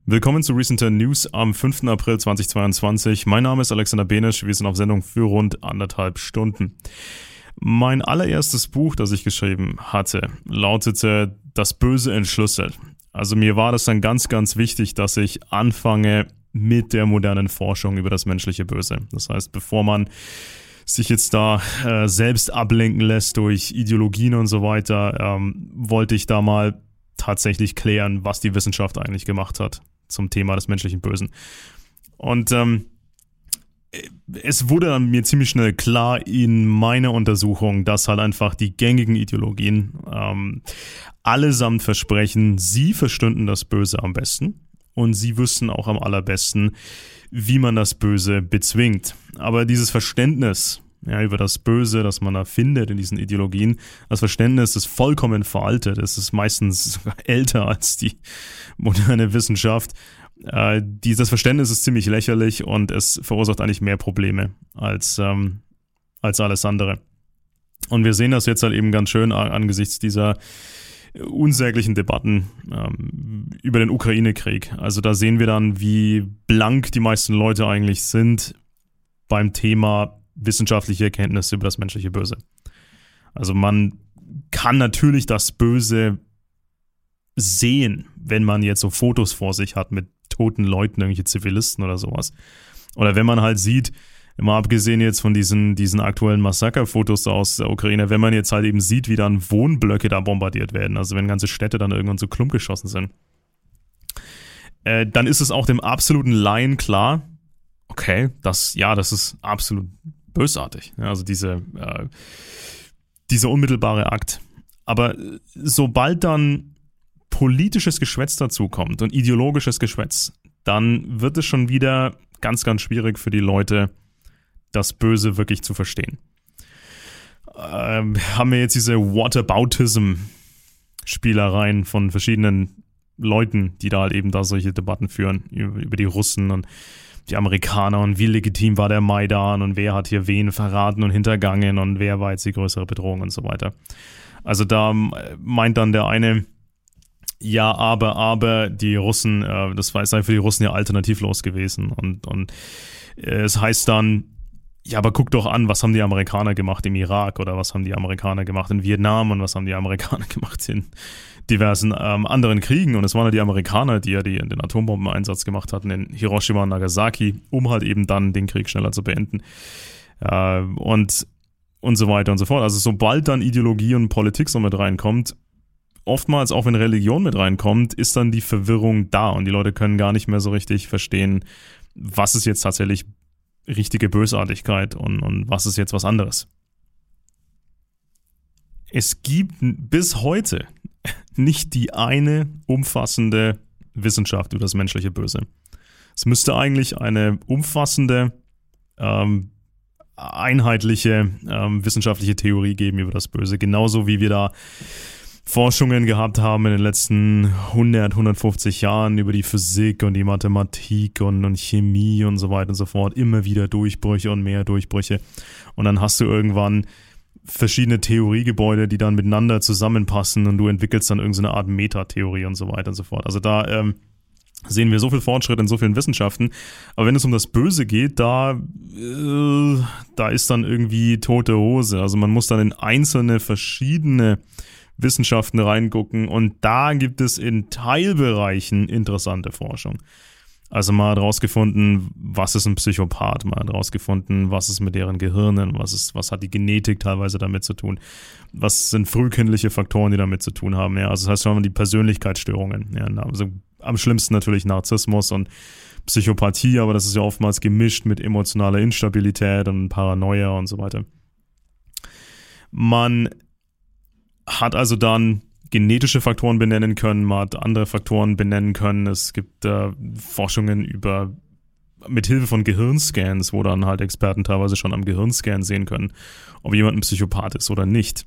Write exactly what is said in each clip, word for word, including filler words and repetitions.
Willkommen zu Recent News am fünften April zweitausendzweiundzwanzig. Mein Name ist Alexander Benisch, wir sind auf Sendung für rund anderthalb Stunden. Mein allererstes Buch, das ich geschrieben hatte, lautete Das Böse entschlüsselt. Also mir war das dann ganz, ganz wichtig, dass ich anfange mit der modernen Forschung über das menschliche Böse. Das heißt, bevor man sich jetzt da äh, selbst ablenken lässt durch Ideologien und so weiter, ähm, wollte ich da mal tatsächlich klären, was die Wissenschaft eigentlich gemacht hat zum Thema des menschlichen Bösen. Und ähm, es wurde dann mir ziemlich schnell klar in meiner Untersuchung, dass halt einfach die gängigen Ideologien ähm, allesamt versprechen, sie verstünden das Böse am besten und sie wüssten auch am allerbesten, wie man das Böse bezwingt. Aber dieses Verständnis ja, über das Böse, das man da findet in diesen Ideologien, das Verständnis ist vollkommen veraltet. Es ist meistens sogar älter als die moderne Wissenschaft. Äh, dieses Verständnis ist ziemlich lächerlich und es verursacht eigentlich mehr Probleme als, ähm, als alles andere. Und wir sehen das jetzt halt eben ganz schön angesichts dieser unsäglichen Debatten ähm, über den Ukraine-Krieg. Also da sehen wir dann, wie blank die meisten Leute eigentlich sind beim Thema wissenschaftliche Erkenntnisse über das menschliche Böse. Also man kann natürlich das Böse sehen, wenn man jetzt so Fotos vor sich hat mit toten Leuten, irgendwelche Zivilisten oder sowas. Oder wenn man halt sieht, immer abgesehen jetzt von diesen, diesen aktuellen Massakerfotos aus der Ukraine, wenn man jetzt halt eben sieht, wie dann Wohnblöcke da bombardiert werden, also wenn ganze Städte dann irgendwann so klump geschossen sind, äh, dann ist es auch dem absoluten Laien klar, okay, das, ja, das ist absolut bösartig. Ja, also diese, äh, dieser unmittelbare Akt. Aber sobald dann politisches Geschwätz dazukommt und ideologisches Geschwätz, dann wird es schon wieder ganz, ganz schwierig für die Leute, das Böse wirklich zu verstehen. Ähm, haben wir jetzt diese Whataboutism-Spielereien von verschiedenen Leuten, die da halt eben da solche Debatten führen, über, über die Russen und die Amerikaner und wie legitim war der Maidan und wer hat hier wen verraten und hintergangen und wer war jetzt die größere Bedrohung und so weiter. Also da meint dann der eine, ja, aber, aber die Russen, äh, das war, sei für die Russen ja alternativlos gewesen und, und äh, es heißt dann, ja, aber guck doch an, was haben die Amerikaner gemacht im Irak oder was haben die Amerikaner gemacht in Vietnam und was haben die Amerikaner gemacht in diversen ähm, anderen Kriegen. Und es waren ja die Amerikaner, die ja die, den Atombombeneinsatz gemacht hatten in Hiroshima und Nagasaki, um halt eben dann den Krieg schneller zu beenden. Äh, und, und so weiter und so fort. Also sobald dann Ideologie und Politik so mit reinkommt, oftmals auch wenn Religion mit reinkommt, ist dann die Verwirrung da und die Leute können gar nicht mehr so richtig verstehen, was ist jetzt tatsächlich richtige Bösartigkeit und, und was ist jetzt was anderes. Es gibt bis heute nicht die eine umfassende Wissenschaft über das menschliche Böse. Es müsste eigentlich eine umfassende, ähm, einheitliche ähm, wissenschaftliche Theorie geben über das Böse, genauso wie wir da Forschungen gehabt haben in den letzten hundert, hundertfünfzig Jahren über die Physik und die Mathematik und, und Chemie und so weiter und so fort. Immer wieder Durchbrüche und mehr Durchbrüche. Und dann hast du irgendwann verschiedene Theoriegebäude, die dann miteinander zusammenpassen und du entwickelst dann irgendeine Art Metatheorie und so weiter und so fort. Also da ähm, sehen wir so viel Fortschritt in so vielen Wissenschaften. Aber wenn es um das Böse geht, da, äh, da ist dann irgendwie tote Hose. Also man muss dann in einzelne verschiedene Wissenschaften reingucken und da gibt es in Teilbereichen interessante Forschung. Also man hat rausgefunden, was ist ein Psychopath, man hat rausgefunden, was ist mit deren Gehirnen, was ist, was hat die Genetik teilweise damit zu tun, was sind frühkindliche Faktoren, die damit zu tun haben. Ja, also das heißt schon die Persönlichkeitsstörungen. Ja, also am schlimmsten natürlich Narzissmus und Psychopathie, aber das ist ja oftmals gemischt mit emotionaler Instabilität und Paranoia und so weiter. Man hat also dann genetische Faktoren benennen können, man hat andere Faktoren benennen können. Es gibt äh, Forschungen über mit Hilfe von Gehirnscans, wo dann halt Experten teilweise schon am Gehirnscan sehen können, ob jemand ein Psychopath ist oder nicht.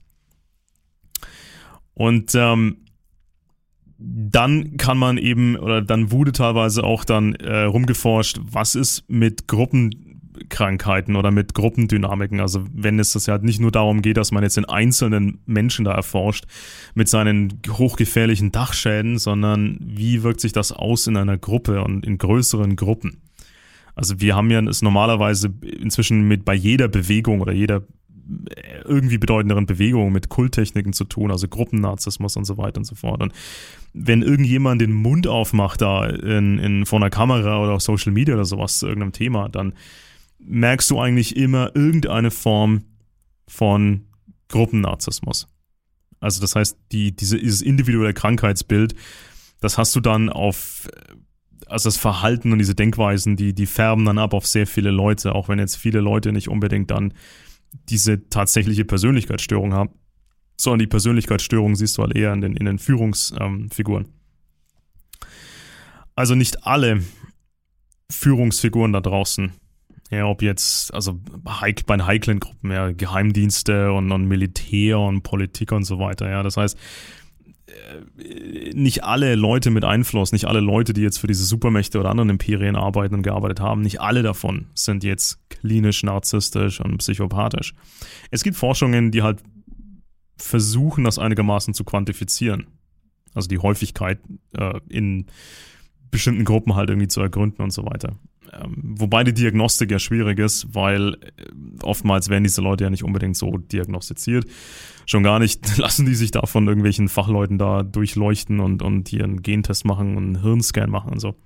Und ähm, dann kann man eben, oder dann wurde teilweise auch dann äh, rumgeforscht, was ist mit Gruppen Krankheiten oder mit Gruppendynamiken. Also wenn es das ja nicht nur darum geht, dass man jetzt den einzelnen Menschen da erforscht mit seinen hochgefährlichen Dachschäden, sondern wie wirkt sich das aus in einer Gruppe und in größeren Gruppen. Also wir haben ja es normalerweise inzwischen mit bei jeder Bewegung oder jeder irgendwie bedeutenderen Bewegung mit Kulttechniken zu tun, also Gruppennarzissmus und so weiter und so fort. Und wenn irgendjemand den Mund aufmacht da in, in, vor einer Kamera oder auf Social Media oder sowas zu irgendeinem Thema, dann merkst du eigentlich immer irgendeine Form von Gruppennarzissmus. Also das heißt, die, diese, dieses individuelle Krankheitsbild, das hast du dann auf, also das Verhalten und diese Denkweisen, die, die färben dann ab auf sehr viele Leute, auch wenn jetzt viele Leute nicht unbedingt dann diese tatsächliche Persönlichkeitsstörung haben, sondern die Persönlichkeitsstörung siehst du halt eher in den, in den Führungsfiguren. Ähm, also nicht alle Führungsfiguren da draußen, ja, ob jetzt, also bei heiklen Gruppen, ja, Geheimdienste und, und Militär und Politik und so weiter, ja, das heißt, nicht alle Leute mit Einfluss, nicht alle Leute, die jetzt für diese Supermächte oder anderen Imperien arbeiten und gearbeitet haben, nicht alle davon sind jetzt klinisch narzisstisch und psychopathisch. Es gibt Forschungen, die halt versuchen, das einigermaßen zu quantifizieren. Also die Häufigkeit äh, in bestimmten Gruppen halt irgendwie zu ergründen und so weiter. Ähm, wobei die Diagnostik ja schwierig ist, weil oftmals werden diese Leute ja nicht unbedingt so diagnostiziert. Schon gar nicht lassen die sich da von irgendwelchen Fachleuten da durchleuchten und, und hier einen Gentest machen und einen Hirnscan machen und so.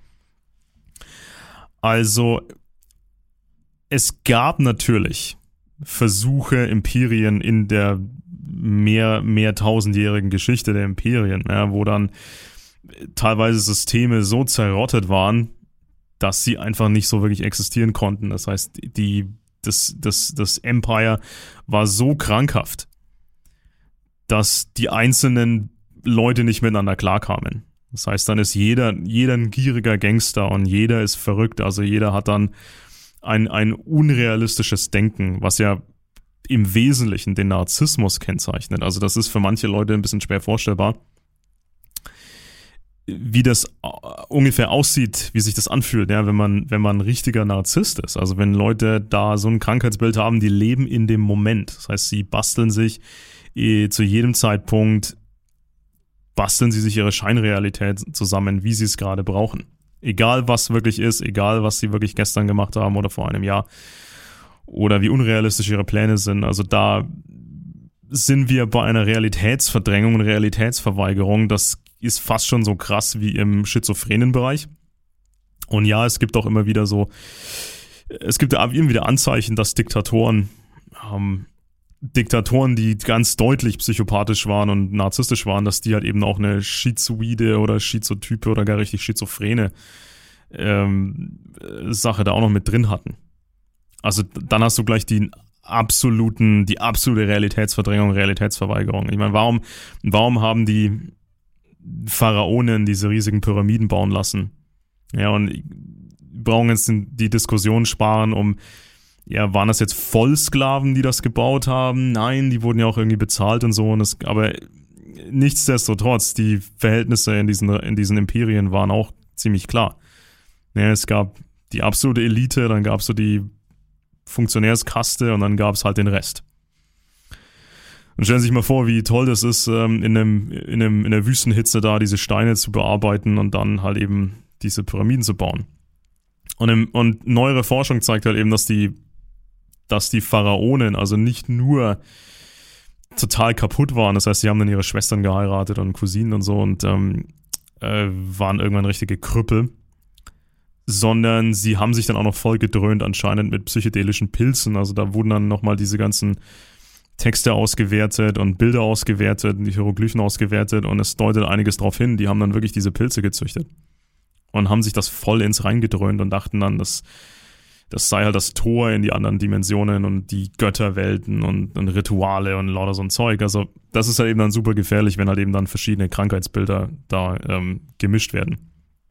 Also es gab natürlich Versuche, Imperien in der mehr, mehr tausendjährigen Geschichte der Imperien, ja, wo dann teilweise Systeme so zerrottet waren, dass sie einfach nicht so wirklich existieren konnten. Das heißt, die, das, das, das Empire war so krankhaft, dass die einzelnen Leute nicht miteinander klarkamen. Das heißt, dann ist jeder, jeder ein gieriger Gangster und jeder ist verrückt. Also jeder hat dann ein, ein unrealistisches Denken, was ja im Wesentlichen den Narzissmus kennzeichnet. Also das ist für manche Leute ein bisschen schwer vorstellbar, wie das ungefähr aussieht, wie sich das anfühlt, ja, wenn man, wenn man ein richtiger Narzisst ist. Also wenn Leute da so ein Krankheitsbild haben, die leben in dem Moment. Das heißt, sie basteln sich eh, zu jedem Zeitpunkt, basteln sie sich ihre Scheinrealität zusammen, wie sie es gerade brauchen. Egal was wirklich ist, egal was sie wirklich gestern gemacht haben oder vor einem Jahr oder wie unrealistisch ihre Pläne sind. Also da sind wir bei einer Realitätsverdrängung und Realitätsverweigerung. Das ist fast schon so krass wie im schizophrenen Bereich. Und ja, es gibt auch immer wieder so, es gibt immer wieder Anzeichen, dass Diktatoren, ähm, Diktatoren, die ganz deutlich psychopathisch waren und narzisstisch waren, dass die halt eben auch eine schizoide oder schizotype oder gar richtig schizophrene ähm, Sache da auch noch mit drin hatten. Also dann hast du gleich die absoluten, die absolute Realitätsverdrängung, Realitätsverweigerung. Ich meine, warum, warum haben die Pharaonen diese riesigen Pyramiden bauen lassen? Ja, und brauchen jetzt die Diskussion sparen um, ja, waren das jetzt Vollsklaven, die das gebaut haben? Nein, die wurden ja auch irgendwie bezahlt und so. Und das, aber nichtsdestotrotz, die Verhältnisse in diesen, in diesen Imperien waren auch ziemlich klar. Ja, es gab die absolute Elite, dann gab es so die Funktionärskaste und dann gab es halt den Rest. Und stellen Sie sich mal vor, wie toll das ist, in einem, in einem, in der Wüstenhitze da diese Steine zu bearbeiten und dann halt eben diese Pyramiden zu bauen. Und, im, und neuere Forschung zeigt halt eben, dass die, dass die Pharaonen also nicht nur total kaputt waren, das heißt, sie haben dann ihre Schwestern geheiratet und Cousinen und so und ähm, äh, waren irgendwann richtige Krüppel, sondern sie haben sich dann auch noch voll gedröhnt anscheinend mit psychedelischen Pilzen. Also da wurden dann nochmal diese ganzen Texte ausgewertet und Bilder ausgewertet, die Hieroglyphen ausgewertet und es deutet einiges darauf hin, die haben dann wirklich diese Pilze gezüchtet und haben sich das voll ins Reingedröhnt und dachten dann, dass das sei halt das Tor in die anderen Dimensionen und die Götterwelten und, und Rituale und lauter so ein Zeug. Also das ist halt eben dann super gefährlich, wenn halt eben dann verschiedene Krankheitsbilder da ähm, gemischt werden.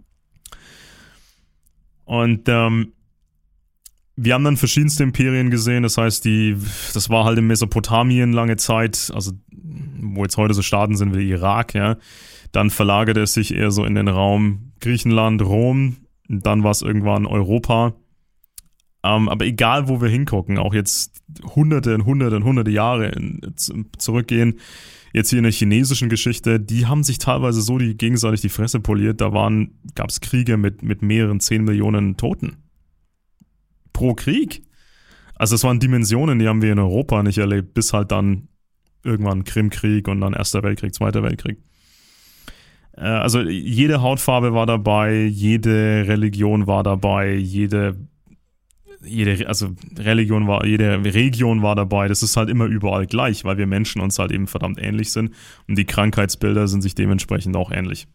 Und ähm, wir haben dann verschiedenste Imperien gesehen, das heißt, die, das war halt in Mesopotamien lange Zeit, also wo jetzt heute so Staaten sind wie Irak, ja. Dann verlagerte es sich eher so in den Raum Griechenland, Rom, dann war es irgendwann Europa. Ähm, aber egal, wo wir hingucken, auch jetzt hunderte und hunderte und hunderte Jahre in, zurückgehen, jetzt hier in der chinesischen Geschichte, die haben sich teilweise so die gegenseitig die Fresse poliert, da waren, gab es Kriege mit, mit mehreren zehn Millionen Toten. Pro Krieg. Also es waren Dimensionen, die haben wir in Europa nicht erlebt, bis halt dann irgendwann Krimkrieg und dann Erster Weltkrieg, Zweiter Weltkrieg. Äh, also jede Hautfarbe war dabei, jede Religion war dabei, jede jede, also Religion war, jede Region war dabei, das ist halt immer überall gleich, weil wir Menschen uns halt eben verdammt ähnlich sind und die Krankheitsbilder sind sich dementsprechend auch ähnlich.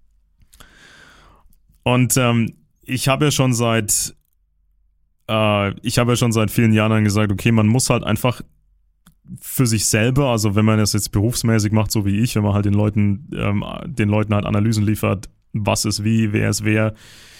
Und ähm, ich habe ja schon seit äh, ich habe ja schon seit vielen Jahren gesagt, okay, man muss halt einfach für sich selber, also wenn man das jetzt berufsmäßig macht, so wie ich, wenn man halt den Leuten, ähm, den Leuten halt Analysen liefert, was ist wie, wer ist wer,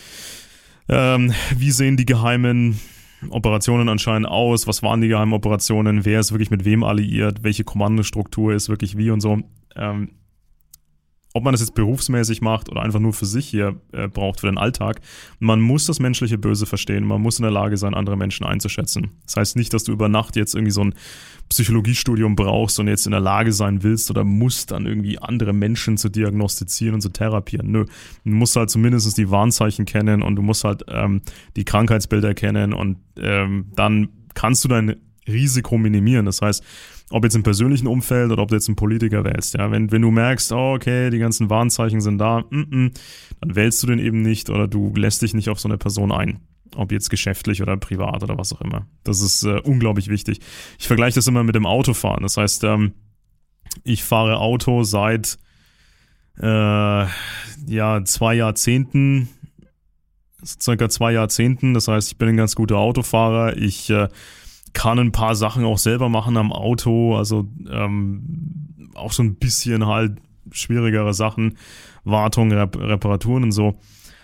Ähm, wie sehen die geheimen Operationen anscheinend aus? Was waren die geheimen Operationen? Wer ist wirklich mit wem alliiert? Welche Kommandostruktur ist wirklich wie und so? Ähm, ob man das jetzt berufsmäßig macht oder einfach nur für sich hier äh, braucht, für den Alltag. Man muss das menschliche Böse verstehen. Man muss in der Lage sein, andere Menschen einzuschätzen. Das heißt nicht, dass du über Nacht jetzt irgendwie so ein Psychologiestudium brauchst und jetzt in der Lage sein willst oder musst, dann irgendwie andere Menschen zu diagnostizieren und zu therapieren. Nö, du musst halt zumindest die Warnzeichen kennen und du musst halt ähm, die Krankheitsbilder kennen und ähm, dann kannst du dein Risiko minimieren. Das heißt, ob jetzt im persönlichen Umfeld oder ob du jetzt einen Politiker wählst, ja, wenn, wenn du merkst, oh, okay, die ganzen Warnzeichen sind da, mm, mm, dann wählst du den eben nicht oder du lässt dich nicht auf so eine Person ein. Ob jetzt geschäftlich oder privat oder was auch immer. Das ist äh, unglaublich wichtig. Ich vergleiche das immer mit dem Autofahren. Das heißt, ähm, ich fahre Auto seit äh, ja, zwei Jahrzehnten, circa zwei Jahrzehnten. Das heißt, ich bin ein ganz guter Autofahrer. Ich äh, kann ein paar Sachen auch selber machen am Auto, also ähm, auch so ein bisschen halt schwierigere Sachen, Wartung, Rep- Reparaturen und so.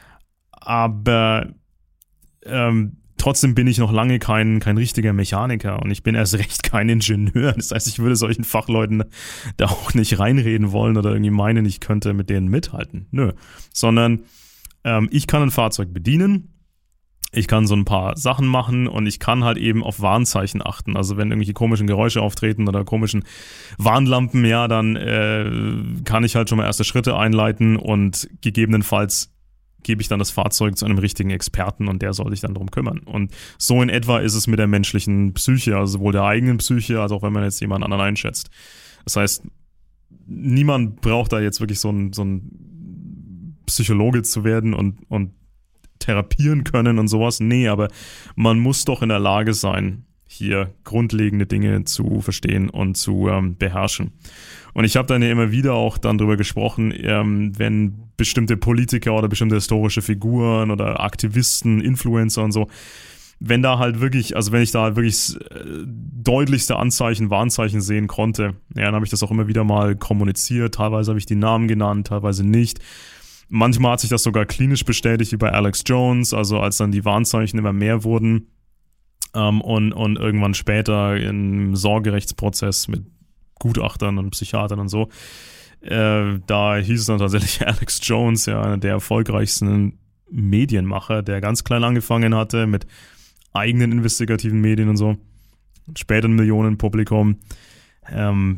Aber ähm, trotzdem bin ich noch lange kein, kein richtiger Mechaniker und ich bin erst recht kein Ingenieur. Das heißt, ich würde solchen Fachleuten da auch nicht reinreden wollen oder irgendwie meinen, ich könnte mit denen mithalten. Nö, sondern ähm, ich kann ein Fahrzeug bedienen. Ich kann so ein paar Sachen machen und ich kann halt eben auf Warnzeichen achten. Also wenn irgendwelche komischen Geräusche auftreten oder komischen Warnlampen, ja, dann äh, kann ich halt schon mal erste Schritte einleiten und gegebenenfalls gebe ich dann das Fahrzeug zu einem richtigen Experten und der soll sich dann drum kümmern. Und so in etwa ist es mit der menschlichen Psyche, also sowohl der eigenen Psyche, als auch wenn man jetzt jemand anderen einschätzt. Das heißt, niemand braucht da jetzt wirklich so ein, so ein Psychologe zu werden und, und therapieren können und sowas. Nee, aber man muss doch in der Lage sein, hier grundlegende Dinge zu verstehen und zu ähm, beherrschen. Und ich habe dann ja immer wieder auch dann drüber gesprochen, ähm, wenn bestimmte Politiker oder bestimmte historische Figuren oder Aktivisten, Influencer und so, wenn da halt wirklich, also wenn ich da halt wirklich äh, deutlichste Anzeichen, Warnzeichen sehen konnte, ja, dann habe ich das auch immer wieder mal kommuniziert. Teilweise habe ich die Namen genannt, teilweise nicht. Manchmal hat sich das sogar klinisch bestätigt, wie bei Alex Jones, also als dann die Warnzeichen immer mehr wurden ähm, und, und irgendwann später im Sorgerechtsprozess mit Gutachtern und Psychiatern und so, äh, da hieß es dann tatsächlich Alex Jones, ja, einer der erfolgreichsten Medienmacher, der ganz klein angefangen hatte mit eigenen investigativen Medien und so, später ein Millionenpublikum, ähm,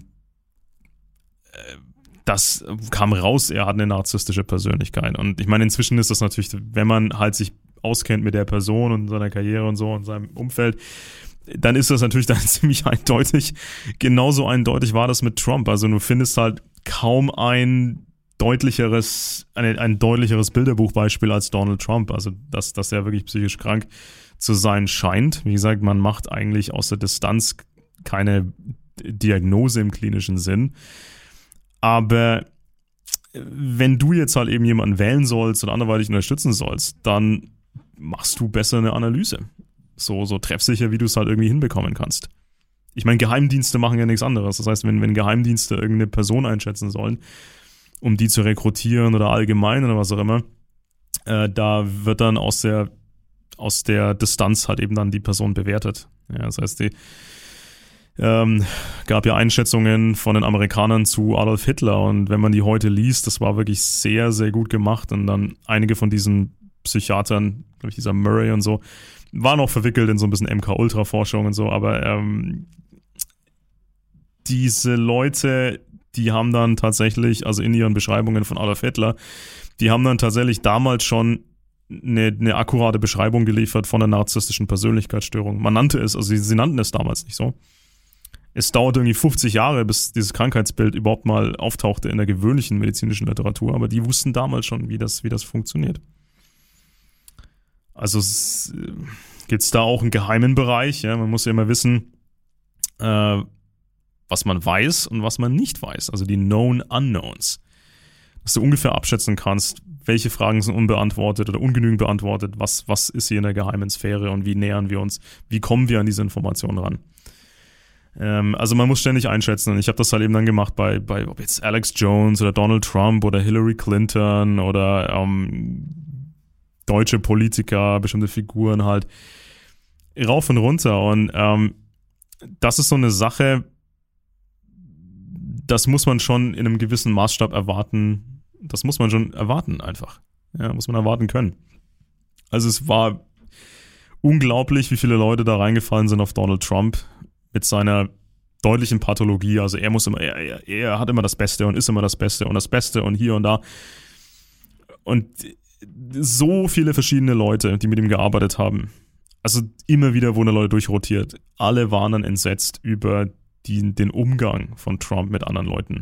äh, das kam raus, er hat eine narzisstische Persönlichkeit. Und ich meine, inzwischen ist das natürlich, wenn man halt sich auskennt mit der Person und seiner Karriere und so und seinem Umfeld, dann ist das natürlich dann ziemlich eindeutig. Genauso eindeutig war das mit Trump. Also du findest halt kaum ein deutlicheres, ein, ein deutlicheres Bilderbuchbeispiel als Donald Trump. Also dass, dass er wirklich psychisch krank zu sein scheint. Wie gesagt, man macht eigentlich aus der Distanz keine Diagnose im klinischen Sinn. Aber wenn du jetzt halt eben jemanden wählen sollst oder anderweitig unterstützen sollst, dann machst du besser eine Analyse. So, so treffsicher, wie du es halt irgendwie hinbekommen kannst. Ich meine, Geheimdienste machen ja nichts anderes. Das heißt, wenn, wenn Geheimdienste irgendeine Person einschätzen sollen, um die zu rekrutieren oder allgemein oder was auch immer, äh, da wird dann aus der, aus der Distanz halt eben dann die Person bewertet. Ja, das heißt, die Ähm, gab ja Einschätzungen von den Amerikanern zu Adolf Hitler und wenn man die heute liest, das war wirklich sehr, sehr gut gemacht und dann einige von diesen Psychiatern, glaube ich, dieser Murray und so, waren auch verwickelt in so ein bisschen M K-Ultra-Forschung und so, aber ähm, diese Leute, die haben dann tatsächlich, also in ihren Beschreibungen von Adolf Hitler, die haben dann tatsächlich damals schon eine, eine akkurate Beschreibung geliefert von der narzisstischen Persönlichkeitsstörung. Man nannte es, also sie, sie nannten es damals nicht so. Es dauerte irgendwie fünfzig Jahre, bis dieses Krankheitsbild überhaupt mal auftauchte in der gewöhnlichen medizinischen Literatur, aber die wussten damals schon, wie das, wie das funktioniert. Also gibt es da auch einen geheimen Bereich, ja, man muss ja immer wissen, äh, was man weiß und was man nicht weiß, also die Known Unknowns. Dass du ungefähr abschätzen kannst, welche Fragen sind unbeantwortet oder ungenügend beantwortet, was, was ist hier in der geheimen Sphäre und wie nähern wir uns, wie kommen wir an diese Informationen ran. Ähm, also man muss ständig einschätzen und ich habe das halt eben dann gemacht bei, bei ob jetzt Alex Jones oder Donald Trump oder Hillary Clinton oder ähm, deutsche Politiker, bestimmte Figuren halt, rauf und runter und ähm, das ist so eine Sache, das muss man schon in einem gewissen Maßstab erwarten. Das muss man schon erwarten einfach. Ja, muss man erwarten können. Also es war unglaublich, wie viele Leute da reingefallen sind auf Donald Trump mit seiner deutlichen Pathologie. Also er muss immer, er, er, er hat immer das Beste und ist immer das Beste und das Beste und hier und da. Und so viele verschiedene Leute, die mit ihm gearbeitet haben. Also immer wieder wurden Leute durchrotiert. Alle waren dann entsetzt über Die, den Umgang von Trump mit anderen Leuten.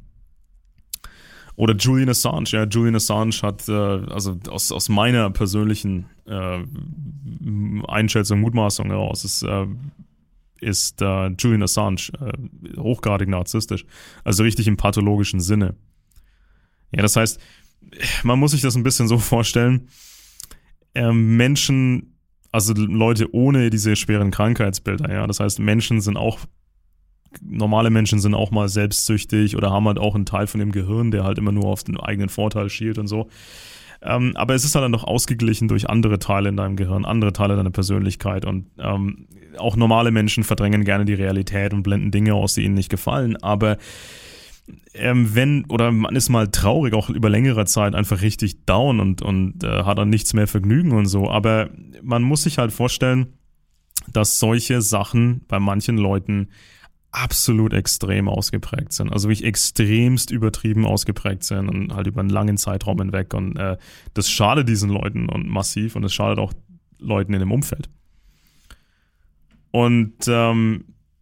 Oder Julian Assange. Ja, Julian Assange hat, äh, also aus, aus meiner persönlichen äh, Einschätzung, Mutmaßung heraus, ist, äh, ist äh, Julian Assange äh, hochgradig narzisstisch. Also richtig im pathologischen Sinne. Ja, das heißt, man muss sich das ein bisschen so vorstellen, äh, Menschen, also Leute ohne diese schweren Krankheitsbilder, ja, das heißt, Menschen sind auch normale Menschen sind auch mal selbstsüchtig oder haben halt auch einen Teil von dem Gehirn, der halt immer nur auf den eigenen Vorteil schielt und so. Ähm, aber es ist halt dann noch ausgeglichen durch andere Teile in deinem Gehirn, andere Teile deiner Persönlichkeit und ähm, auch normale Menschen verdrängen gerne die Realität und blenden Dinge aus, die ihnen nicht gefallen. Aber ähm, wenn, oder man ist mal traurig, auch über längere Zeit einfach richtig down und, und äh, hat dann nichts mehr Vergnügen und so. Aber man muss sich halt vorstellen, dass solche Sachen bei manchen Leuten absolut extrem ausgeprägt sind. Also wirklich extremst übertrieben ausgeprägt sind und halt über einen langen Zeitraum hinweg. Und äh, das schadet diesen Leuten und massiv und es schadet auch Leuten in dem Umfeld. Und ähm,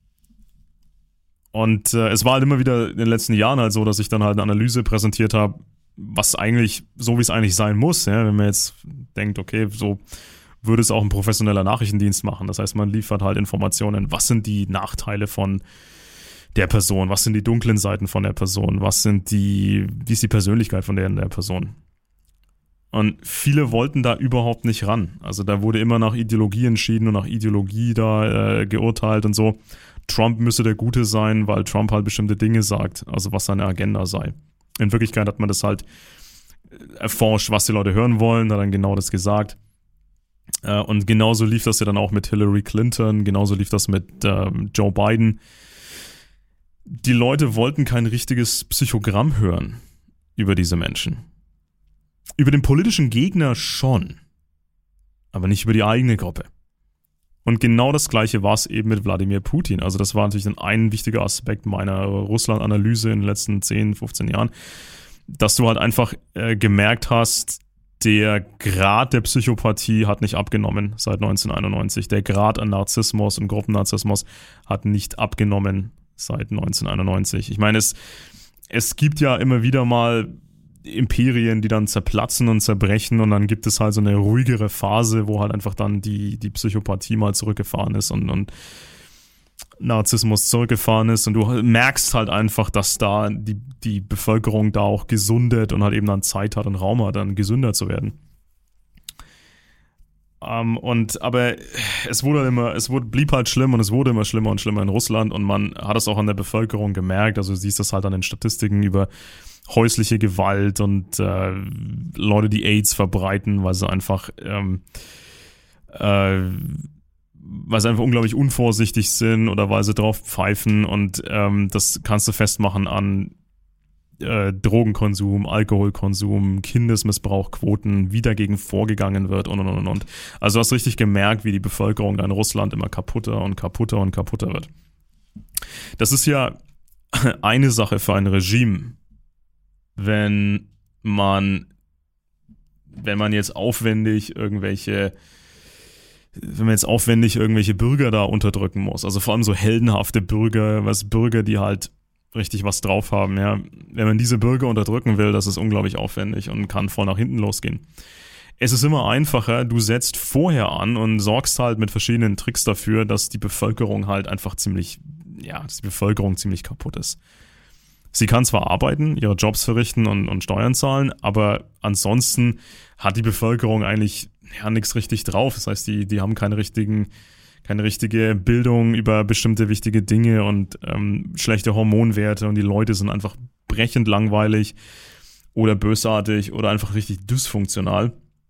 und äh, es war halt immer wieder in den letzten Jahren halt so, dass ich dann halt eine Analyse präsentiert habe, was eigentlich, so wie es eigentlich sein muss, ja, wenn man jetzt denkt, okay, so würde es auch ein professioneller Nachrichtendienst machen. Das heißt, man liefert halt Informationen, was sind die Nachteile von der Person, was sind die dunklen Seiten von der Person, was sind die, wie ist die Persönlichkeit von der, der Person. Und viele wollten da überhaupt nicht ran. Also da wurde immer nach Ideologie entschieden und nach Ideologie da äh, geurteilt und so. Trump müsse der Gute sein, weil Trump halt bestimmte Dinge sagt, also was seine Agenda sei. In Wirklichkeit hat man das halt erforscht, was die Leute hören wollen, hat dann genau das gesagt. Und genauso lief das ja dann auch mit Hillary Clinton, genauso lief das mit ähm, Joe Biden. Die Leute wollten kein richtiges Psychogramm hören über diese Menschen. Über den politischen Gegner schon, aber nicht über die eigene Gruppe. Und genau das Gleiche war es eben mit Wladimir Putin. Also das war natürlich dann ein wichtiger Aspekt meiner Russland-Analyse in den letzten zehn, fünfzehn Jahren, dass du halt einfach äh, gemerkt hast, der Grad der Psychopathie hat nicht abgenommen seit neunzehnhunderteinundneunzig. Der Grad an Narzissmus und Gruppennarzissmus hat nicht abgenommen seit neunzehnhunderteinundneunzig. Ich meine, es, es gibt ja immer wieder mal Imperien, die dann zerplatzen und zerbrechen und dann gibt es halt so eine ruhigere Phase, wo halt einfach dann die, die Psychopathie mal zurückgefahren ist und, und Narzissmus zurückgefahren ist und du merkst halt einfach, dass da die, die Bevölkerung da auch gesundet und halt eben dann Zeit hat und Raum hat, dann gesünder zu werden. Um, und aber es wurde halt immer, es wurde, blieb halt schlimm und es wurde immer schlimmer und schlimmer in Russland und man hat es auch an der Bevölkerung gemerkt, also du siehst das halt an den Statistiken über häusliche Gewalt und äh, Leute, die AIDS verbreiten, weil sie einfach ähm, äh, weil sie einfach unglaublich unvorsichtig sind oder weil sie drauf pfeifen und ähm, das kannst du festmachen an äh, Drogenkonsum, Alkoholkonsum, Kindesmissbrauchquoten, wie dagegen vorgegangen wird und und und und. Also du hast richtig gemerkt, wie die Bevölkerung da in Russland immer kaputter und kaputter und kaputter wird. Das ist ja eine Sache für ein Regime, wenn man, wenn man jetzt aufwendig irgendwelche, wenn man jetzt aufwendig irgendwelche Bürger da unterdrücken muss. Also vor allem so heldenhafte Bürger, was Bürger, die halt richtig was drauf haben, ja. Wenn man diese Bürger unterdrücken will, das ist unglaublich aufwendig und kann voll nach hinten losgehen. Es ist immer einfacher, du setzt vorher an und sorgst halt mit verschiedenen Tricks dafür, dass die Bevölkerung halt einfach ziemlich, ja, dass die Bevölkerung ziemlich kaputt ist. Sie kann zwar arbeiten, ihre Jobs verrichten und, und Steuern zahlen, aber ansonsten hat die Bevölkerung eigentlich ja nichts richtig drauf. Das heißt, die, die haben keine richtigen, keine richtige Bildung über bestimmte wichtige Dinge und ähm, schlechte Hormonwerte und die Leute sind einfach brechend langweilig oder bösartig oder einfach richtig dysfunktional.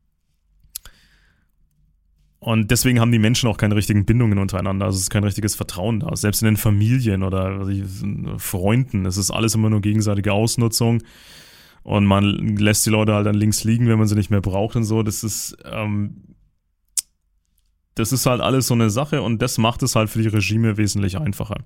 Und deswegen haben die Menschen auch keine richtigen Bindungen untereinander. Also es ist kein richtiges Vertrauen da. Selbst in den Familien oder was ich, Freunden. Es ist alles immer nur gegenseitige Ausnutzung. Und man lässt die Leute halt dann links liegen, wenn man sie nicht mehr braucht und so. Das ist, ähm, das ist halt alles so eine Sache. Und das macht es halt für die Regime wesentlich einfacher.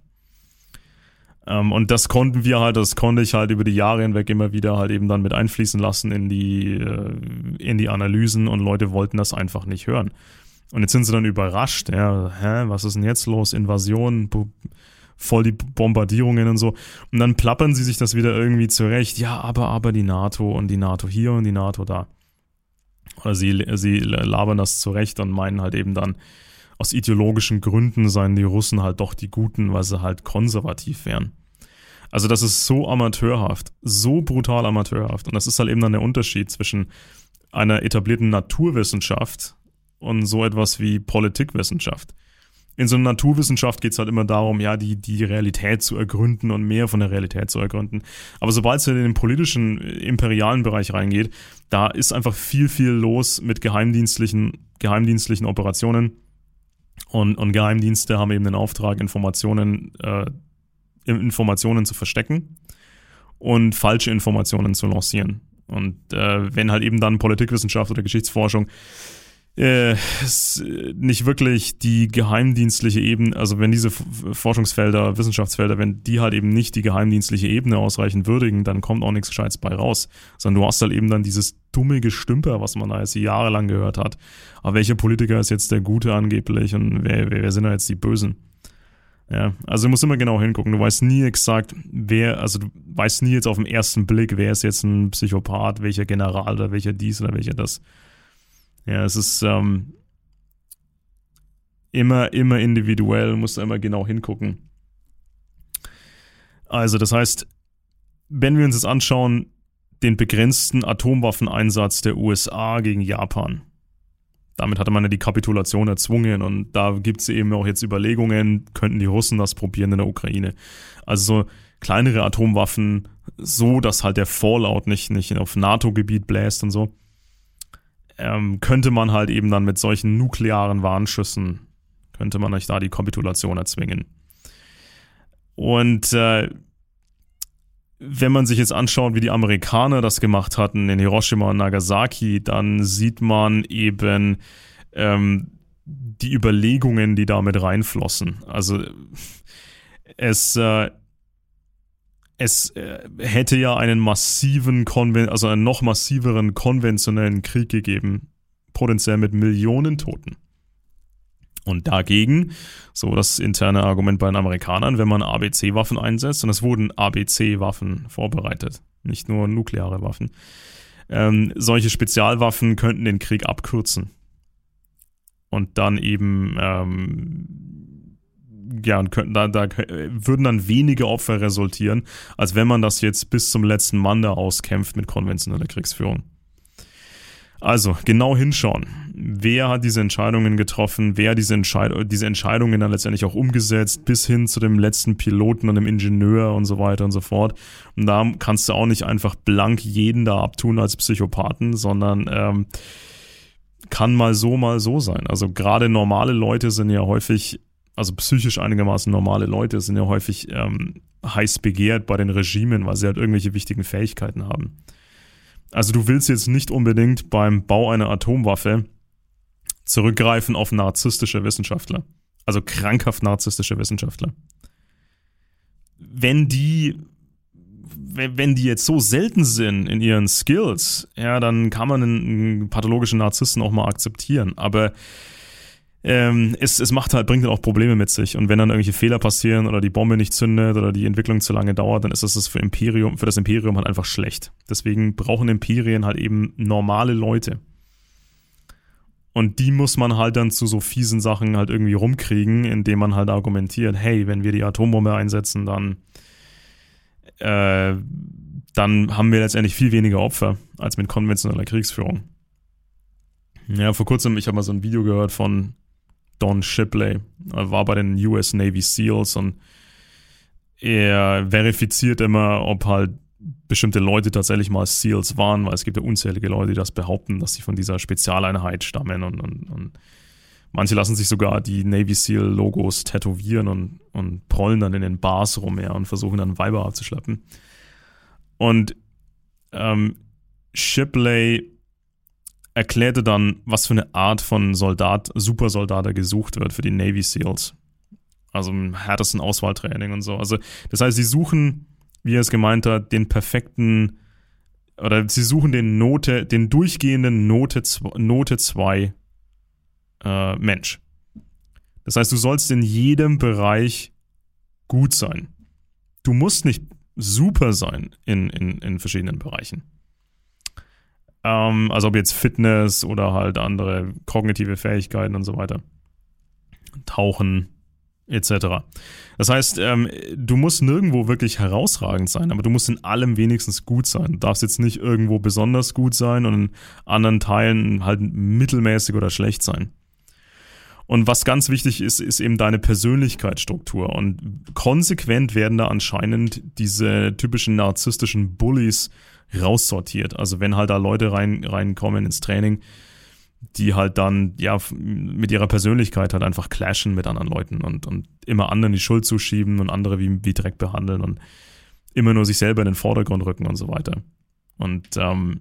Ähm, und das konnten wir halt, das konnte ich halt über die Jahre hinweg immer wieder halt eben dann mit einfließen lassen in die, äh, in die Analysen. Und Leute wollten das einfach nicht hören. Und jetzt sind sie dann überrascht, ja, hä, was ist denn jetzt los? Invasion, voll die Bombardierungen und so. Und dann plappern sie sich das wieder irgendwie zurecht. Ja, aber, aber die NATO und die NATO hier und die NATO da. Oder sie, sie labern das zurecht und meinen halt eben dann, aus ideologischen Gründen seien die Russen halt doch die Guten, weil sie halt konservativ wären. Also das ist so amateurhaft, so brutal amateurhaft. Und das ist halt eben dann der Unterschied zwischen einer etablierten Naturwissenschaft und so etwas wie Politikwissenschaft. In so einer Naturwissenschaft geht es halt immer darum, ja, die, die Realität zu ergründen und mehr von der Realität zu ergründen. Aber sobald es in den politischen, imperialen Bereich reingeht, da ist einfach viel, viel los mit geheimdienstlichen, geheimdienstlichen Operationen. Und, und Geheimdienste haben eben den Auftrag, Informationen, äh, Informationen zu verstecken und falsche Informationen zu lancieren. Und äh, wenn halt eben dann Politikwissenschaft oder Geschichtsforschung Äh, nicht wirklich die geheimdienstliche Ebene, also wenn diese Forschungsfelder, Wissenschaftsfelder, wenn die halt eben nicht die geheimdienstliche Ebene ausreichend würdigen, dann kommt auch nichts Gescheites bei raus. Sondern du hast halt eben dann dieses dumme Gestümper, was man da jetzt jahrelang gehört hat. Aber welcher Politiker ist jetzt der Gute angeblich und wer, wer, wer sind da jetzt die Bösen? Ja, also du musst immer genau hingucken. Du weißt nie exakt, wer, also du weißt nie jetzt auf den ersten Blick, wer ist jetzt ein Psychopath, welcher General oder welcher dies oder welcher das. Ja, es ist ähm, immer, immer individuell, musst du immer genau hingucken. Also das heißt, wenn wir uns jetzt anschauen, den begrenzten Atomwaffeneinsatz der U S A gegen Japan, damit hatte man ja die Kapitulation erzwungen und da gibt es eben auch jetzt Überlegungen, könnten die Russen das probieren in der Ukraine. Also so kleinere Atomwaffen, so dass halt der Fallout nicht, nicht auf NATO-Gebiet bläst und so. Ähm, könnte man halt eben dann mit solchen nuklearen Warnschüssen, könnte man euch da die Kapitulation erzwingen. Und äh, wenn man sich jetzt anschaut, wie die Amerikaner das gemacht hatten in Hiroshima und Nagasaki, dann sieht man eben ähm, die Überlegungen, die da mit reinflossen. Also es äh, Es äh, hätte ja einen massiven, Konven- also einen noch massiveren konventionellen Krieg gegeben, potenziell mit Millionen Toten. Und dagegen, so das interne Argument bei den Amerikanern, wenn man A B C-Waffen einsetzt, und es wurden A B C-Waffen vorbereitet, nicht nur nukleare Waffen, ähm, solche Spezialwaffen könnten den Krieg abkürzen. Und dann eben ähm, ja, und könnten da, da würden dann weniger Opfer resultieren, als wenn man das jetzt bis zum letzten Mann da auskämpft mit konventioneller Kriegsführung. Also, genau hinschauen. Wer hat diese Entscheidungen getroffen? Wer hat diese, Entscheid- diese Entscheidungen dann letztendlich auch umgesetzt, bis hin zu dem letzten Piloten und dem Ingenieur und so weiter und so fort. Und da kannst du auch nicht einfach blank jeden da abtun als Psychopathen, sondern ähm, kann mal so, mal so sein. Also gerade normale Leute sind ja häufig, also psychisch einigermaßen normale Leute sind ja häufig ähm, heiß begehrt bei den Regimen, weil sie halt irgendwelche wichtigen Fähigkeiten haben. Also du willst jetzt nicht unbedingt beim Bau einer Atomwaffe zurückgreifen auf narzisstische Wissenschaftler. Also krankhaft narzisstische Wissenschaftler. Wenn die, wenn die jetzt so selten sind in ihren Skills, ja, dann kann man einen pathologischen Narzissten auch mal akzeptieren. Aber ähm, es, es macht halt, bringt dann auch Probleme mit sich. Und wenn dann irgendwelche Fehler passieren oder die Bombe nicht zündet oder die Entwicklung zu lange dauert, dann ist das für Imperium, für das Imperium halt einfach schlecht. Deswegen brauchen Imperien halt eben normale Leute. Und die muss man halt dann zu so fiesen Sachen halt irgendwie rumkriegen, indem man halt argumentiert, hey, wenn wir die Atombombe einsetzen, dann, äh, dann haben wir letztendlich viel weniger Opfer als mit konventioneller Kriegsführung. Ja, vor kurzem, ich habe mal so ein Video gehört von Don Shipley, er war bei den U S Navy SEALs und er verifiziert immer, ob halt bestimmte Leute tatsächlich mal SEALs waren, weil es gibt ja unzählige Leute, die das behaupten, dass sie von dieser Spezialeinheit stammen und, und, und manche lassen sich sogar die Navy SEAL Logos tätowieren und, und prollen dann in den Bars rum ja, und versuchen dann Weiber abzuschleppen. Und ähm, Shipley erklärte dann, was für eine Art von Soldat, Supersoldat er gesucht wird für die Navy SEALs. Also im härtesten Auswahltraining und so. Also das heißt, sie suchen, wie er es gemeint hat, den perfekten, oder sie suchen den Note, den durchgehenden Note zwei äh, Mensch. Das heißt, du sollst in jedem Bereich gut sein. Du musst nicht super sein in, in, in verschiedenen Bereichen. Ähm, also ob jetzt Fitness oder halt andere kognitive Fähigkeiten und so weiter. Tauchen, et cetera. Das heißt, ähm, du musst nirgendwo wirklich herausragend sein, aber du musst in allem wenigstens gut sein. Du darfst jetzt nicht irgendwo besonders gut sein und in anderen Teilen halt mittelmäßig oder schlecht sein. Und was ganz wichtig ist, ist eben deine Persönlichkeitsstruktur. Und konsequent werden da anscheinend diese typischen narzisstischen Bullies raussortiert. Also wenn halt da Leute rein, reinkommen ins Training, die halt dann ja mit ihrer Persönlichkeit halt einfach clashen mit anderen Leuten und, und immer anderen die Schuld zuschieben und andere wie, wie Dreck behandeln und immer nur sich selber in den Vordergrund rücken und so weiter. Und ähm,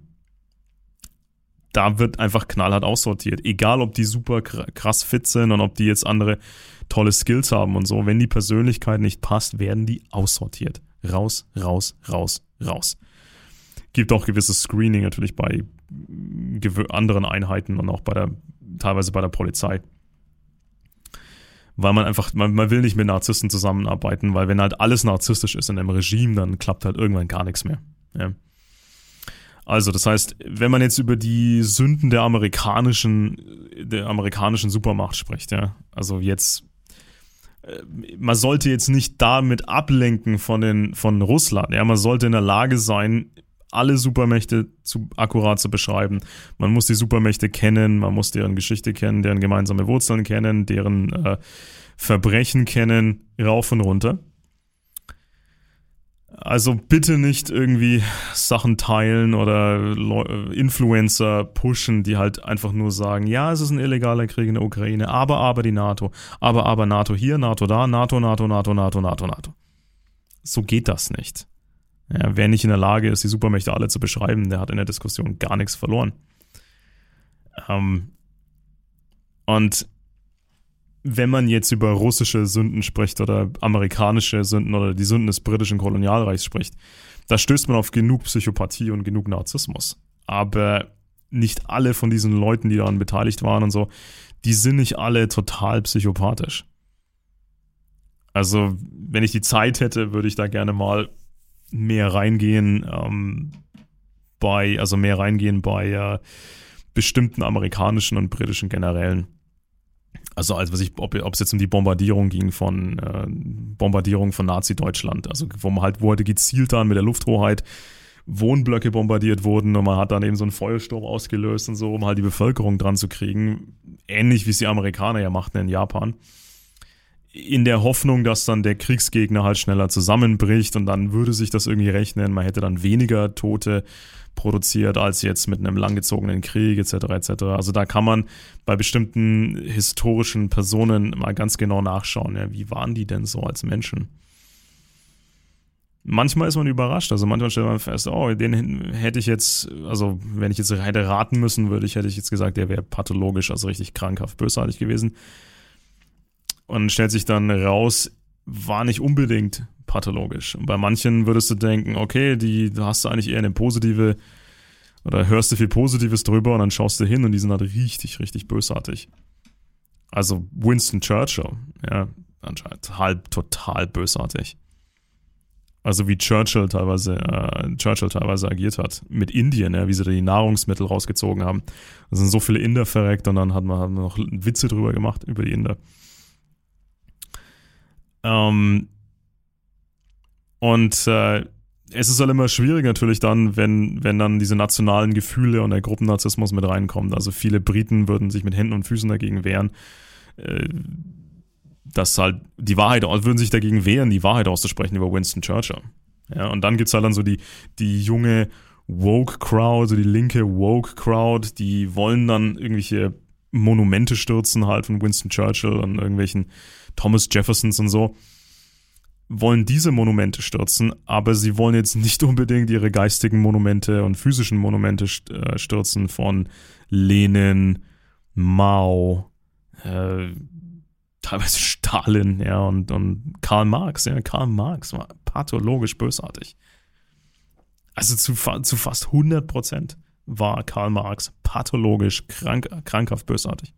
da wird einfach knallhart aussortiert. Egal, ob die super krass fit sind und ob die jetzt andere tolle Skills haben und so. Wenn die Persönlichkeit nicht passt, werden die aussortiert. Raus, raus, raus, raus. Gibt auch gewisses Screening natürlich bei anderen Einheiten und auch bei der, teilweise bei der Polizei. Weil man einfach, man, man will nicht mit Narzissten zusammenarbeiten, weil wenn halt alles narzisstisch ist in einem Regime, dann klappt halt irgendwann gar nichts mehr. Ja. Also das heißt, wenn man jetzt über die Sünden der amerikanischen, der amerikanischen Supermacht spricht, ja, also jetzt, man sollte jetzt nicht damit ablenken von den, von Russland, ja, man sollte in der Lage sein, alle Supermächte zu, akkurat zu beschreiben. Man muss die Supermächte kennen, man muss deren Geschichte kennen, deren gemeinsame Wurzeln kennen, deren äh, Verbrechen kennen, rauf und runter. Also bitte nicht irgendwie Sachen teilen oder Leu- Influencer pushen, die halt einfach nur sagen, ja, es ist ein illegaler Krieg in der Ukraine, aber, aber die NATO, aber, aber NATO hier, NATO da, NATO, NATO, NATO, NATO, NATO, NATO. So geht das nicht. Ja, wer nicht in der Lage ist, die Supermächte alle zu beschreiben, der hat in der Diskussion gar nichts verloren. Ähm, und wenn man jetzt über russische Sünden spricht oder amerikanische Sünden oder die Sünden des britischen Kolonialreichs spricht, da stößt man auf genug Psychopathie und genug Narzissmus. Aber nicht alle von diesen Leuten, die daran beteiligt waren und so, die sind nicht alle total psychopathisch. Also, wenn ich die Zeit hätte, würde ich da gerne mal mehr reingehen ähm, bei, also mehr reingehen bei äh, bestimmten amerikanischen und britischen Generälen. Also als was ich, ob es jetzt um die Bombardierung ging von äh, Bombardierung von Nazi-Deutschland, also wo man halt, wo halt gezielt dann mit der Lufthoheit Wohnblöcke bombardiert wurden und man hat dann eben so einen Feuersturm ausgelöst und so, um halt die Bevölkerung dran zu kriegen, ähnlich wie es die Amerikaner ja machten in Japan. In der Hoffnung, dass dann der Kriegsgegner halt schneller zusammenbricht und dann würde sich das irgendwie rechnen. Man hätte dann weniger Tote produziert als jetzt mit einem langgezogenen Krieg et cetera et cetera. Also da kann man bei bestimmten historischen Personen mal ganz genau nachschauen, ja, wie waren die denn so als Menschen? Manchmal ist man überrascht, also manchmal stellt man fest, oh, den hätte ich jetzt, also wenn ich jetzt hätte raten müssen, würde ich, hätte ich jetzt gesagt, der wäre pathologisch, also richtig krankhaft, bösartig gewesen. Und stellt sich dann raus, war nicht unbedingt pathologisch. Und bei manchen würdest du denken, okay, die da hast du eigentlich eher eine positive, oder hörst du viel Positives drüber und dann schaust du hin und die sind halt richtig, richtig bösartig. Also Winston Churchill, ja, anscheinend halb total bösartig. Also wie Churchill teilweise, äh, Churchill teilweise agiert hat. Mit Indien, ja, wie sie da die Nahrungsmittel rausgezogen haben. Da sind so viele Inder verreckt und dann hat man, hat man noch Witze drüber gemacht, über die Inder. Ähm, und äh, es ist halt immer schwierig natürlich dann, wenn, wenn dann diese nationalen Gefühle und der Gruppennarzissmus mit reinkommen. Also viele Briten würden sich mit Händen und Füßen dagegen wehren, äh, dass halt die Wahrheit, würden sich dagegen wehren, die Wahrheit auszusprechen über Winston Churchill. Ja, und dann gibt's halt dann so die, die junge Woke-Crowd, so die linke Woke-Crowd, die wollen dann irgendwelche Monumente stürzen halt von Winston Churchill und irgendwelchen Thomas Jeffersons und so. Wollen diese Monumente stürzen, aber sie wollen jetzt nicht unbedingt ihre geistigen Monumente und physischen Monumente stürzen von Lenin, Mao, äh, teilweise Stalin, ja, und, und Karl Marx, ja, Karl Marx war pathologisch bösartig. Also zu, zu fast hundert Prozent war Karl Marx pathologisch, krank, krankhaft bösartig.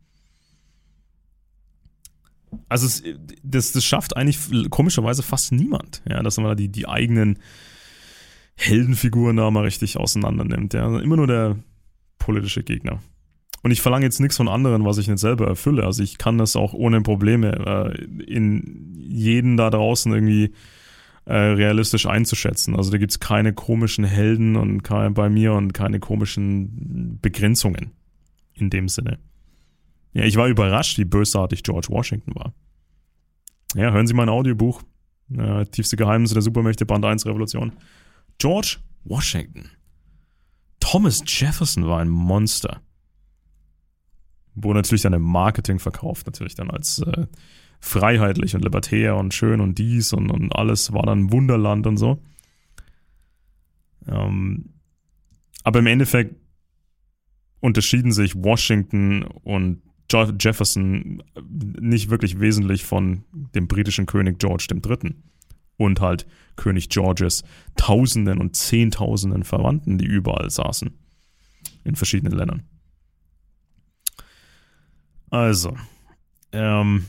Also es, das, das schafft eigentlich komischerweise fast niemand, ja, dass man die, die eigenen Heldenfiguren da mal richtig auseinander nimmt, ja. Immer nur der politische Gegner. Und ich verlange jetzt nichts von anderen, was ich nicht selber erfülle. Also ich kann das auch ohne Probleme äh, in jeden da draußen irgendwie äh, realistisch einzuschätzen. Also da gibt es keine komischen Helden und keine, bei mir und keine komischen Begrenzungen in dem Sinne. Ja, ich war überrascht, wie bösartig George Washington war. Ja, hören Sie mein Audiobuch. Äh, Tiefste Geheimnisse der Supermächte, Band eins Revolution. George Washington. Thomas Jefferson war ein Monster. Wurde natürlich dann im Marketing verkauft, natürlich dann als äh, freiheitlich und libertär und schön und dies und, und alles war dann Wunderland und so. Ähm, aber im Endeffekt unterschieden sich Washington und Jefferson nicht wirklich wesentlich von dem britischen König George der Dritte. Und halt König Georges Tausenden und Zehntausenden Verwandten, die überall saßen. In verschiedenen Ländern. Also, ähm,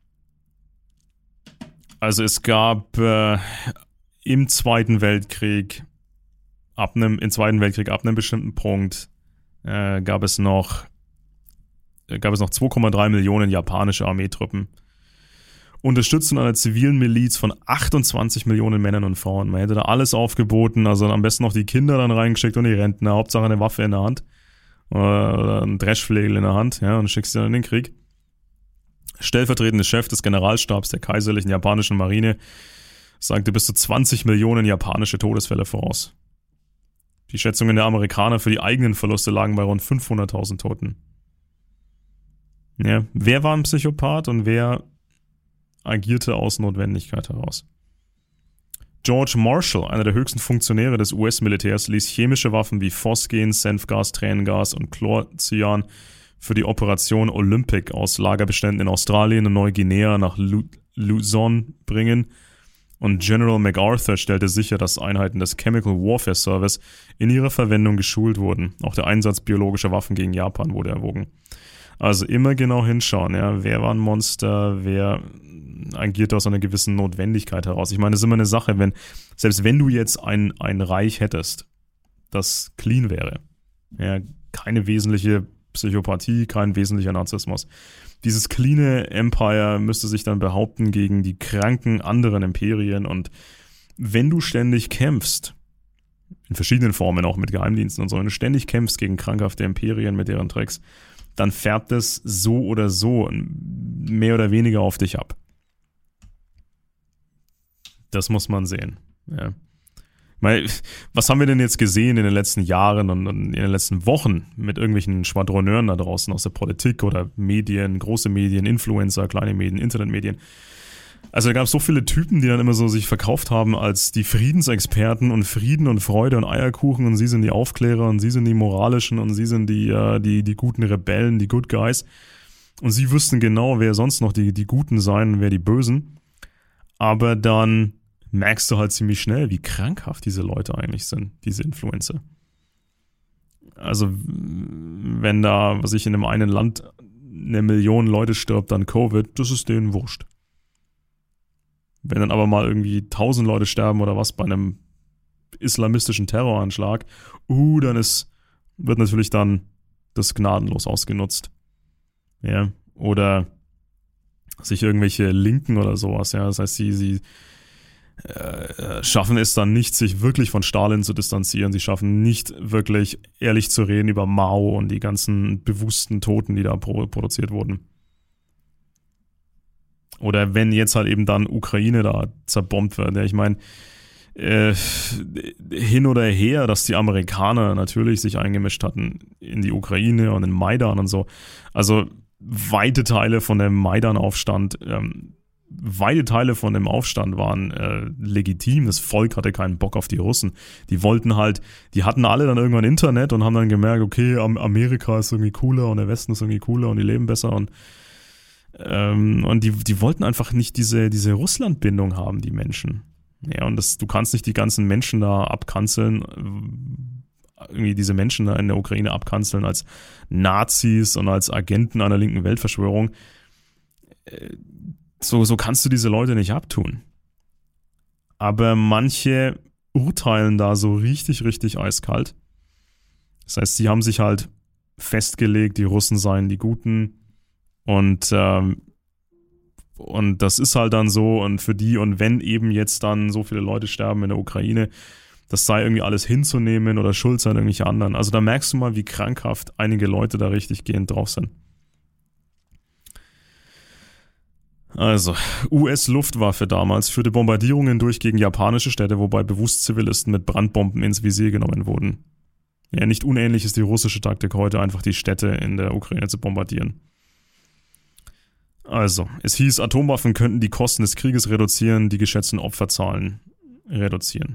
also es gab äh, im Zweiten Weltkrieg, ab einem, im Zweiten Weltkrieg ab einem bestimmten Punkt, äh, gab es noch, äh, gab es noch zwei Komma drei Millionen japanische Armeetruppen, unterstützt von einer zivilen Miliz von achtundzwanzig Millionen Männern und Frauen. Man hätte da alles aufgeboten, also am besten noch die Kinder dann reingeschickt und die Rentner, Hauptsache eine Waffe in der Hand. Oder ein Dreschflegel in der Hand, ja, und schickst sie dann in den Krieg. Stellvertretender Chef des Generalstabs der kaiserlichen japanischen Marine sagte bis zu zwanzig Millionen japanische Todesfälle voraus. Die Schätzungen der Amerikaner für die eigenen Verluste lagen bei rund fünfhunderttausend Toten. Ja, wer war ein Psychopath und wer agierte aus Notwendigkeit heraus? George Marshall, einer der höchsten Funktionäre des U S-Militärs, ließ chemische Waffen wie Phosgen, Senfgas, Tränengas und Chlorcyan für die Operation Olympic aus Lagerbeständen in Australien und Neuguinea nach Luzon bringen. Und General MacArthur stellte sicher, dass Einheiten des Chemical Warfare Service in ihrer Verwendung geschult wurden. Auch der Einsatz biologischer Waffen gegen Japan wurde erwogen. Also immer genau hinschauen, ja, wer war ein Monster, wer agiert aus einer gewissen Notwendigkeit heraus. Ich meine, das ist immer eine Sache, wenn, selbst wenn du jetzt ein, ein Reich hättest, das clean wäre, ja, keine wesentliche Psychopathie, kein wesentlicher Narzissmus. Dieses cleane Empire müsste sich dann behaupten gegen die kranken anderen Imperien und wenn du ständig kämpfst, in verschiedenen Formen, auch mit Geheimdiensten und so, wenn du ständig kämpfst gegen krankhafte Imperien mit deren Tricks, dann färbt es so oder so mehr oder weniger auf dich ab. Das muss man sehen. Ja. Weil, was haben wir denn jetzt gesehen in den letzten Jahren und in den letzten Wochen mit irgendwelchen Schwadroneuren da draußen aus der Politik oder Medien, große Medien, Influencer, kleine Medien, Internetmedien? Also da gab es so viele Typen, die dann immer so sich verkauft haben als die Friedensexperten und Frieden und Freude und Eierkuchen und sie sind die Aufklärer und sie sind die Moralischen und sie sind die, äh, die, die guten Rebellen, die Good Guys. Und sie wüssten genau, wer sonst noch die, die Guten sein und wer die Bösen. Aber dann merkst du halt ziemlich schnell, wie krankhaft diese Leute eigentlich sind, diese Influencer. Also wenn da, was ich in einem einen Land eine Million Leute stirbt an Covid, das ist denen wurscht. Wenn dann aber mal irgendwie tausend Leute sterben oder was bei einem islamistischen Terroranschlag, uh, dann ist, wird natürlich dann das gnadenlos ausgenutzt. Ja, oder sich irgendwelche Linken oder sowas, ja, das heißt, sie, sie äh, schaffen es dann nicht, sich wirklich von Stalin zu distanzieren, sie schaffen nicht wirklich ehrlich zu reden über Mao und die ganzen bewussten Toten, die da pro- produziert wurden. Oder wenn jetzt halt eben dann Ukraine da zerbombt wird. Ja, ich meine, äh, hin oder her, dass die Amerikaner natürlich sich eingemischt hatten in die Ukraine und in Maidan und so. Also weite Teile von dem Maidan-Aufstand, ähm, weite Teile von dem Aufstand waren äh, legitim. Das Volk hatte keinen Bock auf die Russen. Die wollten halt, die hatten alle dann irgendwann Internet und haben dann gemerkt, okay, Amerika ist irgendwie cooler und der Westen ist irgendwie cooler und die leben besser und Ähm, und die, die wollten einfach nicht diese, diese Russland-Bindung haben, die Menschen. Ja, und das, du kannst nicht die ganzen Menschen da abkanzeln, irgendwie diese Menschen da in der Ukraine abkanzeln als Nazis und als Agenten einer linken Weltverschwörung. So, so kannst du diese Leute nicht abtun. Aber manche urteilen da so richtig, richtig eiskalt. Das heißt, sie haben sich halt festgelegt, die Russen seien die Guten. Und, ähm, und das ist halt dann so und für die und wenn eben jetzt dann so viele Leute sterben in der Ukraine, das sei irgendwie alles hinzunehmen oder schuld sein irgendwelche anderen. Also da merkst du mal, wie krankhaft einige Leute da richtig gehend drauf sind. Also, U S-Luftwaffe damals führte Bombardierungen durch gegen japanische Städte, wobei bewusst Zivilisten mit Brandbomben ins Visier genommen wurden. Ja, nicht unähnlich ist die russische Taktik heute, einfach die Städte in der Ukraine zu bombardieren. Also, es hieß, Atomwaffen könnten die Kosten des Krieges reduzieren, die geschätzten Opferzahlen reduzieren.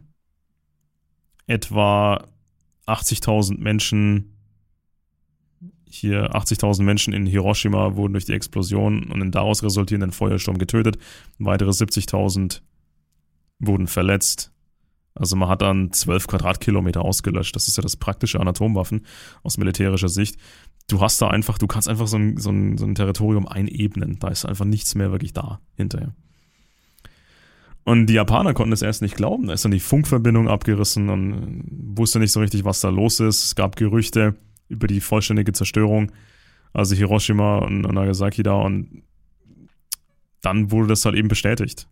Etwa achtzigtausend Menschen, hier achtzigtausend Menschen in Hiroshima wurden durch die Explosion und den daraus resultierenden Feuersturm getötet. Weitere siebzigtausend wurden verletzt. Also man hat dann zwölf Quadratkilometer ausgelöscht. Das ist ja das Praktische an Atomwaffen aus militärischer Sicht. Du hast da einfach, du kannst einfach so ein, so ein, so ein Territorium einebnen. Da ist einfach nichts mehr wirklich da hinterher. Und die Japaner konnten es erst nicht glauben. Da ist dann die Funkverbindung abgerissen und wusste nicht so richtig, was da los ist. Es gab Gerüchte über die vollständige Zerstörung. Also Hiroshima und Nagasaki da. Und dann wurde das halt eben bestätigt.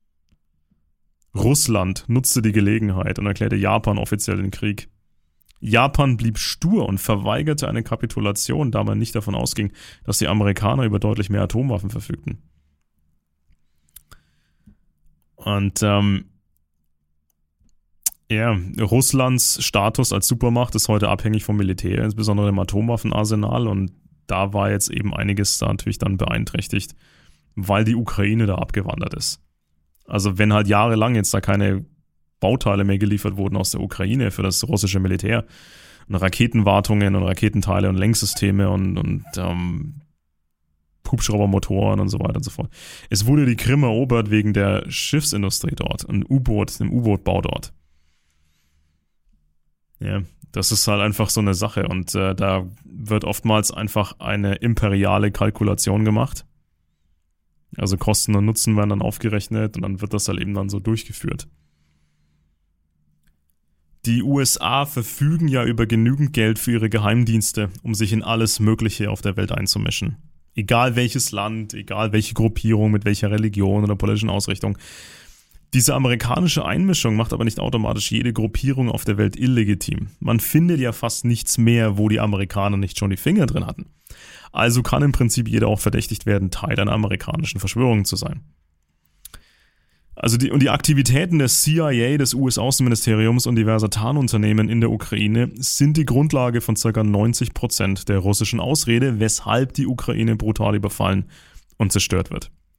Russland nutzte die Gelegenheit und erklärte Japan offiziell den Krieg. Japan blieb stur und verweigerte eine Kapitulation, da man nicht davon ausging, dass die Amerikaner über deutlich mehr Atomwaffen verfügten. Und ähm, ja, Russlands Status als Supermacht ist heute abhängig vom Militär, insbesondere dem Atomwaffenarsenal. Und da war jetzt eben einiges da natürlich dann beeinträchtigt, weil die Ukraine da abgewandert ist. Also wenn halt jahrelang jetzt da keine Bauteile mehr geliefert wurden aus der Ukraine für das russische Militär und Raketenwartungen und Raketenteile und Lenksysteme und, und ähm, Hubschraubermotoren und so weiter und so fort. Es wurde die Krim erobert wegen der Schiffsindustrie dort, ein U-Boot, dem U-Boot-Bau dort. Ja, das ist halt einfach so eine Sache und äh, da wird oftmals einfach eine imperiale Kalkulation gemacht. Also Kosten und Nutzen werden dann aufgerechnet und dann wird das halt eben dann so durchgeführt. Die U S A verfügen ja über genügend Geld für ihre Geheimdienste, um sich in alles Mögliche auf der Welt einzumischen. Egal welches Land, egal welche Gruppierung, mit welcher Religion oder politischen Ausrichtung. Diese amerikanische Einmischung macht aber nicht automatisch jede Gruppierung auf der Welt illegitim. Man findet ja fast nichts mehr, wo die Amerikaner nicht schon die Finger drin hatten. Also kann im Prinzip jeder auch verdächtigt werden, Teil einer amerikanischen Verschwörung zu sein. Also die, und die Aktivitäten der C I A, des U S-Außenministeriums und diverser Tarnunternehmen in der Ukraine sind die Grundlage von ca. neunzig Prozent der russischen Ausrede, weshalb die Ukraine brutal überfallen und zerstört wird.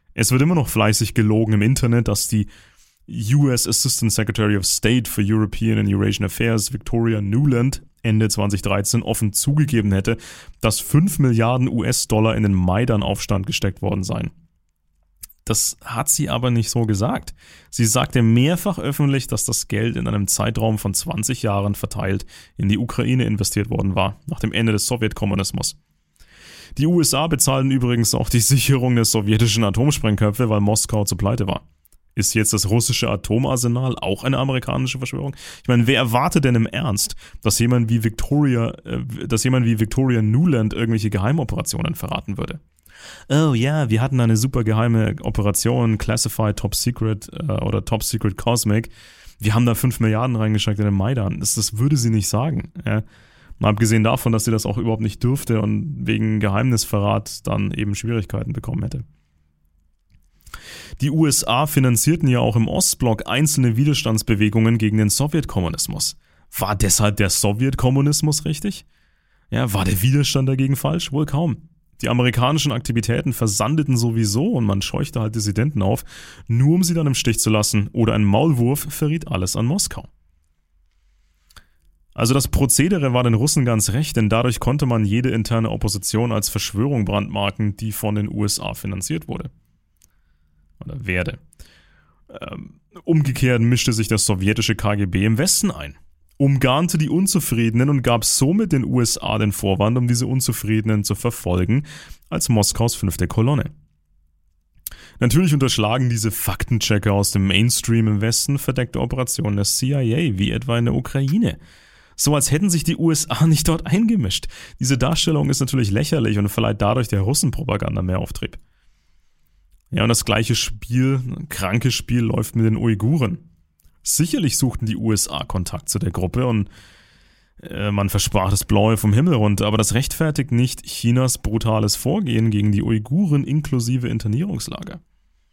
Es wird immer noch fleißig gelogen im Internet, dass die U S Assistant Secretary of State for European and Eurasian Affairs, Victoria Nuland, Ende zwanzig dreizehn offen zugegeben hätte, dass fünf Milliarden U S-Dollar in den Maidan-Aufstand gesteckt worden seien. Das hat sie aber nicht so gesagt. Sie sagte mehrfach öffentlich, dass das Geld in einem Zeitraum von zwanzig Jahren verteilt in die Ukraine investiert worden war, nach dem Ende des Sowjetkommunismus. Die U S A bezahlten übrigens auch die Sicherung der sowjetischen Atomsprengköpfe, weil Moskau zu pleite war. Ist jetzt das russische Atomarsenal auch eine amerikanische Verschwörung? Ich meine, wer erwartet denn im Ernst, dass jemand wie Victoria, äh, dass jemand wie Victoria Nuland irgendwelche Geheimoperationen verraten würde? Oh ja, wir hatten eine super geheime Operation, Classified Top Secret äh, oder Top Secret Cosmic. Wir haben da fünf Milliarden reingesteckt in den Maidan. Das, das würde sie nicht sagen. Ja? Mal abgesehen davon, dass sie das auch überhaupt nicht dürfte und wegen Geheimnisverrat dann eben Schwierigkeiten bekommen hätte. Die U S A finanzierten ja auch im Ostblock einzelne Widerstandsbewegungen gegen den Sowjetkommunismus. War deshalb der Sowjetkommunismus richtig? Ja, war der Widerstand dagegen falsch? Wohl kaum. Die amerikanischen Aktivitäten versandeten sowieso und man scheuchte halt Dissidenten auf, nur um sie dann im Stich zu lassen, oder ein Maulwurf verriet alles an Moskau. Also das Prozedere war den Russen ganz recht, denn dadurch konnte man jede interne Opposition als Verschwörung brandmarken, die von den U S A finanziert wurde. Oder werde. Ähm, umgekehrt mischte sich das sowjetische K G B im Westen ein, umgarnte die Unzufriedenen und gab somit den U S A den Vorwand, um diese Unzufriedenen zu verfolgen, als Moskaus fünfte Kolonne. Natürlich unterschlagen diese Faktenchecker aus dem Mainstream im Westen verdeckte Operationen der C I A, wie etwa in der Ukraine. So als hätten sich die U S A nicht dort eingemischt. Diese Darstellung ist natürlich lächerlich und verleiht dadurch der Russenpropaganda mehr Auftrieb. Ja, und das gleiche Spiel, ein krankes Spiel, läuft mit den Uiguren. Sicherlich suchten die U S A Kontakt zu der Gruppe und äh, man versprach das Blaue vom Himmel runter, aber das rechtfertigt nicht Chinas brutales Vorgehen gegen die Uiguren inklusive Internierungslager.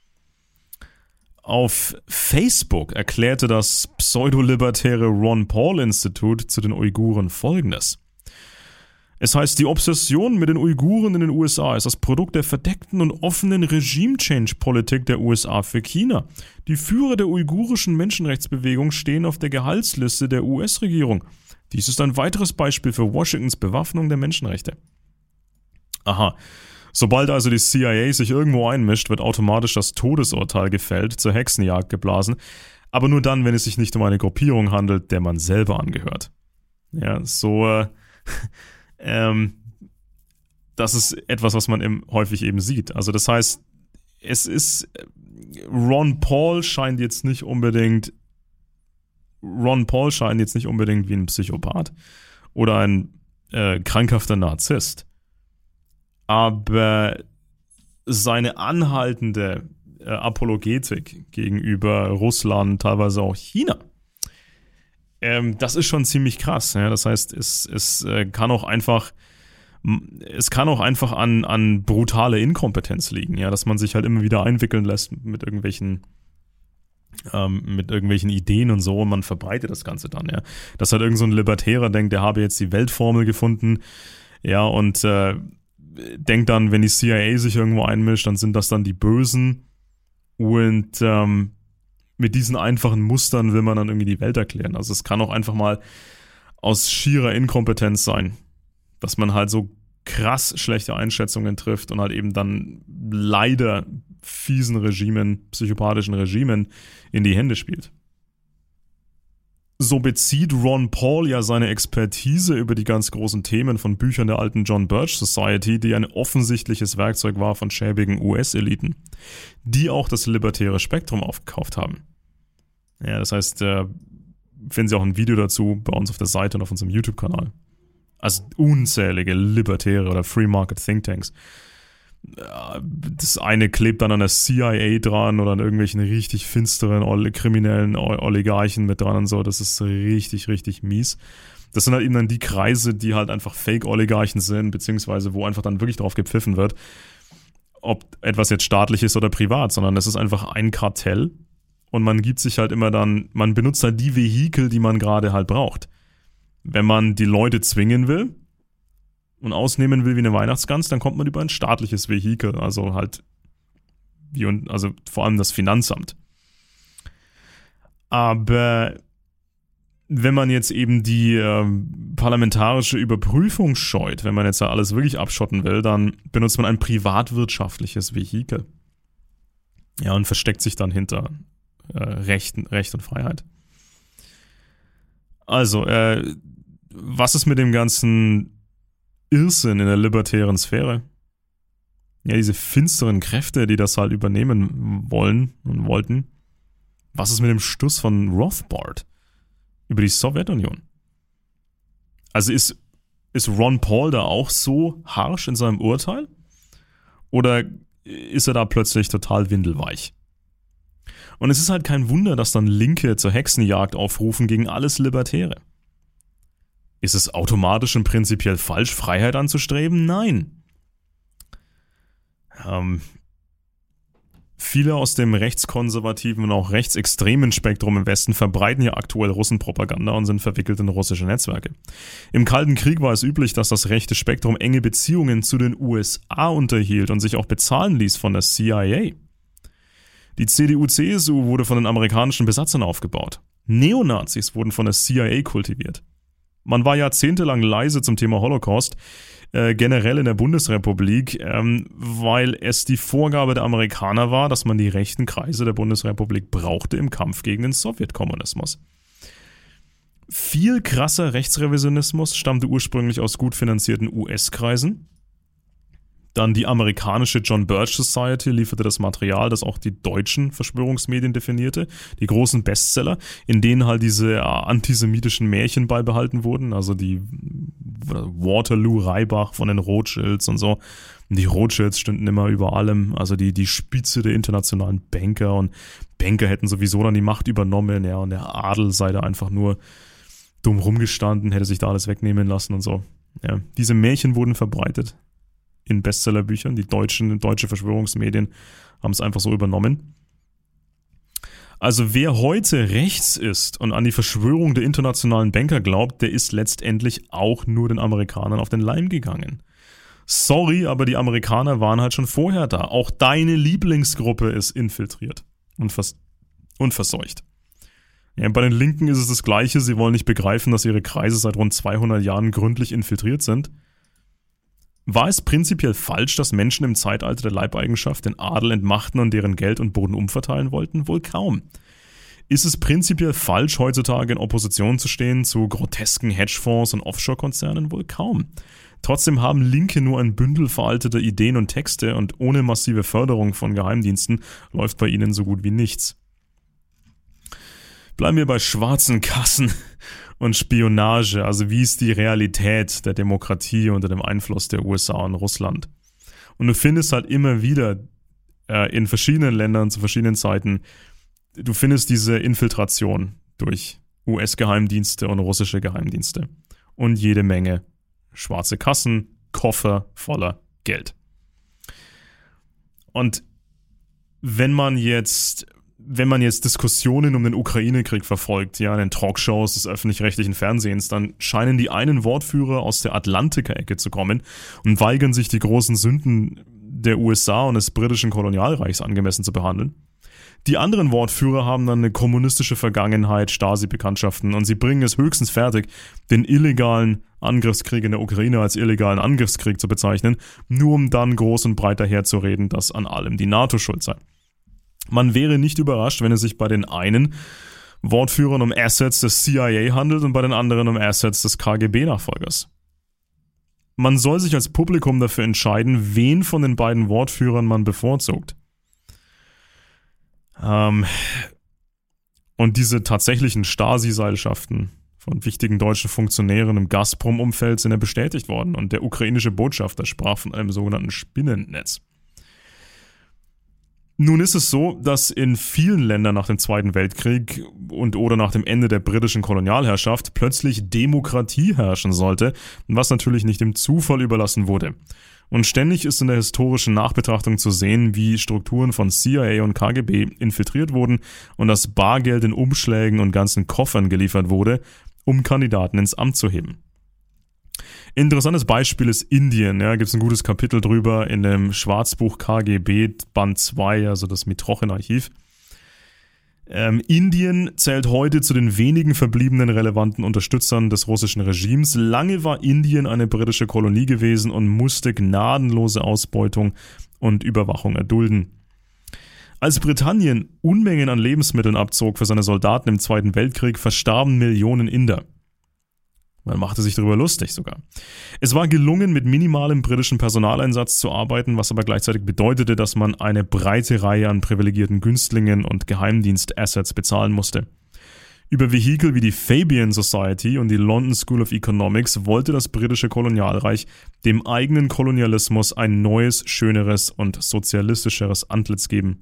Auf Facebook erklärte das pseudolibertäre Ron Paul Institut zu den Uiguren Folgendes. Es heißt, die Obsession mit den Uiguren in den U S A ist das Produkt der verdeckten und offenen Regime-Change-Politik der U S A für China. Die Führer der uigurischen Menschenrechtsbewegung stehen auf der Gehaltsliste der U S-Regierung. Dies ist ein weiteres Beispiel für Washingtons Bewaffnung der Menschenrechte. Aha. Sobald also die C I A sich irgendwo einmischt, wird automatisch das Todesurteil gefällt, zur Hexenjagd geblasen, aber nur dann, wenn es sich nicht um eine Gruppierung handelt, der man selber angehört. Ja, so, äh, ähm, das ist etwas, was man eben häufig eben sieht. Also das heißt, es ist, Ron Paul scheint jetzt nicht unbedingt, Ron Paul scheint jetzt nicht unbedingt wie ein Psychopath oder ein äh, krankhafter Narzisst. Aber seine anhaltende äh, Apologetik gegenüber Russland, teilweise auch China, ähm, das ist schon ziemlich krass. Ja? Das heißt, es, es äh, kann auch einfach, es kann auch einfach an, an brutale Inkompetenz liegen, ja, dass man sich halt immer wieder einwickeln lässt mit irgendwelchen ähm, mit irgendwelchen Ideen und so und man verbreitet das Ganze dann, ja. Dass halt irgend so ein Libertärer denkt, der habe jetzt die Weltformel gefunden, ja, und äh, denkt dann, wenn die C I A sich irgendwo einmischt, dann sind das dann die Bösen und ähm, mit diesen einfachen Mustern will man dann irgendwie die Welt erklären. Also es kann auch einfach mal aus schierer Inkompetenz sein, dass man halt so krass schlechte Einschätzungen trifft und halt eben dann leider fiesen Regimen, psychopathischen Regimen in die Hände spielt. So bezieht Ron Paul ja seine Expertise über die ganz großen Themen von Büchern der alten John Birch Society, die ein offensichtliches Werkzeug war von schäbigen U S-Eliten, die auch das libertäre Spektrum aufgekauft haben. Ja, das heißt, äh, finden Sie auch ein Video dazu bei uns auf der Seite und auf unserem YouTube-Kanal. Also unzählige libertäre oder Free Market Thinktanks. Das eine klebt dann an der C I A dran oder an irgendwelchen richtig finsteren, kriminellen Oligarchen mit dran und so. Das ist richtig, richtig mies. Das sind halt eben dann die Kreise, die halt einfach Fake-Oligarchen sind, beziehungsweise wo einfach dann wirklich drauf gepfiffen wird, ob etwas jetzt staatlich ist oder privat, sondern das ist einfach ein Kartell und man gibt sich halt immer dann, man benutzt halt die Vehikel, die man gerade halt braucht. Wenn man die Leute zwingen will und ausnehmen will wie eine Weihnachtsgans, dann kommt man über ein staatliches Vehikel, also halt wie, also vor allem das Finanzamt. Aber wenn man jetzt eben die äh, parlamentarische Überprüfung scheut, wenn man jetzt da alles wirklich abschotten will, dann benutzt man ein privatwirtschaftliches Vehikel. Ja, und versteckt sich dann hinter äh, Recht, Recht und Freiheit. Also, äh, was ist mit dem ganzen Irrsinn in der libertären Sphäre? Ja, diese finsteren Kräfte, die das halt übernehmen wollen und wollten. Was ist mit dem Stuss von Rothbard über die Sowjetunion? Also ist, ist Ron Paul da auch so harsch in seinem Urteil? Oder ist er da plötzlich total windelweich? Und es ist halt kein Wunder, dass dann Linke zur Hexenjagd aufrufen gegen alles Libertäre. Ist es automatisch und prinzipiell falsch, Freiheit anzustreben? Nein. Ähm, viele aus dem rechtskonservativen und auch rechtsextremen Spektrum im Westen verbreiten ja aktuell Russenpropaganda und sind verwickelt in russische Netzwerke. Im Kalten Krieg war es üblich, dass das rechte Spektrum enge Beziehungen zu den U S A unterhielt und sich auch bezahlen ließ von der C I A. Die C D U C S U wurde von den amerikanischen Besatzern aufgebaut. Neonazis wurden von der C I A kultiviert. Man war jahrzehntelang leise zum Thema Holocaust, äh, generell in der Bundesrepublik, ähm, weil es die Vorgabe der Amerikaner war, dass man die rechten Kreise der Bundesrepublik brauchte im Kampf gegen den Sowjetkommunismus. Viel krasser Rechtsrevisionismus stammte ursprünglich aus gut finanzierten U S-Kreisen. Dann die amerikanische John Birch Society lieferte das Material, das auch die deutschen Verschwörungsmedien definierte. Die großen Bestseller, in denen halt diese antisemitischen Märchen beibehalten wurden. Also die Waterloo-Reibach von den Rothschilds und so. Und die Rothschilds stünden immer über allem. Also die, die Spitze der internationalen Banker. Und Banker hätten sowieso dann die Macht übernommen. Ja, und der Adel sei da einfach nur dumm rumgestanden, hätte sich da alles wegnehmen lassen und so. Ja, diese Märchen wurden verbreitet in Bestsellerbüchern. Die deutschen, deutsche Verschwörungsmedien haben es einfach so übernommen. Also wer heute rechts ist und an die Verschwörung der internationalen Banker glaubt, der ist letztendlich auch nur den Amerikanern auf den Leim gegangen. Sorry, aber die Amerikaner waren halt schon vorher da. Auch deine Lieblingsgruppe ist infiltriert und, vers- und verseucht. Ja, bei den Linken ist es das Gleiche. Sie wollen nicht begreifen, dass ihre Kreise seit rund zweihundert Jahren gründlich infiltriert sind. War es prinzipiell falsch, dass Menschen im Zeitalter der Leibeigenschaft den Adel entmachten und deren Geld und Boden umverteilen wollten? Wohl kaum. Ist es prinzipiell falsch, heutzutage in Opposition zu stehen zu grotesken Hedgefonds und Offshore-Konzernen? Wohl kaum. Trotzdem haben Linke nur ein Bündel veralteter Ideen und Texte und ohne massive Förderung von Geheimdiensten läuft bei ihnen so gut wie nichts. Bleiben wir bei schwarzen Kassen und Spionage, also wie ist die Realität der Demokratie unter dem Einfluss der U S A und Russland. Und du findest halt immer wieder äh, in verschiedenen Ländern zu verschiedenen Zeiten, du findest diese Infiltration durch U S-Geheimdienste und russische Geheimdienste. Und jede Menge schwarze Kassen, Koffer voller Geld. Und wenn man jetzt... Wenn man jetzt Diskussionen um den Ukraine-Krieg verfolgt, ja, in den Talkshows des öffentlich-rechtlichen Fernsehens, dann scheinen die einen Wortführer aus der Atlantiker-Ecke zu kommen und weigern sich, die großen Sünden der U S A und des britischen Kolonialreichs angemessen zu behandeln. Die anderen Wortführer haben dann eine kommunistische Vergangenheit, Stasi-Bekanntschaften und sie bringen es höchstens fertig, den illegalen Angriffskrieg in der Ukraine als illegalen Angriffskrieg zu bezeichnen, nur um dann groß und breit daherzureden, dass an allem die NATO schuld sei. Man wäre nicht überrascht, wenn es sich bei den einen Wortführern um Assets des C I A handelt und bei den anderen um Assets des K G B-Nachfolgers. Man soll sich als Publikum dafür entscheiden, wen von den beiden Wortführern man bevorzugt. Ähm, und diese tatsächlichen Stasi-Seilschaften von wichtigen deutschen Funktionären im Gazprom-Umfeld sind ja bestätigt worden und der ukrainische Botschafter sprach von einem sogenannten Spinnennetz. Nun ist es so, dass in vielen Ländern nach dem Zweiten Weltkrieg und oder nach dem Ende der britischen Kolonialherrschaft plötzlich Demokratie herrschen sollte, was natürlich nicht dem Zufall überlassen wurde. Und ständig ist in der historischen Nachbetrachtung zu sehen, wie Strukturen von C I A und K G B infiltriert wurden und das Bargeld in Umschlägen und ganzen Koffern geliefert wurde, um Kandidaten ins Amt zu heben. Interessantes Beispiel ist Indien. Ja, gibt es ein gutes Kapitel drüber in dem Schwarzbuch K G B Band zwei, also das Mitrochin-Archiv. Ähm, Indien zählt heute zu den wenigen verbliebenen relevanten Unterstützern des russischen Regimes. Lange war Indien eine britische Kolonie gewesen und musste gnadenlose Ausbeutung und Überwachung erdulden. Als Britannien Unmengen an Lebensmitteln abzog für seine Soldaten im Zweiten Weltkrieg, verstarben Millionen Inder. Man machte sich darüber lustig sogar. Es war gelungen, mit minimalem britischen Personaleinsatz zu arbeiten, was aber gleichzeitig bedeutete, dass man eine breite Reihe an privilegierten Günstlingen und Geheimdienst-Assets bezahlen musste. Über Vehikel wie die Fabian Society und die London School of Economics wollte das britische Kolonialreich dem eigenen Kolonialismus ein neues, schöneres und sozialistischeres Antlitz geben.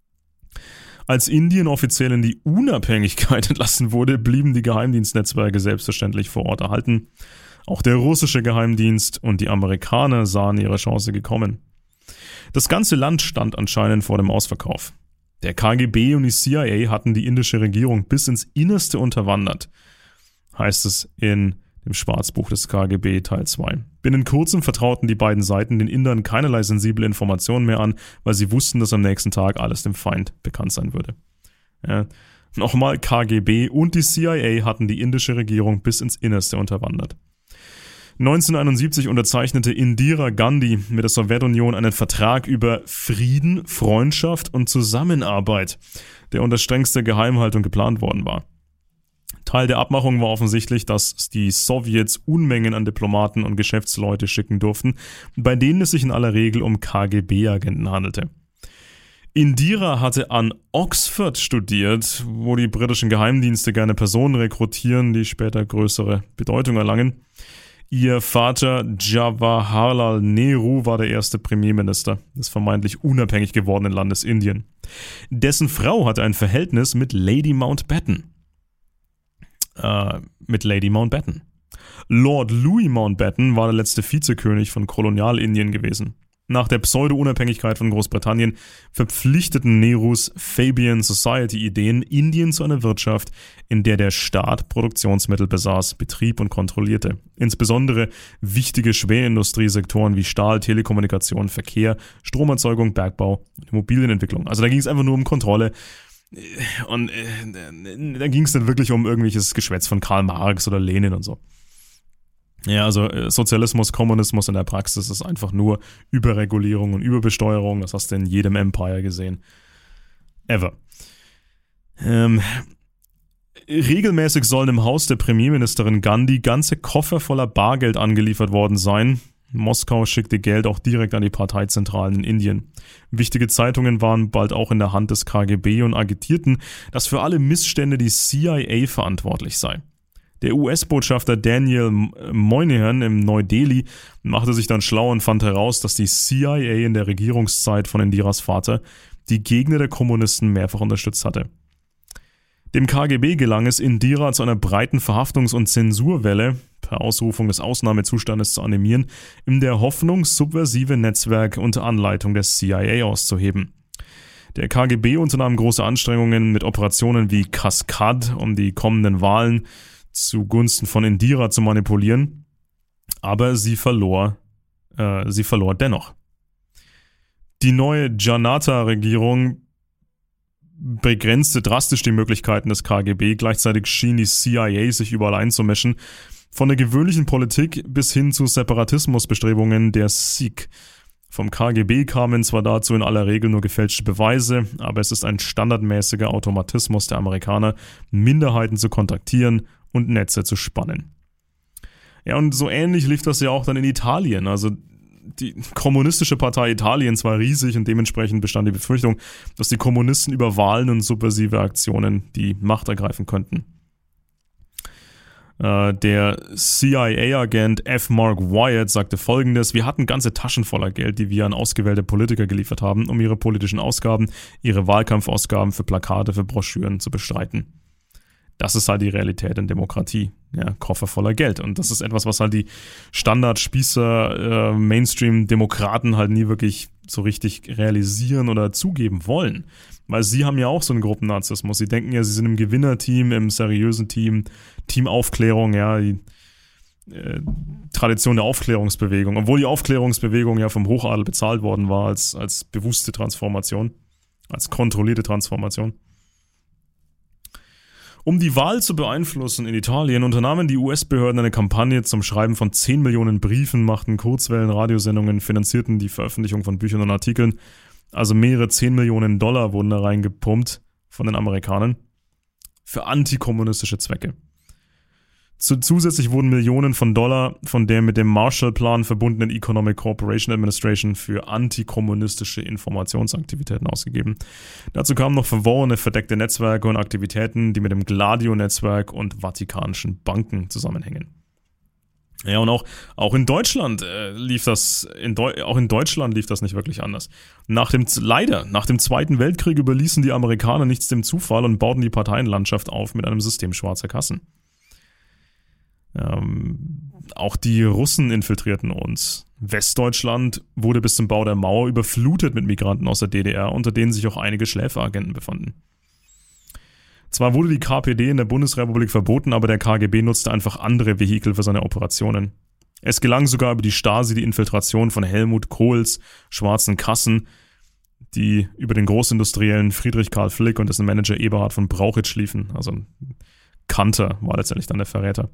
Als Indien offiziell in die Unabhängigkeit entlassen wurde, blieben die Geheimdienstnetzwerke selbstverständlich vor Ort erhalten. Auch der russische Geheimdienst und die Amerikaner sahen ihre Chance gekommen. Das ganze Land stand anscheinend vor dem Ausverkauf. Der K G B und die C I A hatten die indische Regierung bis ins Innerste unterwandert, heißt es in dem Schwarzbuch des K G B Teil zwei. Binnen kurzem vertrauten die beiden Seiten den Indern keinerlei sensible Informationen mehr an, weil sie wussten, dass am nächsten Tag alles dem Feind bekannt sein würde. Ja, nochmal, K G B und die C I A hatten die indische Regierung bis ins Innerste unterwandert. neunzehnhunderteinundsiebzig unterzeichnete Indira Gandhi mit der Sowjetunion einen Vertrag über Frieden, Freundschaft und Zusammenarbeit, der unter strengster Geheimhaltung geplant worden war. Teil der Abmachung war offensichtlich, dass die Sowjets Unmengen an Diplomaten und Geschäftsleute schicken durften, bei denen es sich in aller Regel um K G B-Agenten handelte. Indira hatte an Oxford studiert, wo die britischen Geheimdienste gerne Personen rekrutieren, die später größere Bedeutung erlangen. Ihr Vater Jawaharlal Nehru war der erste Premierminister des vermeintlich unabhängig gewordenen Landes Indien. Dessen Frau hatte ein Verhältnis mit Lady Mountbatten. Äh, mit Lady Mountbatten. Lord Louis Mountbatten war der letzte Vizekönig von Kolonialindien gewesen. Nach der Pseudo-Unabhängigkeit von Großbritannien verpflichteten Nehrus Fabian Society-Ideen Indien zu einer Wirtschaft, in der der Staat Produktionsmittel besaß, betrieb und kontrollierte. Insbesondere wichtige Schwerindustriesektoren wie Stahl, Telekommunikation, Verkehr, Stromerzeugung, Bergbau und Immobilienentwicklung. Also da ging es einfach nur um Kontrolle. Und äh, da ging es dann wirklich um irgendwelches Geschwätz von Karl Marx oder Lenin und so. Ja, also Sozialismus, Kommunismus in der Praxis ist einfach nur Überregulierung und Überbesteuerung. Das hast du in jedem Empire gesehen. Ever. Ähm, regelmäßig sollen im Haus der Premierministerin Gandhi ganze Koffer voller Bargeld angeliefert worden sein. Moskau schickte Geld auch direkt an die Parteizentralen in Indien. Wichtige Zeitungen waren bald auch in der Hand des K G B und agitierten, dass für alle Missstände die C I A verantwortlich sei. Der U S-Botschafter Daniel Moynihan im Neu-Delhi machte sich dann schlau und fand heraus, dass die C I A in der Regierungszeit von Indiras Vater die Gegner der Kommunisten mehrfach unterstützt hatte. Dem K G B gelang es, Indira zu einer breiten Verhaftungs- und Zensurwelle per Ausrufung des Ausnahmezustandes zu animieren, in der Hoffnung, subversive Netzwerke unter Anleitung der C I A auszuheben. Der K G B unternahm große Anstrengungen mit Operationen wie Kaskad, um die kommenden Wahlen zugunsten von Indira zu manipulieren, aber sie verlor, äh, sie verlor dennoch. Die neue Janata-Regierung begrenzte drastisch die Möglichkeiten des K G B, gleichzeitig schien die C I A sich überall einzumischen, von der gewöhnlichen Politik bis hin zu Separatismusbestrebungen der Sikh. Vom K G B kamen zwar dazu in aller Regel nur gefälschte Beweise, aber es ist ein standardmäßiger Automatismus der Amerikaner, Minderheiten zu kontaktieren und Netze zu spannen. Ja, und so ähnlich lief das ja auch dann in Italien. Also die kommunistische Partei Italiens war riesig und dementsprechend bestand die Befürchtung, dass die Kommunisten über Wahlen und subversive Aktionen die Macht ergreifen könnten. Äh, der C I A-Agent F. Mark Wyatt sagte Folgendes: Wir hatten ganze Taschen voller Geld, die wir an ausgewählte Politiker geliefert haben, um ihre politischen Ausgaben, ihre Wahlkampfausgaben für Plakate, für Broschüren zu bestreiten. Das ist halt die Realität in Demokratie. Ja, Koffer voller Geld. Und das ist etwas, was halt die Standard-Spießer, äh, Mainstream-Demokraten halt nie wirklich so richtig realisieren oder zugeben wollen. Weil sie haben ja auch so einen Gruppennarzissmus. Sie denken ja, sie sind im Gewinnerteam, im seriösen Team, Teamaufklärung, ja. Die äh, Tradition der Aufklärungsbewegung, obwohl die Aufklärungsbewegung ja vom Hochadel bezahlt worden war als, als bewusste Transformation, als kontrollierte Transformation. Um die Wahl zu beeinflussen in Italien unternahmen die U S-Behörden eine Kampagne zum Schreiben von zehn Millionen Briefen, machten Kurzwellen-Radiosendungen, finanzierten die Veröffentlichung von Büchern und Artikeln. Also mehrere zehn Millionen Dollar wurden da reingepumpt von den Amerikanern für antikommunistische Zwecke. Zusätzlich wurden Millionen von Dollar von der mit dem Marshall-Plan verbundenen Economic Cooperation Administration für antikommunistische Informationsaktivitäten ausgegeben. Dazu kamen noch verworrene, verdeckte Netzwerke und Aktivitäten, die mit dem Gladio-Netzwerk und vatikanischen Banken zusammenhängen. Ja, und auch, auch in Deutschland äh, lief das, in Deu- auch in Deutschland lief das nicht wirklich anders. Nach dem, leider, nach dem Zweiten Weltkrieg überließen die Amerikaner nichts dem Zufall und bauten die Parteienlandschaft auf mit einem System schwarzer Kassen. Ähm, auch die Russen infiltrierten uns. Westdeutschland wurde bis zum Bau der Mauer überflutet mit Migranten aus der D D R, unter denen sich auch einige Schläferagenten befanden. Zwar wurde die K P D in der Bundesrepublik verboten, aber der K G B nutzte einfach andere Vehikel für seine Operationen. Es gelang sogar über die Stasi die Infiltration von Helmut Kohls schwarzen Kassen, die über den Großindustriellen Friedrich Karl Flick und dessen Manager Eberhard von Brauchitsch liefen. Also Kanter war letztendlich dann der Verräter.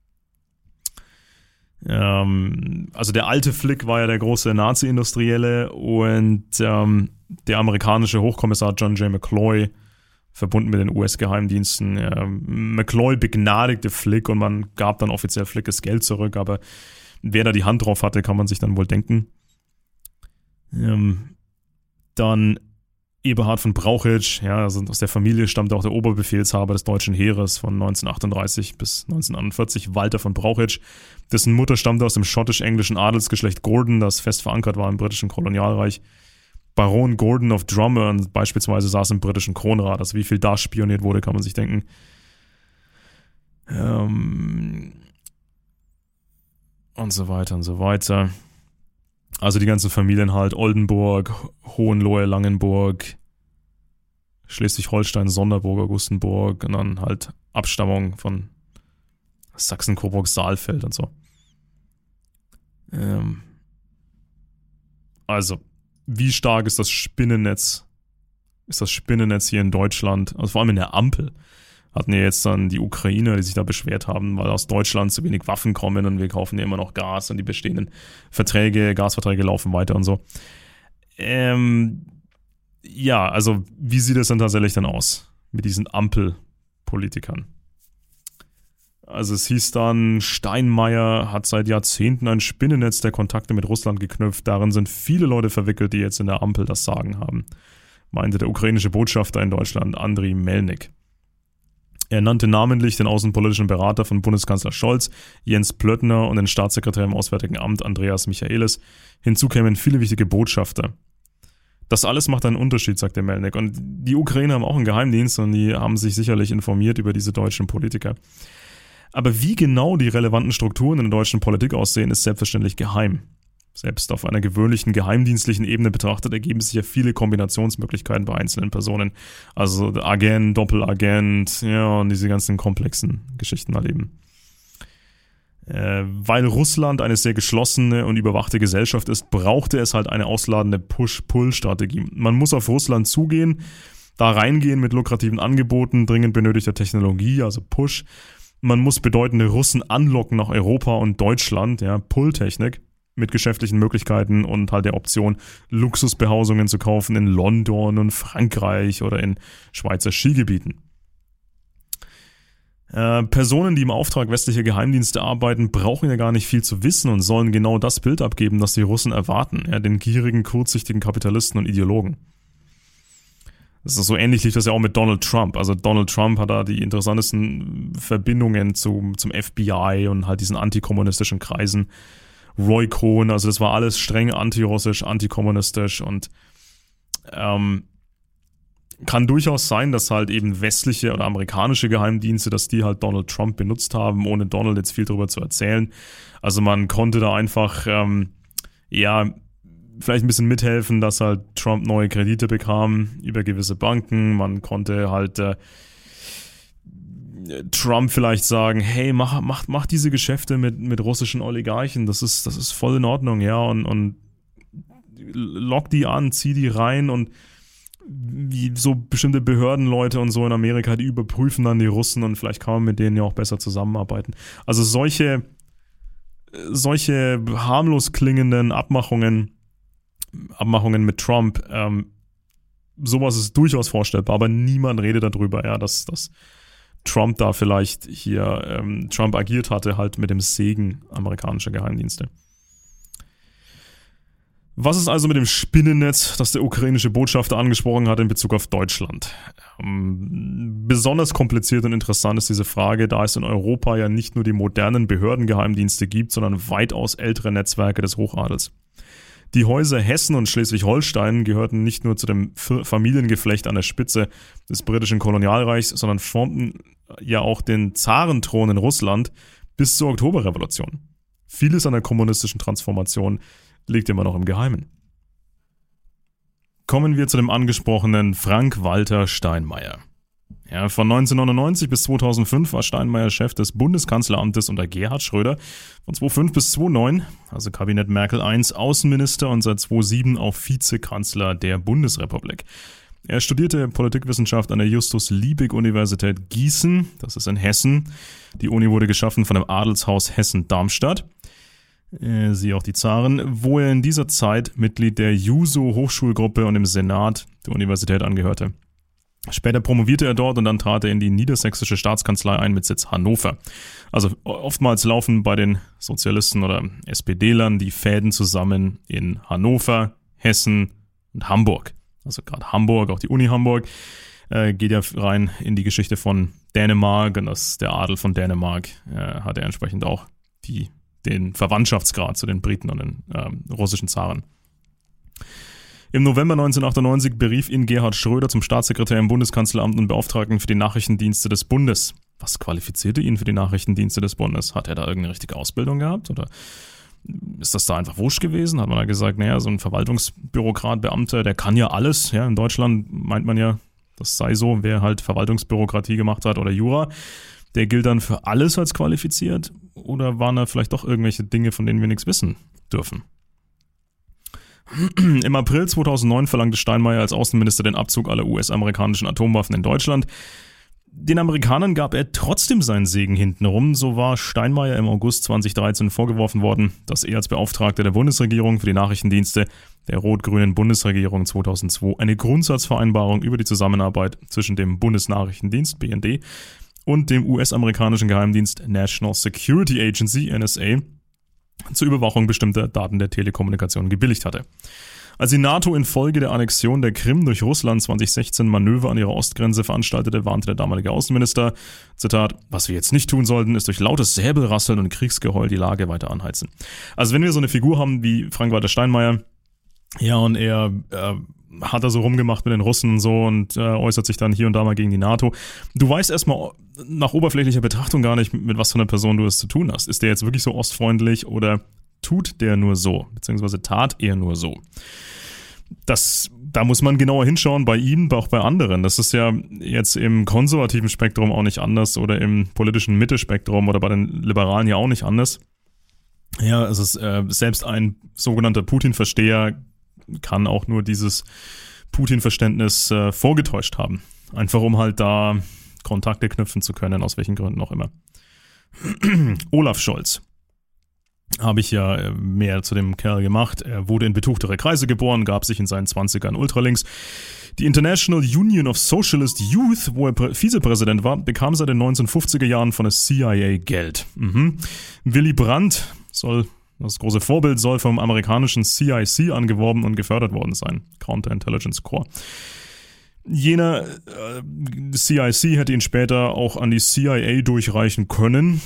Ähm, also der alte Flick war ja der große Nazi-Industrielle und ähm, der amerikanische Hochkommissar John J. McCloy, verbunden mit den U S-Geheimdiensten. Ähm, McCloy begnadigte Flick und man gab dann offiziell Flick das Geld zurück, aber wer da die Hand drauf hatte, kann man sich dann wohl denken. Ähm, dann Eberhard von Brauchitsch, ja, also aus der Familie stammt auch der Oberbefehlshaber des deutschen Heeres von neunzehnhundertachtunddreißig bis neunzehnhunderteinundvierzig, Walter von Brauchitsch. Dessen Mutter stammte aus dem schottisch-englischen Adelsgeschlecht Gordon, das fest verankert war im britischen Kolonialreich. Baron Gordon of Drummond beispielsweise saß im britischen Kronrat. Also wie viel da spioniert wurde, kann man sich denken. Ähm und so weiter und so weiter. Also die ganzen Familien halt, Oldenburg, Hohenlohe, Langenburg, Schleswig-Holstein, Sonderburg, Augustenburg und dann halt Abstammung von Sachsen, Coburg, Saalfeld und so. Ähm also, wie stark ist das Spinnennetz? Ist das Spinnennetz hier in Deutschland, also vor allem in der Ampel, hatten ja jetzt dann die Ukrainer, die sich da beschwert haben, weil aus Deutschland zu wenig Waffen kommen und wir kaufen ja immer noch Gas und die bestehenden Verträge, Gasverträge laufen weiter und so. Ähm, ja, also wie sieht es denn tatsächlich dann aus mit diesen Ampelpolitikern? Also es hieß dann, Steinmeier hat seit Jahrzehnten ein Spinnennetz der Kontakte mit Russland geknüpft. Darin sind viele Leute verwickelt, die jetzt in der Ampel das Sagen haben, meinte der ukrainische Botschafter in Deutschland, Andriy Melnik. Er nannte namentlich den außenpolitischen Berater von Bundeskanzler Scholz, Jens Plöttner, und den Staatssekretär im Auswärtigen Amt, Andreas Michaelis. Hinzu kämen viele wichtige Botschafter. Das alles macht einen Unterschied, sagte Melnik. Und die Ukrainer haben auch einen Geheimdienst und die haben sich sicherlich informiert über diese deutschen Politiker. Aber wie genau die relevanten Strukturen in der deutschen Politik aussehen, ist selbstverständlich geheim. Selbst auf einer gewöhnlichen geheimdienstlichen Ebene betrachtet, ergeben sich ja viele Kombinationsmöglichkeiten bei einzelnen Personen. Also Agent, Doppelagent, ja, und diese ganzen komplexen Geschichten erleben. Äh, weil Russland eine sehr geschlossene und überwachte Gesellschaft ist, brauchte es halt eine ausladende Push-Pull-Strategie. Man muss auf Russland zugehen, da reingehen mit lukrativen Angeboten, dringend benötigter Technologie, also Push. Man muss bedeutende Russen anlocken nach Europa und Deutschland, ja, Pull-Technik, mit geschäftlichen Möglichkeiten und halt der Option, Luxusbehausungen zu kaufen in London und Frankreich oder in Schweizer Skigebieten. Äh, Personen, die im Auftrag westlicher Geheimdienste arbeiten, brauchen ja gar nicht viel zu wissen und sollen genau das Bild abgeben, das die Russen erwarten, ja, den gierigen, kurzsichtigen Kapitalisten und Ideologen. Das ist so ähnlich lief das ja auch mit Donald Trump. Also Donald Trump hat da die interessantesten Verbindungen zum, zum F B I und halt diesen antikommunistischen Kreisen. Roy Cohn, also das war alles streng antirussisch, antikommunistisch und ähm, kann durchaus sein, dass halt eben westliche oder amerikanische Geheimdienste, dass die halt Donald Trump benutzt haben, ohne Donald jetzt viel darüber zu erzählen. Also man konnte da einfach, ähm, ja, vielleicht ein bisschen mithelfen, dass halt Trump neue Kredite bekam über gewisse Banken. Man konnte halt äh, Trump vielleicht sagen, hey, mach, mach, mach diese Geschäfte mit, mit russischen Oligarchen, das ist, das ist voll in Ordnung, ja, und, und lock die an, zieh die rein und wie so bestimmte Behördenleute und so in Amerika, die überprüfen dann die Russen und vielleicht kann man mit denen ja auch besser zusammenarbeiten. Also solche, solche harmlos klingenden Abmachungen, Abmachungen mit Trump, ähm, sowas ist durchaus vorstellbar, aber niemand redet darüber, ja, dass, dass Trump da vielleicht hier, ähm, Trump agiert hatte halt mit dem Segen amerikanischer Geheimdienste. Was ist also mit dem Spinnennetz, das der ukrainische Botschafter angesprochen hat in Bezug auf Deutschland? Ähm, besonders kompliziert und interessant ist diese Frage, da es in Europa ja nicht nur die modernen Behördengeheimdienste gibt, sondern weitaus ältere Netzwerke des Hochadels. Die Häuser Hessen und Schleswig-Holstein gehörten nicht nur zu dem Familiengeflecht an der Spitze des britischen Kolonialreichs, sondern formten ja auch den Zarenthron in Russland bis zur Oktoberrevolution. Vieles an der kommunistischen Transformation liegt immer noch im Geheimen. Kommen wir zu dem angesprochenen Frank-Walter Steinmeier. Ja, von neunzehnhundertneunundneunzig bis zweitausendfünf war Steinmeier Chef des Bundeskanzleramtes unter Gerhard Schröder, von zweitausendfünf bis zweitausendneun, also Kabinett Merkel eins, Außenminister und seit zweitausendsieben auch Vizekanzler der Bundesrepublik. Er studierte Politikwissenschaft an der Justus-Liebig-Universität Gießen, das ist in Hessen. Die Uni wurde geschaffen von dem Adelshaus Hessen-Darmstadt. Äh, siehe auch die Zaren, wo er in dieser Zeit Mitglied der Juso-Hochschulgruppe und im Senat der Universität angehörte. Später promovierte er dort und dann trat er in die niedersächsische Staatskanzlei ein mit Sitz Hannover. Also oftmals laufen bei den Sozialisten oder SPDlern die Fäden zusammen in Hannover, Hessen und Hamburg. Also gerade Hamburg, auch die Uni Hamburg, äh, geht ja rein in die Geschichte von Dänemark und das, der Adel von Dänemark äh, hat er entsprechend auch die den Verwandtschaftsgrad zu den Briten und den ähm, russischen Zaren. Im November neunzehnhundertachtundneunzig berief ihn Gerhard Schröder zum Staatssekretär im Bundeskanzleramt und Beauftragten für die Nachrichtendienste des Bundes. Was qualifizierte ihn für die Nachrichtendienste des Bundes? Hat er da irgendeine richtige Ausbildung gehabt oder ist das da einfach wurscht gewesen? Hat man da gesagt, naja, so ein Verwaltungsbürokrat, Beamter, der kann ja alles. Ja, in Deutschland meint man ja, das sei so, wer halt Verwaltungsbürokratie gemacht hat oder Jura, der gilt dann für alles als qualifiziert oder waren da vielleicht doch irgendwelche Dinge, von denen wir nichts wissen dürfen? Im April zweitausendneun verlangte Steinmeier als Außenminister den Abzug aller U S-amerikanischen Atomwaffen in Deutschland. Den Amerikanern gab er trotzdem seinen Segen hintenrum. So war Steinmeier im August zweitausenddreizehn vorgeworfen worden, dass er als Beauftragter der Bundesregierung für die Nachrichtendienste der rot-grünen Bundesregierung zweitausendzwei eine Grundsatzvereinbarung über die Zusammenarbeit zwischen dem Bundesnachrichtendienst B N D und dem U S-amerikanischen Geheimdienst National Security Agency N S A zur Überwachung bestimmter Daten der Telekommunikation gebilligt hatte. Als die NATO infolge der Annexion der Krim durch Russland zweitausendsechzehn Manöver an ihrer Ostgrenze veranstaltete, warnte der damalige Außenminister, Zitat, was wir jetzt nicht tun sollten, ist durch lautes Säbelrasseln und Kriegsgeheul die Lage weiter anheizen. Also wenn wir so eine Figur haben wie Frank-Walter Steinmeier, ja, und er äh, hat da so rumgemacht mit den Russen und so und äh, äußert sich dann hier und da mal gegen die NATO. Du weißt erstmal nach oberflächlicher Betrachtung gar nicht, mit was für einer Person du es zu tun hast. Ist der jetzt wirklich so ostfreundlich oder tut der nur so, beziehungsweise tat er nur so? Das, da muss man genauer hinschauen bei ihm, auch bei anderen. Das ist ja jetzt im konservativen Spektrum auch nicht anders oder im politischen Mittelspektrum oder bei den Liberalen ja auch nicht anders. Ja, es ist äh, selbst ein sogenannter Putin-Versteher kann auch nur dieses Putin-Verständnis äh, vorgetäuscht haben. Einfach um halt da Kontakte knüpfen zu können, aus welchen Gründen auch immer. Olaf Scholz. Habe ich ja mehr zu dem Kerl gemacht. Er wurde in betuchtere Kreise geboren, gab sich in seinen zwanzigern ultralinks. Die International Union of Socialist Youth, wo er Vizepräsident war, bekam seit den neunzehnhundertfünfziger Jahren von der C I A Geld. Mhm. Willy Brandt soll, das große Vorbild, soll vom amerikanischen C I C angeworben und gefördert worden sein. Counterintelligence Corps. Jener äh, C I C hätte ihn später auch an die C I A durchreichen können.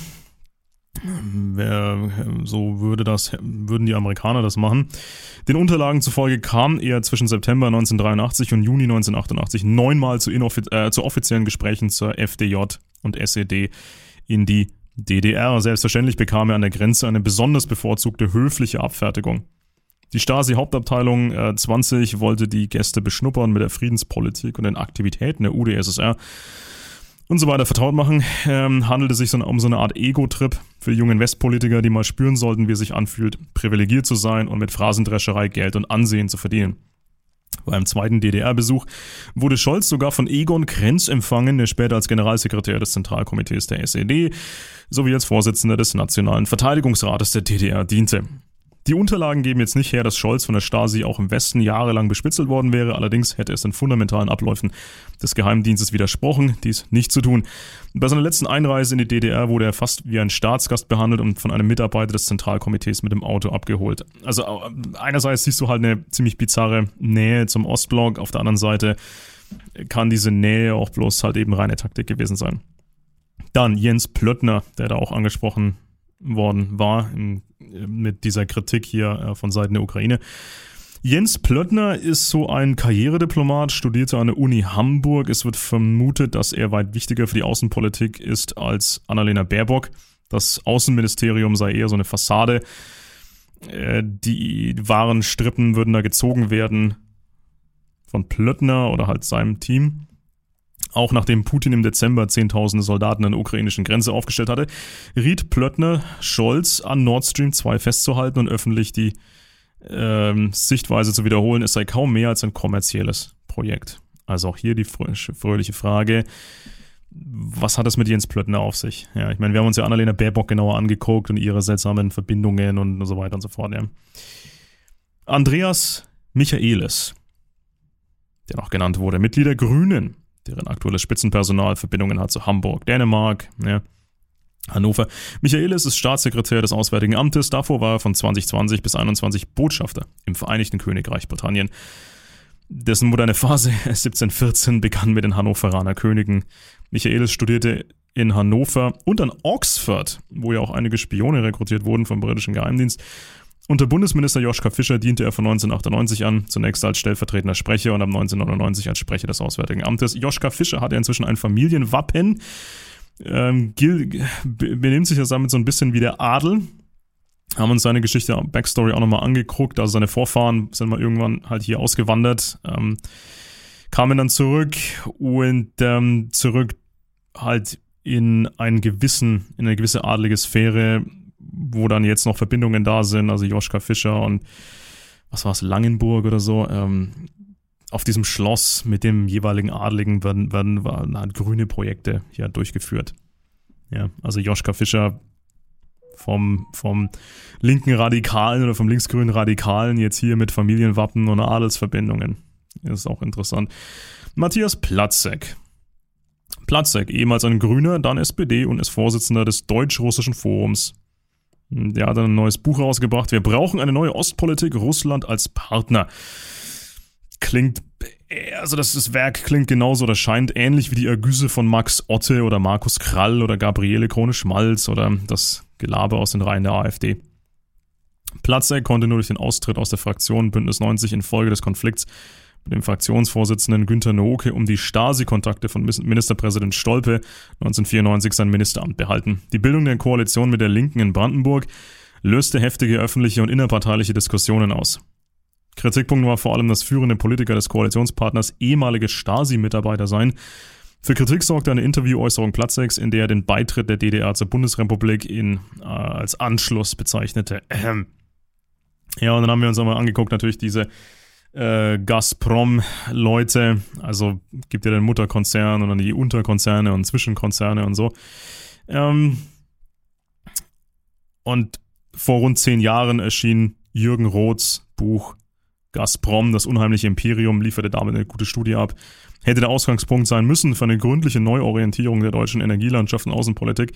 Wer, so würde das, würden die Amerikaner das machen. Den Unterlagen zufolge kam er zwischen September neunzehnhundertdreiundachtzig und Juni neunzehnhundertachtundachtzig neunmal zu, inoffi- äh, zu offiziellen Gesprächen zur F D J und S E D in die D D R. Selbstverständlich bekam er an der Grenze eine besonders bevorzugte höfliche Abfertigung. Die Stasi-Hauptabteilung äh, zwanzig wollte die Gäste beschnuppern mit der Friedenspolitik und den Aktivitäten der U d S S R. und so weiter vertraut machen. Ähm, handelte sich so um so eine Art Ego-Trip für die jungen Westpolitiker, die mal spüren sollten, wie es sich anfühlt, privilegiert zu sein und mit Phrasendrescherei Geld und Ansehen zu verdienen. Beim zweiten D D R-Besuch wurde Scholz sogar von Egon Krenz empfangen, der später als Generalsekretär des Zentralkomitees der S E D sowie als Vorsitzender des Nationalen Verteidigungsrates der D D R diente. Die Unterlagen geben jetzt nicht her, dass Scholz von der Stasi auch im Westen jahrelang bespitzelt worden wäre, allerdings hätte es den fundamentalen Abläufen des Geheimdienstes widersprochen, dies nicht zu tun. Bei seiner letzten Einreise in die D D R wurde er fast wie ein Staatsgast behandelt und von einem Mitarbeiter des Zentralkomitees mit dem Auto abgeholt. Also einerseits siehst du halt eine ziemlich bizarre Nähe zum Ostblock, auf der anderen Seite kann diese Nähe auch bloß halt eben reine Taktik gewesen sein. Dann Jens Plöttner, der da auch angesprochen worden war in, mit dieser Kritik hier von Seiten der Ukraine. Jens Plöttner ist so ein Karrierediplomat, studierte an der Uni Hamburg. Es wird vermutet, dass er weit wichtiger für die Außenpolitik ist als Annalena Baerbock. Das Außenministerium sei eher so eine Fassade. Die wahren Strippen würden da gezogen werden von Plöttner oder halt seinem Team. Auch nachdem Putin im Dezember zehntausende Soldaten an der ukrainischen Grenze aufgestellt hatte, riet Plöttner Scholz an Nord Stream zwei festzuhalten und öffentlich die ähm, Sichtweise zu wiederholen, es sei kaum mehr als ein kommerzielles Projekt. Also auch hier die fröhliche Frage, was hat es mit Jens Plöttner auf sich? Ja, ich meine, wir haben uns ja Annalena Baerbock genauer angeguckt und ihre seltsamen Verbindungen und so weiter und so fort. Ja. Andreas Michaelis, der noch genannt wurde, Mitglied der Grünen, deren aktuelles Spitzenpersonal Verbindungen hat zu Hamburg, Dänemark, ja, Hannover. Michaelis ist Staatssekretär des Auswärtigen Amtes, davor war er von zwanzig zwanzig bis einundzwanzig Botschafter im Vereinigten Königreich Britannien. Dessen moderne Phase siebzehnhundertvierzehn begann mit den Hannoveraner Königen. Michaelis studierte in Hannover und an Oxford, wo ja auch einige Spione rekrutiert wurden vom britischen Geheimdienst. Unter Bundesminister Joschka Fischer diente er von neunzehnhundertachtundneunzig an, zunächst als stellvertretender Sprecher und ab neunzehnhundertneunundneunzig als Sprecher des Auswärtigen Amtes. Joschka Fischer hatte inzwischen ein Familienwappen, ähm, benimmt sich ja damit so ein bisschen wie der Adel. Haben uns seine Geschichte, Backstory auch nochmal angeguckt, also seine Vorfahren sind mal irgendwann halt hier ausgewandert, ähm, kamen dann zurück und ähm, zurück halt in einen gewissen, in eine gewisse adlige Sphäre, wo dann jetzt noch Verbindungen da sind, also Joschka Fischer und was war es, Langenburg oder so, ähm, auf diesem Schloss mit dem jeweiligen Adligen werden, werden, werden halt grüne Projekte hier durchgeführt. Ja, also Joschka Fischer vom, vom linken Radikalen oder vom linksgrünen Radikalen jetzt hier mit Familienwappen und Adelsverbindungen. Das ist auch interessant. Matthias Platzek. Platzek, ehemals ein Grüner, dann S P D und ist Vorsitzender des Deutsch-Russischen Forums. Der hat ein neues Buch rausgebracht. Wir brauchen eine neue Ostpolitik, Russland als Partner. Klingt, also das, das Werk klingt genauso oder scheint ähnlich wie die Ergüsse von Max Otte oder Markus Krall oder Gabriele Krone-Schmalz oder das Gelaber aus den Reihen der AfD. Platzek konnte nur durch den Austritt aus der Fraktion Bündnis neunzig infolge des Konflikts mit dem Fraktionsvorsitzenden Günther Nooke um die Stasi-Kontakte von Ministerpräsident Stolpe neunzehnhundertvierundneunzig sein Ministeramt behalten. Die Bildung der Koalition mit der Linken in Brandenburg löste heftige öffentliche und innerparteiliche Diskussionen aus. Kritikpunkt war vor allem, dass führende Politiker des Koalitionspartners ehemalige Stasi-Mitarbeiter seien. Für Kritik sorgte eine Interviewäußerung Platzeks, in der er den Beitritt der D D R zur Bundesrepublik in, äh, als Anschluss bezeichnete. Ähm. Ja, und dann haben wir uns auch mal angeguckt, natürlich diese äh, Gazprom-Leute, also gibt ja den Mutterkonzern und dann die Unterkonzerne und Zwischenkonzerne und so. Ähm. Und vor rund zehn Jahren erschien Jürgen Roths Buch Gazprom, das unheimliche Imperium, lieferte damit eine gute Studie ab. Hätte der Ausgangspunkt sein müssen für eine gründliche Neuorientierung der deutschen Energielandschaft und Außenpolitik.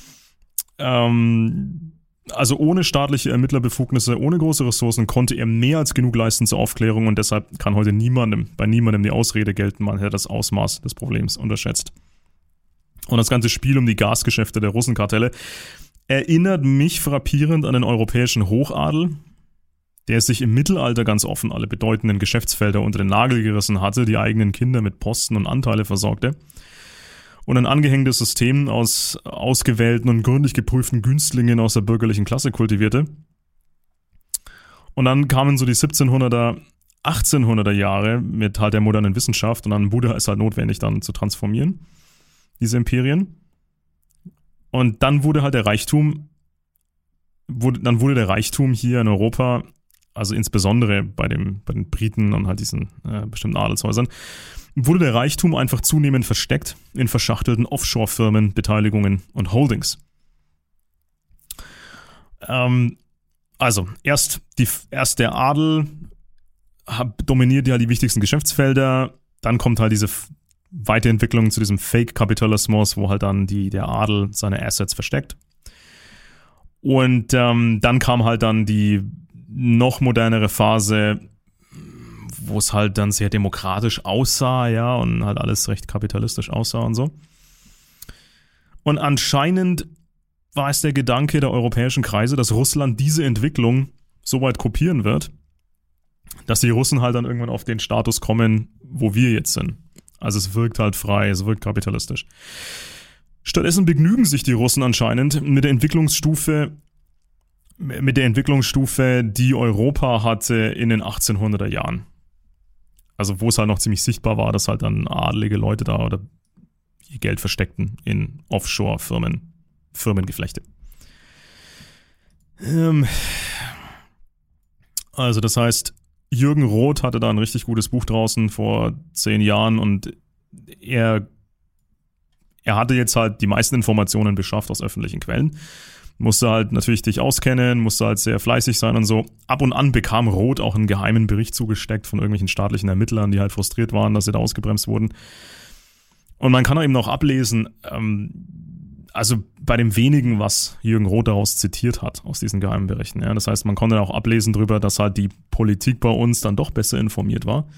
Ähm, also ohne staatliche Ermittlerbefugnisse, ohne große Ressourcen konnte er mehr als genug leisten zur Aufklärung und deshalb kann heute niemandem, bei niemandem die Ausrede gelten, man hätte das Ausmaß des Problems unterschätzt. Und das ganze Spiel um die Gasgeschäfte der Russenkartelle erinnert mich frappierend an den europäischen Hochadel, der sich im Mittelalter ganz offen alle bedeutenden Geschäftsfelder unter den Nagel gerissen hatte, die eigenen Kinder mit Posten und Anteile versorgte und ein angehängtes System aus ausgewählten und gründlich geprüften Günstlingen aus der bürgerlichen Klasse kultivierte. Und dann kamen so die siebzehnhunderter, achtzehnhunderter Jahre mit halt der modernen Wissenschaft und dann wurde es halt notwendig, dann zu transformieren. diese Imperien. Und dann wurde halt der Reichtum, wurde, dann wurde der Reichtum hier in Europa, also insbesondere bei, dem, bei den Briten und halt diesen äh, bestimmten Adelshäusern, wurde der Reichtum einfach zunehmend versteckt in verschachtelten Offshore-Firmen, Beteiligungen und Holdings. Ähm, also, erst, die, erst der Adel dominiert ja die wichtigsten Geschäftsfelder, dann kommt halt diese Weiterentwicklung zu diesem Fake-Kapitalismus, wo halt dann die, der Adel seine Assets versteckt. Und ähm, dann kam halt dann die noch modernere Phase, wo es halt dann sehr demokratisch aussah, ja, und halt alles recht kapitalistisch aussah und so. Und anscheinend war es der Gedanke der europäischen Kreise, dass Russland diese Entwicklung so weit kopieren wird, dass die Russen halt dann irgendwann auf den Status kommen, wo wir jetzt sind. Also es wirkt halt frei, es wirkt kapitalistisch. Stattdessen begnügen sich die Russen anscheinend mit der Entwicklungsstufe, mit der Entwicklungsstufe, die Europa hatte in den achtzehnhunderter Jahren. Also wo es halt noch ziemlich sichtbar war, dass halt dann adelige Leute da oder ihr Geld versteckten in Offshore-Firmen, Firmengeflechte. Ähm also das heißt, Jürgen Roth hatte da ein richtig gutes Buch draußen vor zehn Jahren und er, er hatte jetzt halt die meisten Informationen beschafft aus öffentlichen Quellen. Musste halt natürlich dich auskennen, musste halt sehr fleißig sein und so. Ab und an bekam Roth auch einen geheimen Bericht zugesteckt von irgendwelchen staatlichen Ermittlern, die halt frustriert waren, dass sie da ausgebremst wurden. Und man kann auch eben auch ablesen, ähm, also bei dem wenigen, was Jürgen Roth daraus zitiert hat, aus diesen geheimen Berichten. Ja. Das heißt, man konnte auch ablesen darüber, dass halt die Politik bei uns dann doch besser informiert war.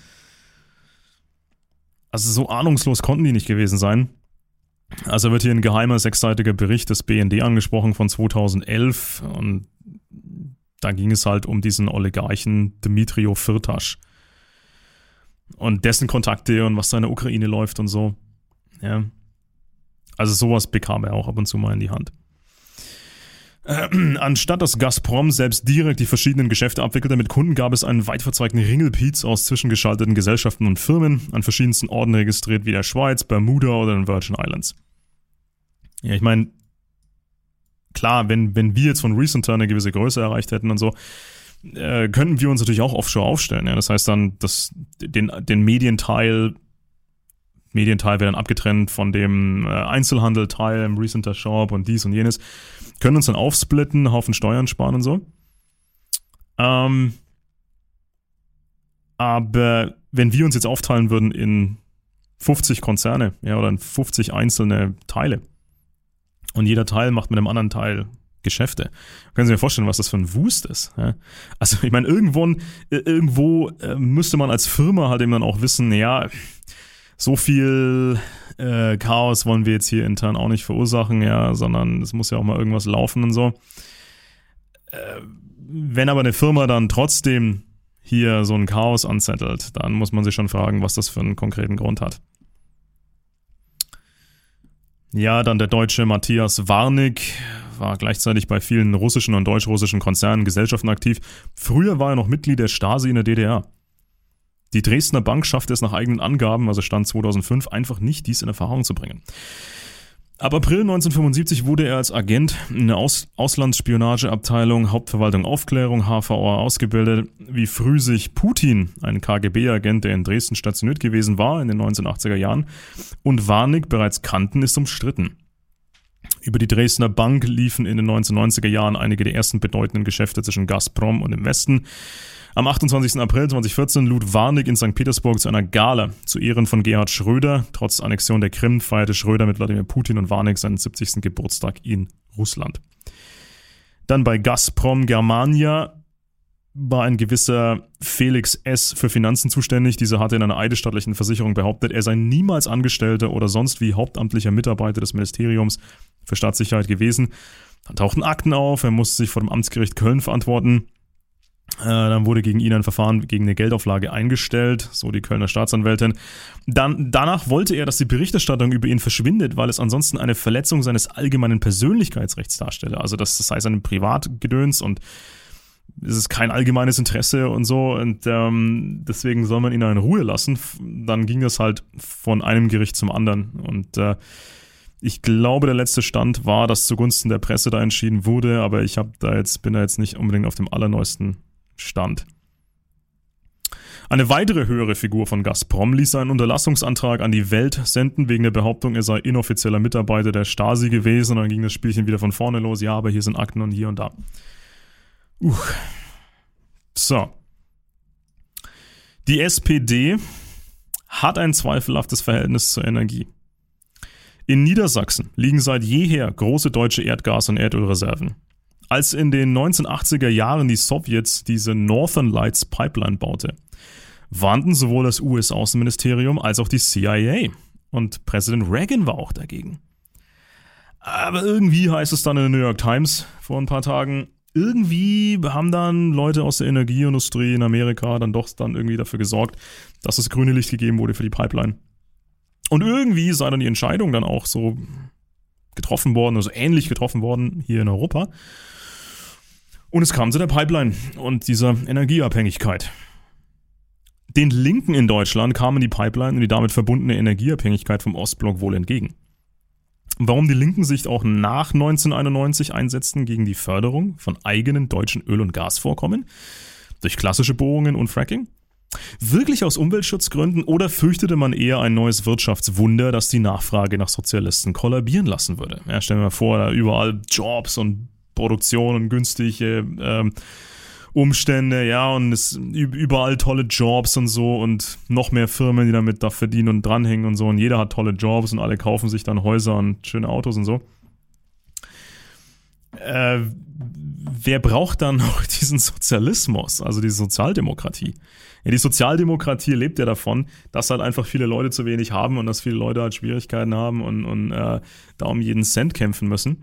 Also so ahnungslos konnten die nicht gewesen sein. Also wird hier ein geheimer sechsseitiger Bericht des B N D angesprochen von zweitausendelf und da ging es halt um diesen Oligarchen Dmitrio Firtasch und dessen Kontakte und was da in der Ukraine läuft und so. Ja. Also sowas bekam er auch ab und zu mal in die Hand. Äh, anstatt dass Gazprom selbst direkt die verschiedenen Geschäfte abwickelte mit Kunden, gab es einen weit verzweigten Ringelpiez aus zwischengeschalteten Gesellschaften und Firmen, an verschiedensten Orten registriert wie der Schweiz, Bermuda oder den Virgin Islands. Ja, ich meine, klar, wenn, wenn wir jetzt von Recenter eine gewisse Größe erreicht hätten und so, äh, könnten wir uns natürlich auch offshore aufstellen. Ja? Das heißt dann, dass den, den Medienteil Medienteil wäre dann abgetrennt von dem äh, Einzelhandelteil im Recenter Shop und dies und jenes. Können uns dann aufsplitten, einen Haufen Steuern sparen und so. Ähm, aber wenn wir uns jetzt aufteilen würden in fünfzig Konzerne, ja, oder in fünfzig einzelne Teile und jeder Teil macht mit einem anderen Teil Geschäfte, können Sie sich vorstellen, was das für ein Wust ist. Ja? Also ich meine, irgendwo, irgendwo äh, müsste man als Firma halt eben dann auch wissen, ja, so viel äh, Chaos wollen wir jetzt hier intern auch nicht verursachen, ja, sondern es muss ja auch mal irgendwas laufen und so. Äh, wenn aber eine Firma dann trotzdem hier so ein Chaos anzettelt, dann muss man sich schon fragen, was das für einen konkreten Grund hat. Ja, dann der Deutsche Matthias Warnig war gleichzeitig bei vielen russischen und deutsch-russischen Konzernen, Gesellschaften aktiv. Früher war er noch Mitglied der Stasi in der D D R. Die Dresdner Bank schaffte es nach eigenen Angaben, also Stand zweitausendfünf, einfach nicht, dies in Erfahrung zu bringen. Ab April neunzehnhundertfünfundsiebzig wurde er als Agent in der Aus- Auslandsspionageabteilung, Hauptverwaltung Aufklärung, H V A, ausgebildet. Wie früh sich Putin, ein K G B-Agent, der in Dresden stationiert gewesen war in den neunzehnhundertachtziger Jahren, und Warnig bereits kannten, ist umstritten. Über die Dresdner Bank liefen in den neunzehnhundertneunziger Jahren einige der ersten bedeutenden Geschäfte zwischen Gazprom und dem Westen. Am achtundzwanzigsten April zweitausendvierzehn lud Warnig in Sankt Petersburg zu einer Gala zu Ehren von Gerhard Schröder. Trotz Annexion der Krim feierte Schröder mit Wladimir Putin und Warnig seinen siebzigsten Geburtstag in Russland. Dann bei Gazprom Germania war ein gewisser Felix S. für Finanzen zuständig. Dieser hatte in einer eidesstattlichen Versicherung behauptet, er sei niemals Angestellter oder sonst wie hauptamtlicher Mitarbeiter des Ministeriums für Staatssicherheit gewesen. Dann tauchten Akten auf, er musste sich vor dem Amtsgericht Köln verantworten. Äh, dann wurde gegen ihn ein Verfahren gegen eine Geldauflage eingestellt, so die Kölner Staatsanwältin. Dann, danach wollte er, dass die Berichterstattung über ihn verschwindet, weil es ansonsten eine Verletzung seines allgemeinen Persönlichkeitsrechts darstelle. Also das, das heißt ein Privatgedöns und es ist kein allgemeines Interesse und so und ähm, deswegen soll man ihn in Ruhe lassen. Dann ging das halt von einem Gericht zum anderen und äh, Ich glaube, der letzte Stand war, dass zugunsten der Presse da entschieden wurde, aber ich hab da jetzt, bin da jetzt nicht unbedingt auf dem allerneuesten Stand. Eine weitere höhere Figur von Gazprom ließ einen Unterlassungsantrag an die Welt senden, wegen der Behauptung, er sei inoffizieller Mitarbeiter der Stasi gewesen, und dann ging das Spielchen wieder von vorne los. Ja, aber hier sind Akten und hier und da. Uh. So. Die S P D hat ein zweifelhaftes Verhältnis zur Energie. In Niedersachsen liegen seit jeher große deutsche Erdgas- und Erdölreserven. Als in den neunzehnhundertachtziger Jahren die Sowjets diese Northern Lights Pipeline baute, warnten sowohl das U S-Außenministerium als auch die C I A. Und Präsident Reagan war auch dagegen. Aber irgendwie heißt es dann in der New York Times vor ein paar Tagen, irgendwie haben dann Leute aus der Energieindustrie in Amerika dann doch dann irgendwie dafür gesorgt, dass das grüne Licht gegeben wurde für die Pipeline. Und irgendwie sei dann die Entscheidung dann auch so getroffen worden, also ähnlich getroffen worden hier in Europa. Und es kam zu der Pipeline und dieser Energieabhängigkeit. Den Linken in Deutschland kamen die Pipeline und die damit verbundene Energieabhängigkeit vom Ostblock wohl entgegen. Warum die Linken sich auch nach neunzehnhunderteinundneunzig einsetzten gegen die Förderung von eigenen deutschen Öl- und Gasvorkommen durch klassische Bohrungen und Fracking? Wirklich aus Umweltschutzgründen, oder fürchtete man eher ein neues Wirtschaftswunder, das die Nachfrage nach Sozialisten kollabieren lassen würde? Ja, stellen wir mal vor, da überall Jobs und Produktion und günstige ähm, Umstände, ja, und es überall tolle Jobs und so und noch mehr Firmen, die damit da verdienen und dranhängen und so, und jeder hat tolle Jobs und alle kaufen sich dann Häuser und schöne Autos und so. Äh, wer braucht dann noch diesen Sozialismus, also die Sozialdemokratie? Ja, die Sozialdemokratie lebt ja davon, dass halt einfach viele Leute zu wenig haben und dass viele Leute halt Schwierigkeiten haben und, und äh, da um jeden Cent kämpfen müssen.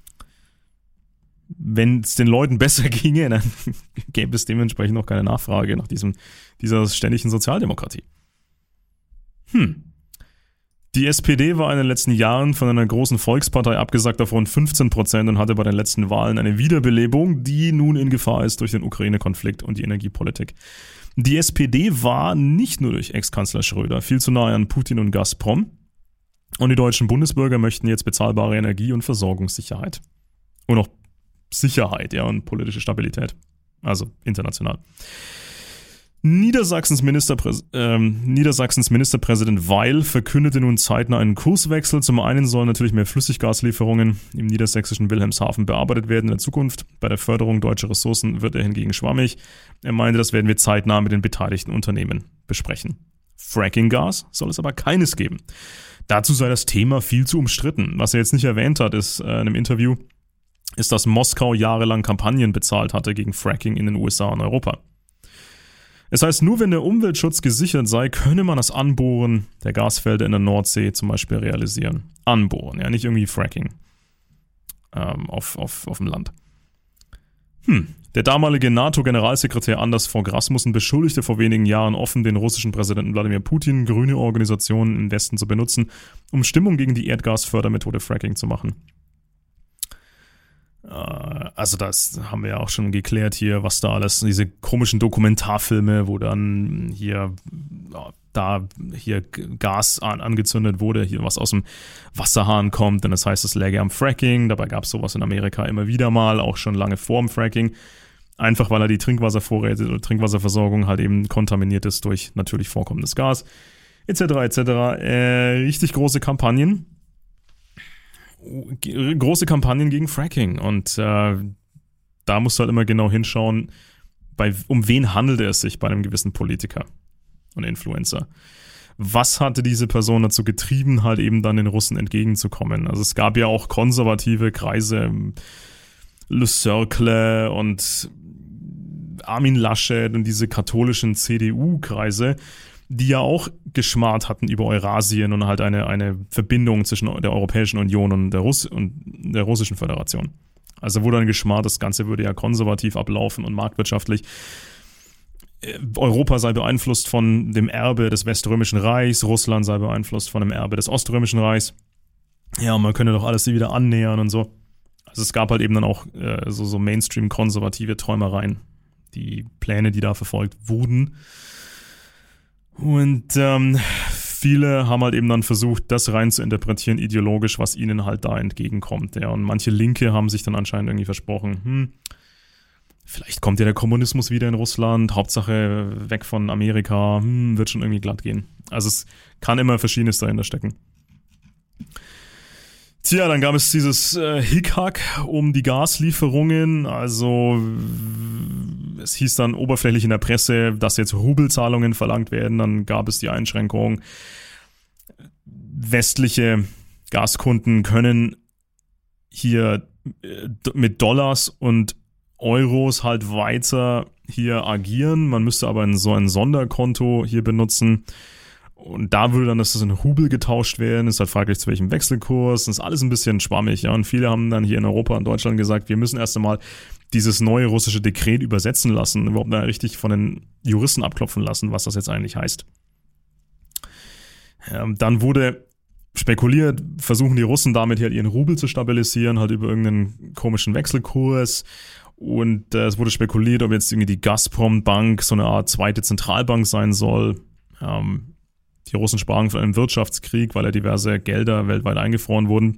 Wenn es den Leuten besser ginge, dann gäbe es dementsprechend noch keine Nachfrage nach diesem, dieser ständigen Sozialdemokratie. Hm. Die S P D war in den letzten Jahren von einer großen Volkspartei abgesagt auf rund fünfzehn Prozent und hatte bei den letzten Wahlen eine Wiederbelebung, die nun in Gefahr ist durch den Ukraine-Konflikt und die Energiepolitik. Die S P D war nicht nur durch Ex-Kanzler Schröder viel zu nahe an Putin und Gazprom, und die deutschen Bundesbürger möchten jetzt bezahlbare Energie- und Versorgungssicherheit. Und auch Sicherheit, ja, und politische Stabilität. Also international. Niedersachsens, Ministerprä- ähm, Niedersachsens Ministerpräsident Weil verkündete nun zeitnah einen Kurswechsel. Zum einen sollen natürlich mehr Flüssiggaslieferungen im niedersächsischen Wilhelmshaven bearbeitet werden in der Zukunft. Bei der Förderung deutscher Ressourcen wird er hingegen schwammig. Er meinte, das werden wir zeitnah mit den beteiligten Unternehmen besprechen. Fracking-Gas soll es aber keines geben. Dazu sei das Thema viel zu umstritten. Was er jetzt nicht erwähnt hat, ist äh, in einem Interview, ist, dass Moskau jahrelang Kampagnen bezahlt hatte gegen Fracking in den U S A und Europa. Es heißt, nur wenn der Umweltschutz gesichert sei, könne man das Anbohren der Gasfelder in der Nordsee zum Beispiel realisieren. Anbohren, ja, nicht irgendwie Fracking ähm, auf, auf, auf dem Land. Hm. Der damalige NATO-Generalsekretär Anders Fogh Rasmussen beschuldigte vor wenigen Jahren offen den russischen Präsidenten Wladimir Putin, grüne Organisationen im Westen zu benutzen, um Stimmung gegen die Erdgasfördermethode Fracking zu machen. Also das haben wir ja auch schon geklärt hier, was da alles, diese komischen Dokumentarfilme, wo dann hier, da hier Gas an, angezündet wurde, hier was aus dem Wasserhahn kommt, denn das heißt, es läge am Fracking. Dabei gab es sowas in Amerika immer wieder mal, auch schon lange vor dem Fracking. Einfach weil er die Trinkwasservorräte oder Trinkwasserversorgung halt eben kontaminiert ist durch natürlich vorkommendes Gas, et cetera et cetera. Äh, richtig große Kampagnen. Große Kampagnen gegen Fracking, und äh, da musst du halt immer genau hinschauen, bei, um wen handelt es sich bei einem gewissen Politiker und Influencer. Was hatte diese Person dazu getrieben, halt eben dann den Russen entgegenzukommen? Also es gab ja auch konservative Kreise, Le Cercle und Armin Laschet und diese katholischen C D U-Kreise, die ja auch geschmarrt hatten über Eurasien und halt eine, eine Verbindung zwischen der Europäischen Union und der, Russ- und der Russischen Föderation. Also wurde dann geschmarrt, das Ganze würde ja konservativ ablaufen und marktwirtschaftlich. Europa sei beeinflusst von dem Erbe des Weströmischen Reichs, Russland sei beeinflusst von dem Erbe des Oströmischen Reichs. Ja, man könne doch alles wieder annähern und so. Also es gab halt eben dann auch äh, so, so Mainstream-konservative Träumereien, die Pläne, die da verfolgt wurden. Und ähm, viele haben halt eben dann versucht, das rein zu interpretieren, ideologisch, was ihnen halt da entgegenkommt. Ja. Und manche Linke haben sich dann anscheinend irgendwie versprochen, hm, vielleicht kommt ja der Kommunismus wieder in Russland, Hauptsache weg von Amerika, hm, wird schon irgendwie glatt gehen. Also es kann immer Verschiedenes dahinter stecken. Tja, dann gab es dieses äh, Hickhack um die Gaslieferungen. Also es hieß dann oberflächlich in der Presse, dass jetzt Rubelzahlungen verlangt werden. Dann gab es die Einschränkung, westliche Gaskunden können hier äh, mit Dollars und Euros halt weiter hier agieren. Man müsste aber in so ein Sonderkonto hier benutzen. Und da würde dann das in Rubel getauscht werden, ist halt fraglich zu welchem Wechselkurs, das ist alles ein bisschen schwammig, ja. Und viele haben dann hier in Europa und Deutschland gesagt, wir müssen erst einmal dieses neue russische Dekret übersetzen lassen, überhaupt da richtig von den Juristen abklopfen lassen, was das jetzt eigentlich heißt. Ähm, dann wurde spekuliert, versuchen die Russen damit halt ihren Rubel zu stabilisieren, halt über irgendeinen komischen Wechselkurs. Und äh, es wurde spekuliert, ob jetzt irgendwie die Gazprom-Bank so eine Art zweite Zentralbank sein soll. Ähm, Die Russen sprachen von einem Wirtschaftskrieg, weil ja diverse Gelder weltweit eingefroren wurden.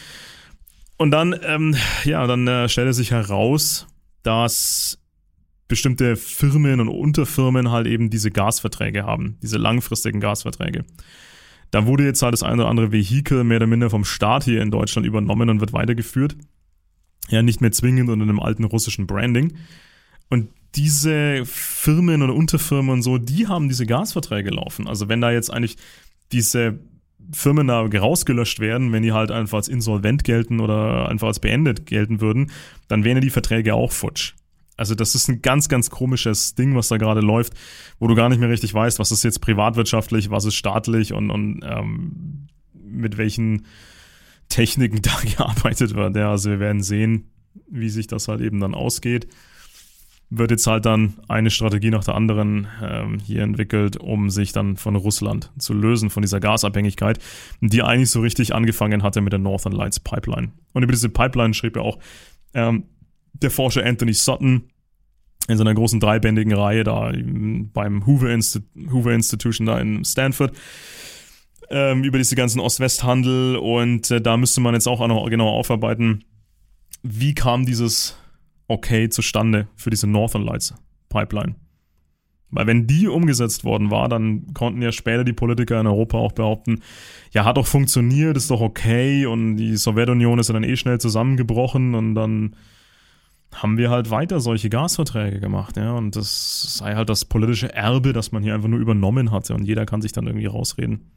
Und dann, ähm, ja, dann äh, stellte sich heraus, dass bestimmte Firmen und Unterfirmen halt eben diese Gasverträge haben, diese langfristigen Gasverträge. Da wurde jetzt halt das eine oder andere Vehikel mehr oder minder vom Staat hier in Deutschland übernommen und wird weitergeführt. Ja, nicht mehr zwingend unter einem alten russischen Branding. Und diese Firmen oder Unterfirmen und so, die haben diese Gasverträge laufen. Also wenn da jetzt eigentlich diese Firmen da rausgelöscht werden, wenn die halt einfach als insolvent gelten oder einfach als beendet gelten würden, dann wären ja die Verträge auch futsch. Also das ist ein ganz, ganz komisches Ding, was da gerade läuft, wo du gar nicht mehr richtig weißt, was ist jetzt privatwirtschaftlich, was ist staatlich und, und ähm, mit welchen Techniken da gearbeitet wird. Ja, also wir werden sehen, wie sich das halt eben dann ausgeht. Wird jetzt halt dann eine Strategie nach der anderen ähm, hier entwickelt, um sich dann von Russland zu lösen, von dieser Gasabhängigkeit, die eigentlich so richtig angefangen hatte mit der Northern Lights Pipeline. Und über diese Pipeline schrieb ja auch ähm, der Forscher Anthony Sutton in seiner großen dreibändigen Reihe da beim Hoover, Insti- Hoover Institution da in Stanford ähm, über diese ganzen Ost-West-Handel. Und äh, da müsste man jetzt auch noch genauer aufarbeiten, wie kam dieses Okay zustande für diese Northern Lights Pipeline. Weil wenn die umgesetzt worden war, dann konnten ja später die Politiker in Europa auch behaupten, ja, hat doch funktioniert, ist doch okay und die Sowjetunion ist ja dann eh schnell zusammengebrochen und dann haben wir halt weiter solche Gasverträge gemacht, ja, und das sei halt das politische Erbe, das man hier einfach nur übernommen hatte und jeder kann sich dann irgendwie rausreden.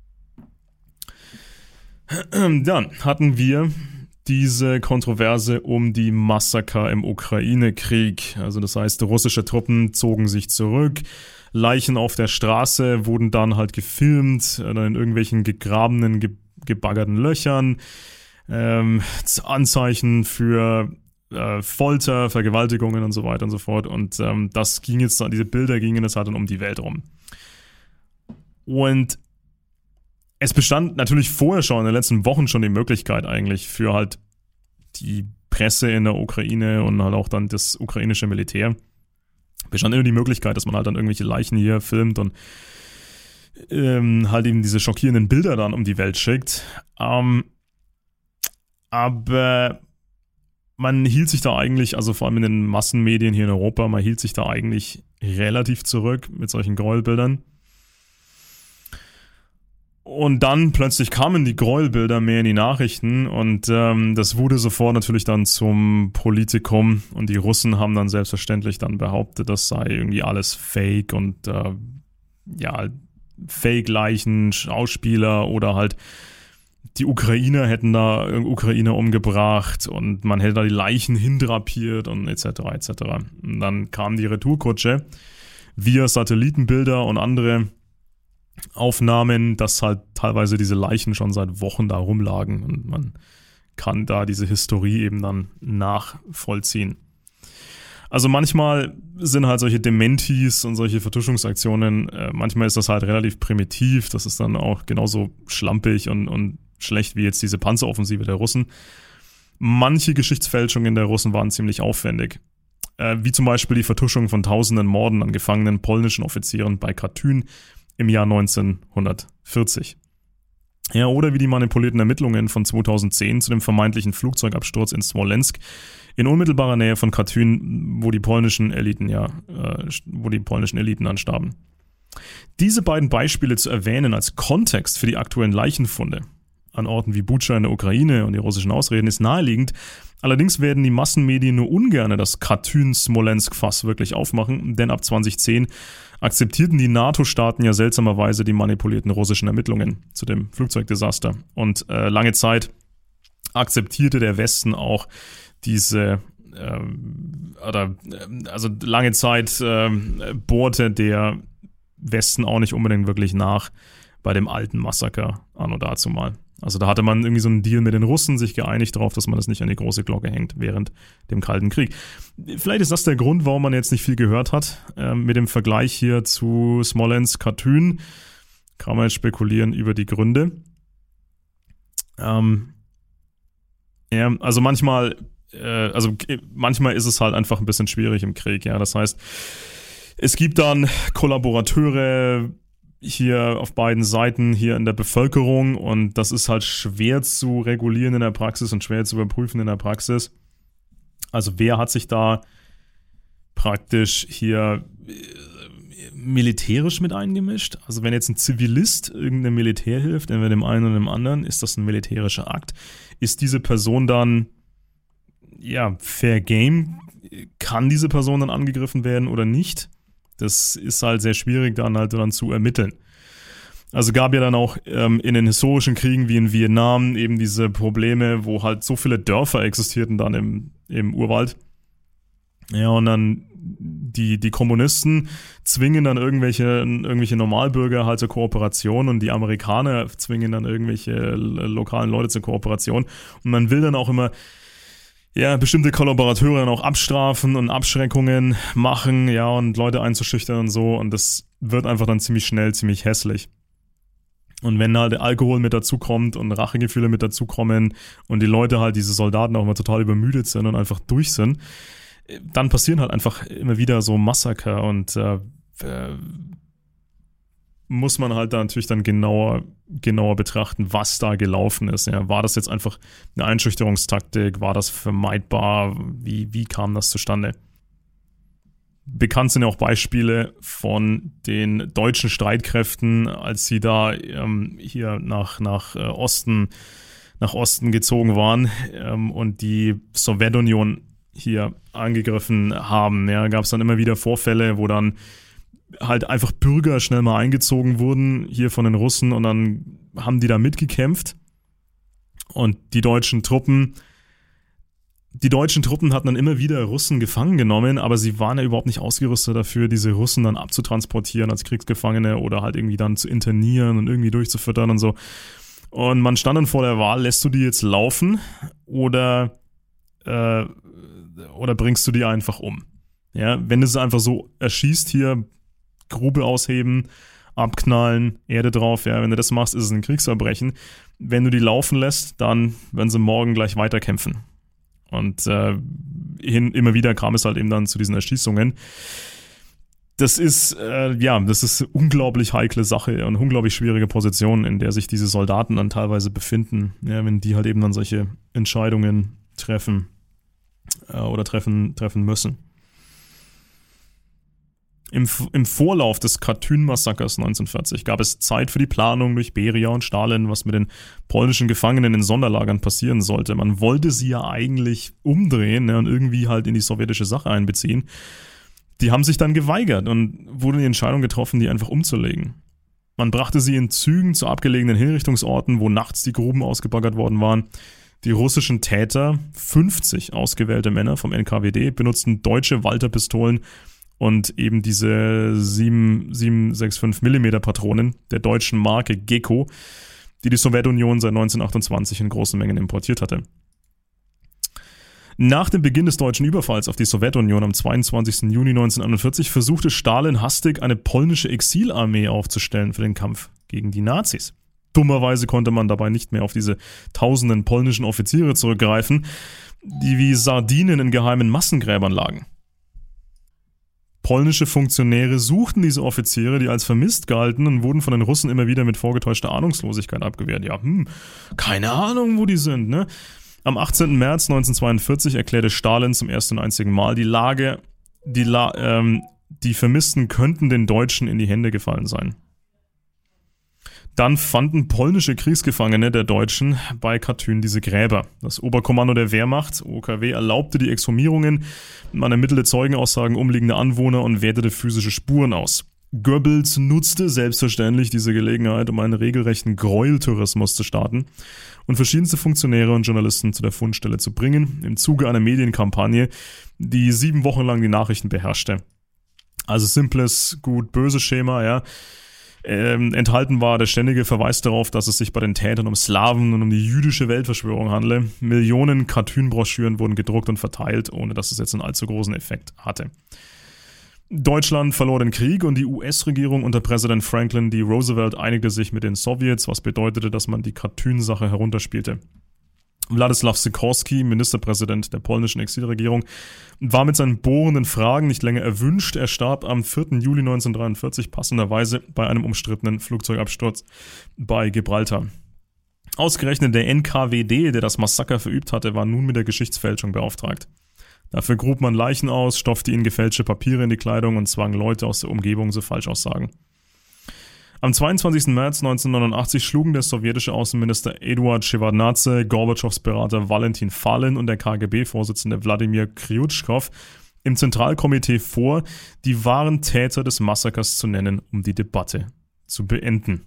Dann hatten wir diese Kontroverse um die Massaker im Ukraine-Krieg. Also das heißt, russische Truppen zogen sich zurück, Leichen auf der Straße wurden dann halt gefilmt, dann in irgendwelchen gegrabenen, ge- gebaggerten Löchern. Ähm, Anzeichen für äh, Folter, Vergewaltigungen und so weiter und so fort. Und ähm, das ging jetzt, diese Bilder gingen jetzt halt dann um die Welt rum. Und es bestand natürlich vorher schon in den letzten Wochen schon die Möglichkeit eigentlich für halt die Presse in der Ukraine und halt auch dann das ukrainische Militär. Bestand immer die Möglichkeit, dass man halt dann irgendwelche Leichen hier filmt und ähm, halt eben diese schockierenden Bilder dann um die Welt schickt. Ähm, aber man hielt sich da eigentlich, also vor allem in den Massenmedien hier in Europa, man hielt sich da eigentlich relativ zurück mit solchen Gräuelbildern. Und dann plötzlich kamen die Gräuelbilder mehr in die Nachrichten und ähm, das wurde sofort natürlich dann zum Politikum und die Russen haben dann selbstverständlich dann behauptet, das sei irgendwie alles Fake und äh, ja, Fake-Leichen, Schauspieler oder halt die Ukrainer hätten da Ukrainer umgebracht und man hätte da die Leichen hindrapiert und et cetera et cetera. Und dann kam die Retourkutsche via Satellitenbilder und andere Aufnahmen, dass halt teilweise diese Leichen schon seit Wochen da rumlagen und man kann da diese Historie eben dann nachvollziehen. Also manchmal sind halt solche Dementis und solche Vertuschungsaktionen, äh, manchmal ist das halt relativ primitiv, das ist dann auch genauso schlampig und, und schlecht wie jetzt diese Panzeroffensive der Russen. Manche Geschichtsfälschungen der Russen waren ziemlich aufwendig, äh, wie zum Beispiel die Vertuschung von tausenden Morden an gefangenen polnischen Offizieren bei Katyn im Jahr neunzehnhundertvierzig. Ja, oder wie die manipulierten Ermittlungen von zweitausendzehn zu dem vermeintlichen Flugzeugabsturz in Smolensk in unmittelbarer Nähe von Katyn, wo die polnischen Eliten ja, äh, wo die polnischen Eliten anstarben. Diese beiden Beispiele zu erwähnen als Kontext für die aktuellen Leichenfunde an Orten wie Butscha in der Ukraine und die russischen Ausreden ist naheliegend. Allerdings werden die Massenmedien nur ungern das Katyn-Smolensk-Fass wirklich aufmachen, denn ab zweitausendzehn akzeptierten die NATO-Staaten ja seltsamerweise die manipulierten russischen Ermittlungen zu dem Flugzeugdesaster. Und äh, lange Zeit akzeptierte der Westen auch diese, äh, oder, also lange Zeit äh, bohrte der Westen auch nicht unbedingt wirklich nach bei dem alten Massaker anno dazumal. Also da hatte man irgendwie so einen Deal mit den Russen, sich geeinigt darauf, dass man das nicht an die große Glocke hängt während dem Kalten Krieg. Vielleicht ist das der Grund, warum man jetzt nicht viel gehört hat. Ähm, mit dem Vergleich hier zu Smolensk, Katyn kann man jetzt spekulieren über die Gründe. Ähm, ja, also manchmal, äh, also manchmal ist es halt einfach ein bisschen schwierig im Krieg. Ja, das heißt, es gibt dann Kollaborateure hier auf beiden Seiten hier in der Bevölkerung und das ist halt schwer zu regulieren in der Praxis und schwer zu überprüfen in der Praxis. Also wer hat sich da praktisch hier militärisch mit eingemischt? Also wenn jetzt ein Zivilist irgendeinem Militär hilft, entweder dem einen oder dem anderen, ist das ein militärischer Akt. Ist diese Person dann ja fair game? Kann diese Person dann angegriffen werden oder nicht? Das ist halt sehr schwierig dann halt dann zu ermitteln. Also gab ja dann auch ähm, in den historischen Kriegen wie in Vietnam eben diese Probleme, wo halt so viele Dörfer existierten dann im, im Urwald. Ja, und dann die, die Kommunisten zwingen dann irgendwelche, irgendwelche Normalbürger halt zur Kooperation und die Amerikaner zwingen dann irgendwelche lokalen Leute zur Kooperation. Und man will dann auch immer ja, bestimmte Kollaborateure dann auch abstrafen und Abschreckungen machen, ja, und Leute einzuschüchtern und so. Und das wird einfach dann ziemlich schnell, ziemlich hässlich. Und wenn halt der Alkohol mit dazukommt und Rachegefühle mit dazukommen und die Leute halt, diese Soldaten auch mal total übermüdet sind und einfach durch sind, dann passieren halt einfach immer wieder so Massaker und äh, äh, muss man halt da natürlich dann genauer, genauer betrachten, was da gelaufen ist. Ja, war das jetzt einfach eine Einschüchterungstaktik? War das vermeidbar? Wie, wie kam das zustande? Bekannt sind ja auch Beispiele von den deutschen Streitkräften, als sie da ähm, hier nach, nach, äh, Osten, nach Osten gezogen waren ähm, und die Sowjetunion hier angegriffen haben. Ja, gab es dann immer wieder Vorfälle, wo dann halt einfach Bürger schnell mal eingezogen wurden hier von den Russen und dann haben die da mitgekämpft und die deutschen Truppen die deutschen Truppen hatten dann immer wieder Russen gefangen genommen, aber sie waren ja überhaupt nicht ausgerüstet dafür, diese Russen dann abzutransportieren als Kriegsgefangene oder halt irgendwie dann zu internieren und irgendwie durchzufüttern und so. Und man stand dann vor der Wahl, lässt du die jetzt laufen oder äh, oder bringst du die einfach um? Ja, wenn du es einfach so erschießt hier, Grube ausheben, abknallen, Erde drauf, ja, wenn du das machst, ist es ein Kriegsverbrechen. Wenn du die laufen lässt, dann werden sie morgen gleich weiterkämpfen. Und äh, hin, immer wieder kam es halt eben dann zu diesen Erschießungen. Das ist, äh, ja, das ist eine unglaublich heikle Sache und eine unglaublich schwierige Position, in der sich diese Soldaten dann teilweise befinden, ja, wenn die halt eben dann solche Entscheidungen treffen äh, oder treffen, treffen müssen. Im, Im Vorlauf des Katyn-Massakers neunzehnhundertvierzig gab es Zeit für die Planung durch Beria und Stalin, was mit den polnischen Gefangenen in Sonderlagern passieren sollte. Man wollte sie ja eigentlich umdrehen, ne, und irgendwie halt in die sowjetische Sache einbeziehen. Die haben sich dann geweigert und wurde die Entscheidung getroffen, die einfach umzulegen. Man brachte sie in Zügen zu abgelegenen Hinrichtungsorten, wo nachts die Gruben ausgebaggert worden waren. Die russischen Täter, fünfzig ausgewählte Männer vom N K W D, benutzten deutsche Walter-Pistolen und eben diese sieben Komma fünfundsechzig Millimeter Patronen der deutschen Marke Gecko, die die Sowjetunion seit neunzehnhundertachtundzwanzig in großen Mengen importiert hatte. Nach dem Beginn des deutschen Überfalls auf die Sowjetunion am zweiundzwanzigsten Juni neunzehnhunderteinundvierzig versuchte Stalin hastig, eine polnische Exilarmee aufzustellen für den Kampf gegen die Nazis. Dummerweise konnte man dabei nicht mehr auf diese tausenden polnischen Offiziere zurückgreifen, die wie Sardinen in geheimen Massengräbern lagen. Polnische Funktionäre suchten diese Offiziere, die als vermisst galten, und wurden von den Russen immer wieder mit vorgetäuschter Ahnungslosigkeit abgewehrt. Ja, hm, keine Ahnung, wo die sind, ne? Am achtzehnten März neunzehnhundertzweiundvierzig erklärte Stalin zum ersten und einzigen Mal, die Lage, die, La- ähm, die Vermissten könnten den Deutschen in die Hände gefallen sein. Dann fanden polnische Kriegsgefangene der Deutschen bei Katyn diese Gräber. Das Oberkommando der Wehrmacht, O K W, erlaubte die Exhumierungen, man ermittelte Zeugenaussagen umliegender Anwohner und wertete physische Spuren aus. Goebbels nutzte selbstverständlich diese Gelegenheit, um einen regelrechten Gräueltourismus zu starten und verschiedenste Funktionäre und Journalisten zu der Fundstelle zu bringen, im Zuge einer Medienkampagne, die sieben Wochen lang die Nachrichten beherrschte. Also simples Gut-Böse-Schema, ja. Ähm, enthalten war der ständige Verweis darauf, dass es sich bei den Tätern um Slawen und um die jüdische Weltverschwörung handle. Millionen Katyn-Broschüren wurden gedruckt und verteilt, ohne dass es jetzt einen allzu großen Effekt hatte. Deutschland verlor den Krieg und die U S-Regierung unter Präsident Franklin D. Roosevelt einigte sich mit den Sowjets, was bedeutete, dass man die Katyn-Sache herunterspielte. Władysław Sikorski, Ministerpräsident der polnischen Exilregierung, war mit seinen bohrenden Fragen nicht länger erwünscht. Er starb am vierten Juli neunzehnhundertdreiundvierzig passenderweise bei einem umstrittenen Flugzeugabsturz bei Gibraltar. Ausgerechnet der N K W D, der das Massaker verübt hatte, war nun mit der Geschichtsfälschung beauftragt. Dafür grub man Leichen aus, stopfte ihnen gefälschte Papiere in die Kleidung und zwang Leute aus der Umgebung zu Falschaussagen. Am zweiundzwanzigsten März neunzehnhundertneunundachtzig schlugen der sowjetische Außenminister Eduard Schewardnadse, Gorbatschows Berater Valentin Falin und der K G B-Vorsitzende Wladimir Kriutschkow im Zentralkomitee vor, die wahren Täter des Massakers zu nennen, um die Debatte zu beenden.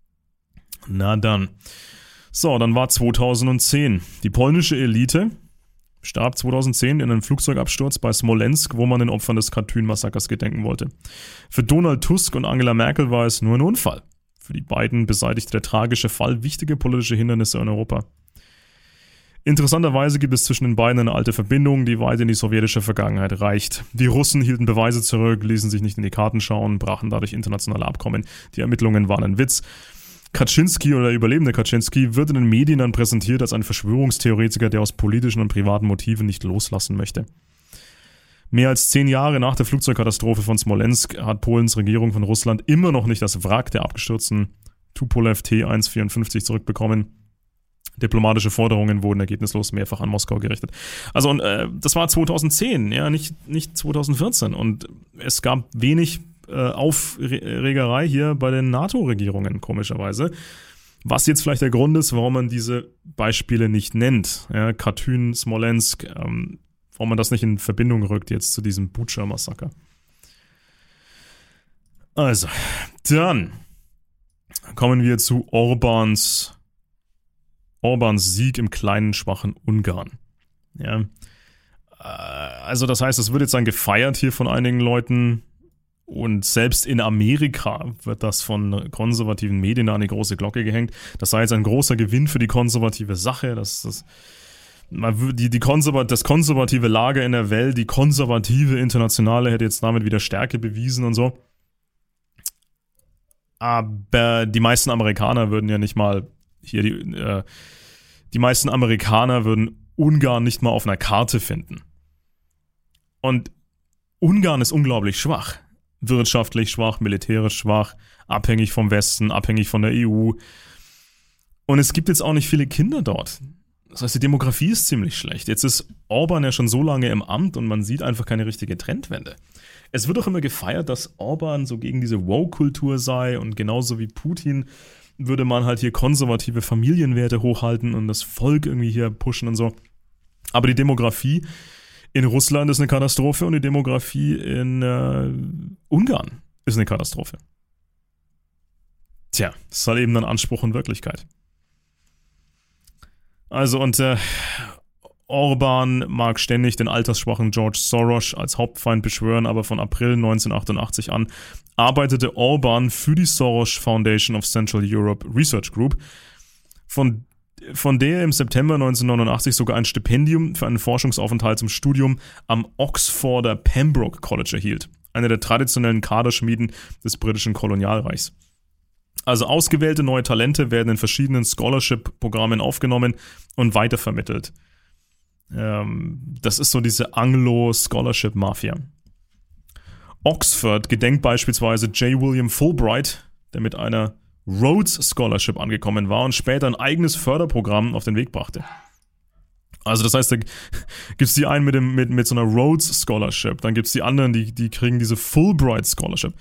Na dann. So, dann war zweitausendzehn. Die polnische Elite starb zweitausendzehn in einem Flugzeugabsturz bei Smolensk, wo man den Opfern des Katyn-Massakers gedenken wollte. Für Donald Tusk und Angela Merkel war es nur ein Unfall. Für die beiden beseitigte der tragische Fall wichtige politische Hindernisse in Europa. Interessanterweise gibt es zwischen den beiden eine alte Verbindung, die weit in die sowjetische Vergangenheit reicht. Die Russen hielten Beweise zurück, ließen sich nicht in die Karten schauen, brachen dadurch internationale Abkommen. Die Ermittlungen waren ein Witz. Kaczynski oder der überlebende Kaczynski wird in den Medien dann präsentiert als ein Verschwörungstheoretiker, der aus politischen und privaten Motiven nicht loslassen möchte. Mehr als zehn Jahre nach der Flugzeugkatastrophe von Smolensk hat Polens Regierung von Russland immer noch nicht das Wrack der abgestürzten Tupolew T hundertvierundfünfzig zurückbekommen. Diplomatische Forderungen wurden ergebnislos mehrfach an Moskau gerichtet. Also und äh, das war zweitausendzehn, ja, nicht, nicht zweitausendvierzehn. Und es gab wenig Aufregerei hier bei den NATO-Regierungen, komischerweise. Was jetzt vielleicht der Grund ist, warum man diese Beispiele nicht nennt. Ja, Katyn, Smolensk, ähm, warum man das nicht in Verbindung rückt jetzt zu diesem Butscha-Massaker. Also, dann kommen wir zu Orbáns, Orbáns Sieg im kleinen, schwachen Ungarn. Ja, also das heißt, es wird jetzt dann gefeiert hier von einigen Leuten. Und selbst in Amerika wird das von konservativen Medien an die große Glocke gehängt. Das sei jetzt ein großer Gewinn für die konservative Sache. Das, das, die, die konservat, das konservative Lager in der Welt, die konservative Internationale hätte jetzt damit wieder Stärke bewiesen und so. Aber die meisten Amerikaner würden ja nicht mal hier die, äh, die meisten Amerikaner würden Ungarn nicht mal auf einer Karte finden. Und Ungarn ist unglaublich schwach. Wirtschaftlich schwach, militärisch schwach, abhängig vom Westen, abhängig von der E U. Und es gibt jetzt auch nicht viele Kinder dort. Das heißt, die Demografie ist ziemlich schlecht. Jetzt ist Orbán ja schon so lange im Amt und man sieht einfach keine richtige Trendwende. Es wird auch immer gefeiert, dass Orbán so gegen diese Woke-Kultur sei und genauso wie Putin würde man halt hier konservative Familienwerte hochhalten und das Volk irgendwie hier pushen und so. Aber die Demografie in Russland ist eine Katastrophe und die Demografie in äh, Ungarn ist eine Katastrophe. Tja, das ist halt eben dann Anspruch und Wirklichkeit. Also und äh, Orbán mag ständig den altersschwachen George Soros als Hauptfeind beschwören, aber von April neunzehnhundertachtundachtzig an arbeitete Orbán für die Soros Foundation of Central Europe Research Group, von von der er im September neunzehnhundertneunundachtzig sogar ein Stipendium für einen Forschungsaufenthalt zum Studium am Oxforder Pembroke College erhielt, einer der traditionellen Kaderschmieden des britischen Kolonialreichs. Also ausgewählte neue Talente werden in verschiedenen Scholarship-Programmen aufgenommen und weitervermittelt. Ähm, das ist so diese Anglo-Scholarship-Mafia. Oxford gedenkt beispielsweise J. William Fulbright, der mit einer Rhodes Scholarship angekommen war und später ein eigenes Förderprogramm auf den Weg brachte. Also das heißt, da gibt es die einen mit, dem, mit, mit so einer Rhodes Scholarship, dann gibt es die anderen, die, die kriegen diese Fulbright Scholarship.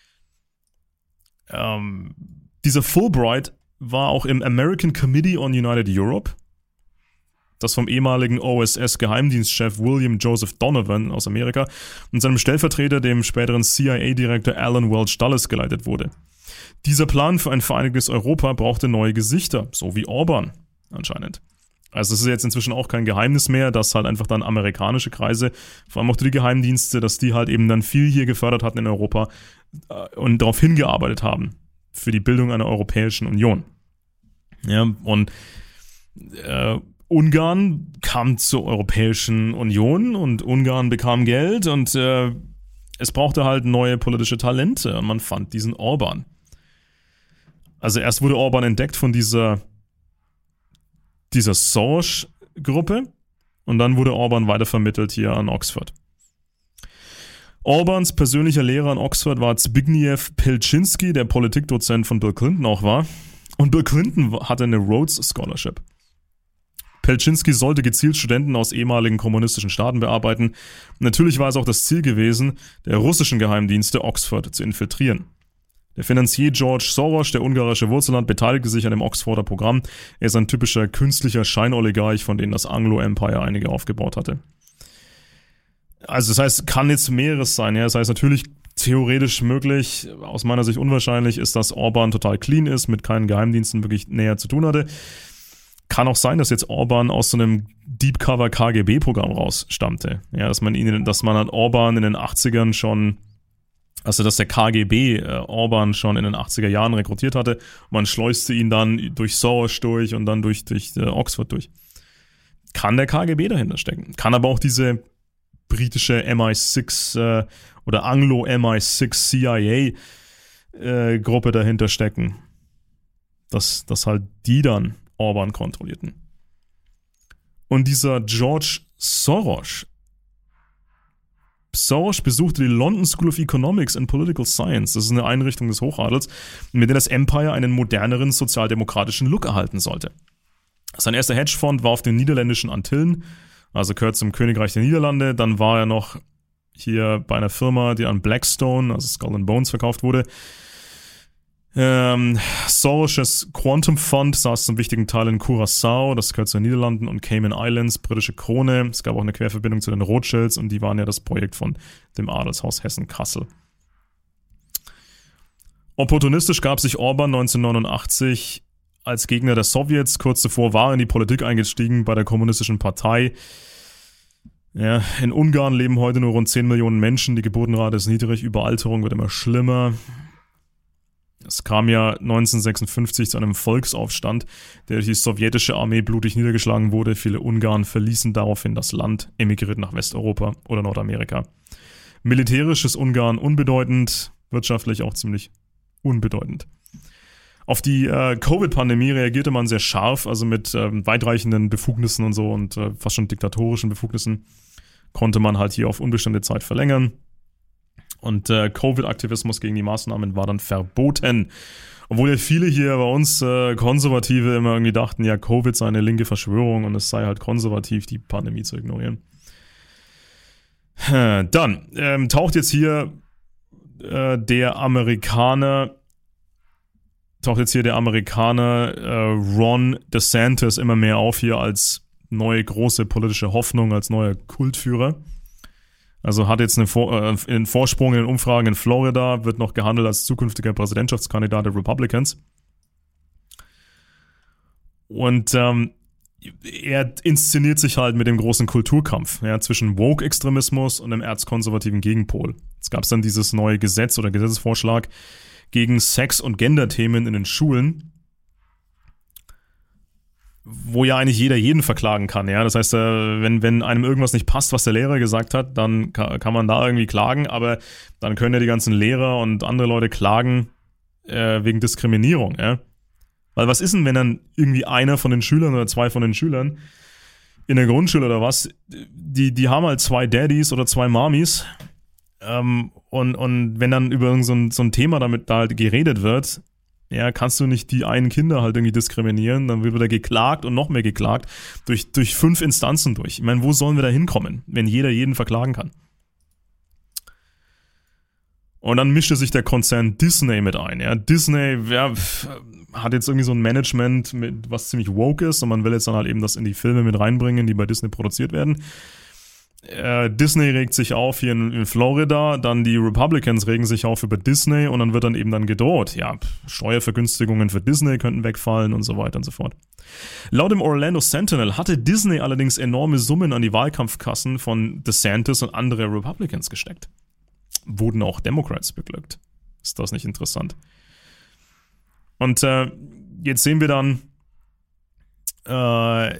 Ähm, dieser Fulbright war auch im American Committee on United Europe, das vom ehemaligen O S S-Geheimdienstchef William Joseph Donovan aus Amerika und seinem Stellvertreter, dem späteren C I A-Direktor Alan Welch Dulles, geleitet wurde. Dieser Plan für ein vereinigtes Europa brauchte neue Gesichter, so wie Orban anscheinend. Also es ist jetzt inzwischen auch kein Geheimnis mehr, dass halt einfach dann amerikanische Kreise, vor allem auch die Geheimdienste, dass die halt eben dann viel hier gefördert hatten in Europa und darauf hingearbeitet haben für die Bildung einer Europäischen Union. Ja, und äh, Ungarn kam zur Europäischen Union und Ungarn bekam Geld und äh, es brauchte halt neue politische Talente und man fand diesen Orban. Also erst wurde Orban entdeckt von dieser dieser Soros-Gruppe und dann wurde Orban weitervermittelt hier an Oxford. Orbans persönlicher Lehrer an Oxford war Zbigniew Pilczynski, der Politikdozent von Bill Clinton auch war. Und Bill Clinton hatte eine Rhodes Scholarship. Pilczynski sollte gezielt Studenten aus ehemaligen kommunistischen Staaten bearbeiten. Natürlich war es auch das Ziel gewesen, der russischen Geheimdienste Oxford zu infiltrieren. Der Finanzier George Soros, der ungarische Wurzel hat, beteiligte sich an dem Oxforder Programm. Er ist ein typischer künstlicher Scheinoligarch, von dem das Anglo-Empire einige aufgebaut hatte. Also das heißt, kann jetzt mehreres sein. Ja? Das heißt natürlich theoretisch möglich, aus meiner Sicht unwahrscheinlich, ist, dass Orban total clean ist, mit keinen Geheimdiensten wirklich näher zu tun hatte. Kann auch sein, dass jetzt Orban aus so einem Deep-Cover K G B-Programm rausstammte. Ja, dass man ihn, dass man halt Orban in den achtzigern schon, also dass der K G B äh, Orban schon in den achtziger Jahren rekrutiert hatte. Und man schleuste ihn dann durch Soros durch und dann durch, durch äh, Oxford durch. Kann der K G B dahinter stecken. Kann aber auch diese britische M I sechs äh, oder Anglo-M I sechs C I A-Gruppe äh, dahinter stecken. Dass, dass halt die dann Orban kontrollierten. Und dieser George Soros, Soros besuchte die London School of Economics and Political Science. Das ist eine Einrichtung des Hochadels, mit der das Empire einen moderneren sozialdemokratischen Look erhalten sollte. Sein erster Hedgefonds war auf den niederländischen Antillen, also gehört zum Königreich der Niederlande. Dann war er noch hier bei einer Firma, die an Blackstone, also Skull and Bones, verkauft wurde. Ähm, Soros' Quantum Fund saß zum wichtigen Teil in Curaçao, das gehört zu den Niederlanden, und Cayman Islands, britische Krone. Es gab auch eine Querverbindung zu den Rothschilds und die waren ja das Projekt von dem Adelshaus Hessen-Kassel. Opportunistisch gab sich Orban neunzehnhundertneunundachtzig als Gegner der Sowjets. Kurz zuvor war er in die Politik eingestiegen bei der Kommunistischen Partei. Ja, in Ungarn leben heute nur rund zehn Millionen Menschen, die Geburtenrate ist niedrig, Überalterung wird immer schlimmer. Es kam ja neunzehnhundertsechsundfünfzig zu einem Volksaufstand, der durch die sowjetische Armee blutig niedergeschlagen wurde. Viele Ungarn verließen daraufhin das Land, emigrierten nach Westeuropa oder Nordamerika. Militärisch ist Ungarn unbedeutend, wirtschaftlich auch ziemlich unbedeutend. Auf die äh, Covid-Pandemie reagierte man sehr scharf, also mit ähm, weitreichenden Befugnissen und so und äh, fast schon diktatorischen Befugnissen konnte man halt hier auf unbestimmte Zeit verlängern. Und äh, Covid-Aktivismus gegen die Maßnahmen war dann verboten. Obwohl ja viele hier bei uns äh, Konservative immer irgendwie dachten, ja, Covid sei eine linke Verschwörung und es sei halt konservativ, die Pandemie zu ignorieren. Dann ähm, taucht jetzt hier äh, der Amerikaner, taucht jetzt hier der Amerikaner äh, Ron DeSantis immer mehr auf hier als neue große politische Hoffnung, als neuer Kultführer. Also hat jetzt einen, Vor- äh, einen Vorsprung in den Umfragen in Florida, wird noch gehandelt als zukünftiger Präsidentschaftskandidat der Republicans. Und ähm, er inszeniert sich halt mit dem großen Kulturkampf, ja, zwischen Woke-Extremismus und dem erzkonservativen Gegenpol. Jetzt gab es dann dieses neue Gesetz oder Gesetzesvorschlag gegen Sex- und Gender-Themen in den Schulen, wo ja eigentlich jeder jeden verklagen kann, ja. Das heißt, wenn, wenn einem irgendwas nicht passt, was der Lehrer gesagt hat, dann kann man da irgendwie klagen, aber dann können ja die ganzen Lehrer und andere Leute klagen äh, wegen Diskriminierung, ja. Weil was ist denn, wenn dann irgendwie einer von den Schülern oder zwei von den Schülern in der Grundschule oder was, die, die haben halt zwei Daddys oder zwei Mamis Ähm, und, und wenn dann über so ein, so ein Thema damit da halt geredet wird, ja, kannst du nicht die einen Kinder halt irgendwie diskriminieren, dann wird wieder geklagt und noch mehr geklagt, durch, durch fünf Instanzen durch. Ich meine, wo sollen wir da hinkommen, wenn jeder jeden verklagen kann? Und dann mischte sich der Konzern Disney mit ein. Ja, Disney ja, hat jetzt irgendwie so ein Management, mit, was ziemlich woke ist, und man will jetzt dann halt eben das in die Filme mit reinbringen, die bei Disney produziert werden. Äh, Disney regt sich auf hier in, in Florida, dann die Republicans regen sich auf über Disney, und dann wird dann eben dann gedroht, ja, Steuervergünstigungen für Disney könnten wegfallen und so weiter und so fort. Laut dem Orlando Sentinel hatte Disney allerdings enorme Summen an die Wahlkampfkassen von DeSantis und andere Republicans gesteckt. Wurden auch Democrats beglückt. Ist das nicht interessant? Und äh, jetzt sehen wir dann äh,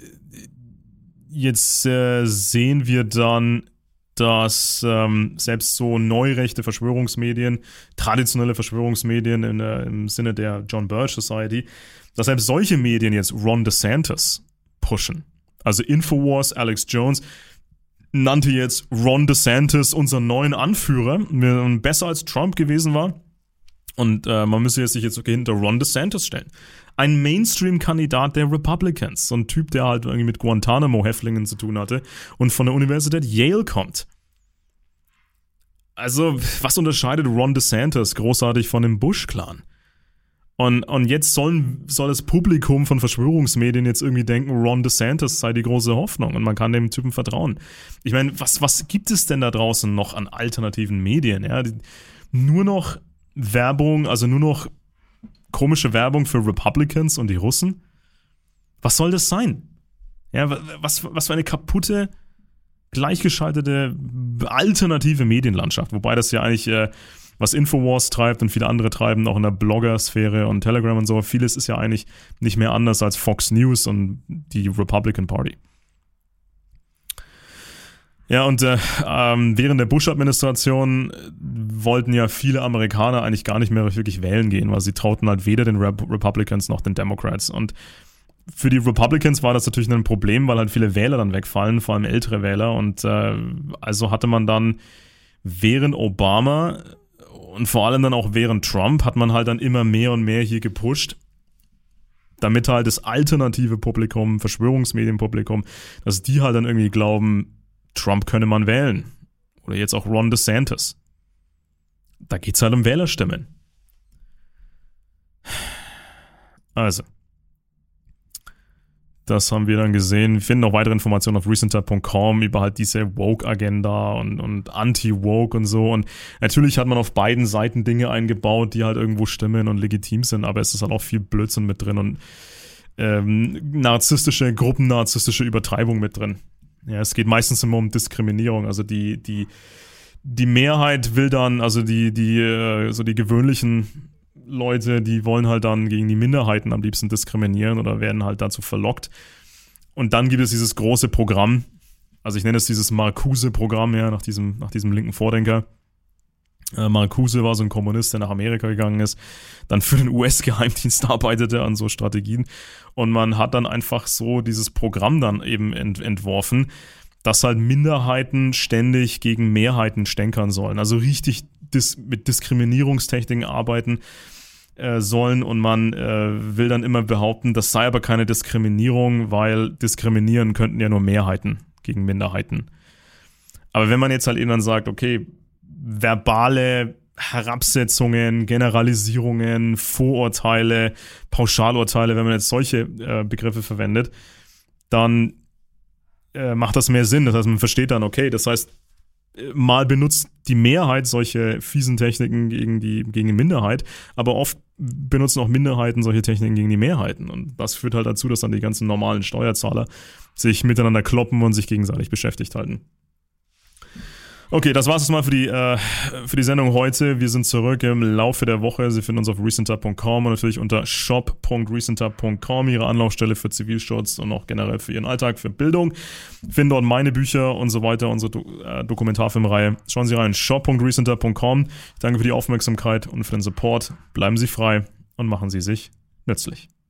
Jetzt äh, sehen wir dann, dass ähm, selbst so neurechte Verschwörungsmedien, traditionelle Verschwörungsmedien in, äh, im Sinne der John Birch Society, dass selbst solche Medien jetzt Ron DeSantis pushen. Also Infowars, Alex Jones nannte jetzt Ron DeSantis unseren neuen Anführer, der besser als Trump gewesen war. Und äh, man müsse jetzt sich jetzt okay hinter Ron DeSantis stellen. Ein Mainstream-Kandidat der Republicans. So ein Typ, der halt irgendwie mit Guantanamo-Häftlingen zu tun hatte und von der Universität Yale kommt. Also, was unterscheidet Ron DeSantis großartig von dem Bush-Clan? Und, und jetzt sollen, soll das Publikum von Verschwörungsmedien jetzt irgendwie denken, Ron DeSantis sei die große Hoffnung und man kann dem Typen vertrauen. Ich meine, was, was gibt es denn da draußen noch an alternativen Medien? Ja? Die, nur noch Werbung, also nur noch komische Werbung für Republicans und die Russen? Was soll das sein? Ja, was, was für eine kaputte, gleichgeschaltete, alternative Medienlandschaft. Wobei das ja eigentlich, äh, was Infowars treibt und viele andere treiben, auch in der Blogger-Sphäre und Telegram und so, vieles ist ja eigentlich nicht mehr anders als Fox News und die Republican Party. Ja, und äh, ähm, während der Bush-Administration wollten ja viele Amerikaner eigentlich gar nicht mehr wirklich wählen gehen, weil sie trauten halt weder den Rep- Republicans noch den Democrats. Und für die Republicans war das natürlich ein Problem, weil halt viele Wähler dann wegfallen, vor allem ältere Wähler. Und äh, also hatte man dann während Obama und vor allem dann auch während Trump hat man halt dann immer mehr und mehr hier gepusht, damit halt das alternative Publikum, Verschwörungsmedienpublikum, dass die halt dann irgendwie glauben, Trump könne man wählen. Oder jetzt auch Ron DeSantis. Da geht's halt um Wählerstimmen. Also. Das haben wir dann gesehen. Wir finden noch weitere Informationen auf recenter punkt com über halt diese Woke-Agenda und, und Anti-Woke und so. Und natürlich hat man auf beiden Seiten Dinge eingebaut, die halt irgendwo stimmen und legitim sind, aber es ist halt auch viel Blödsinn mit drin und ähm, narzisstische, gruppennarzisstische Übertreibung mit drin. Ja, es geht meistens immer um Diskriminierung. Also die, die, die Mehrheit will dann, also die, die, so die gewöhnlichen Leute, die wollen halt dann gegen die Minderheiten am liebsten diskriminieren oder werden halt dazu verlockt. Und dann gibt es dieses große Programm, also ich nenne es dieses Marcuse-Programm, ja, nach diesem, nach diesem linken Vordenker. Äh, Marcuse war so ein Kommunist, der nach Amerika gegangen ist, dann für den U S-Geheimdienst arbeitete an so Strategien. Und man hat dann einfach so dieses Programm dann eben ent- entworfen, dass halt Minderheiten ständig gegen Mehrheiten stänkern sollen. Also richtig dis- mit Diskriminierungstechniken arbeiten äh, sollen. Und man äh, will dann immer behaupten, das sei aber keine Diskriminierung, weil diskriminieren könnten ja nur Mehrheiten gegen Minderheiten. Aber wenn man jetzt halt eben dann sagt, okay, verbale Herabsetzungen, Generalisierungen, Vorurteile, Pauschalurteile, wenn man jetzt solche äh, Begriffe verwendet, dann äh, macht das mehr Sinn. Das heißt, man versteht dann, okay, das heißt, mal benutzt die Mehrheit solche fiesen Techniken gegen die, gegen die Minderheit, aber oft benutzen auch Minderheiten solche Techniken gegen die Mehrheiten. Und das führt halt dazu, dass dann die ganzen normalen Steuerzahler sich miteinander kloppen und sich gegenseitig beschäftigt halten. Okay, das war's jetzt mal für die, äh, für die Sendung heute. Wir sind zurück im Laufe der Woche. Sie finden uns auf recenter punkt com und natürlich unter shop punkt recenter punkt com, Ihre Anlaufstelle für Zivilschutz und auch generell für Ihren Alltag, für Bildung. Finden dort meine Bücher und so weiter, unsere Do- äh, Dokumentarfilmreihe. Schauen Sie rein, shop punkt recenter punkt com. Danke für die Aufmerksamkeit und für den Support. Bleiben Sie frei und machen Sie sich nützlich.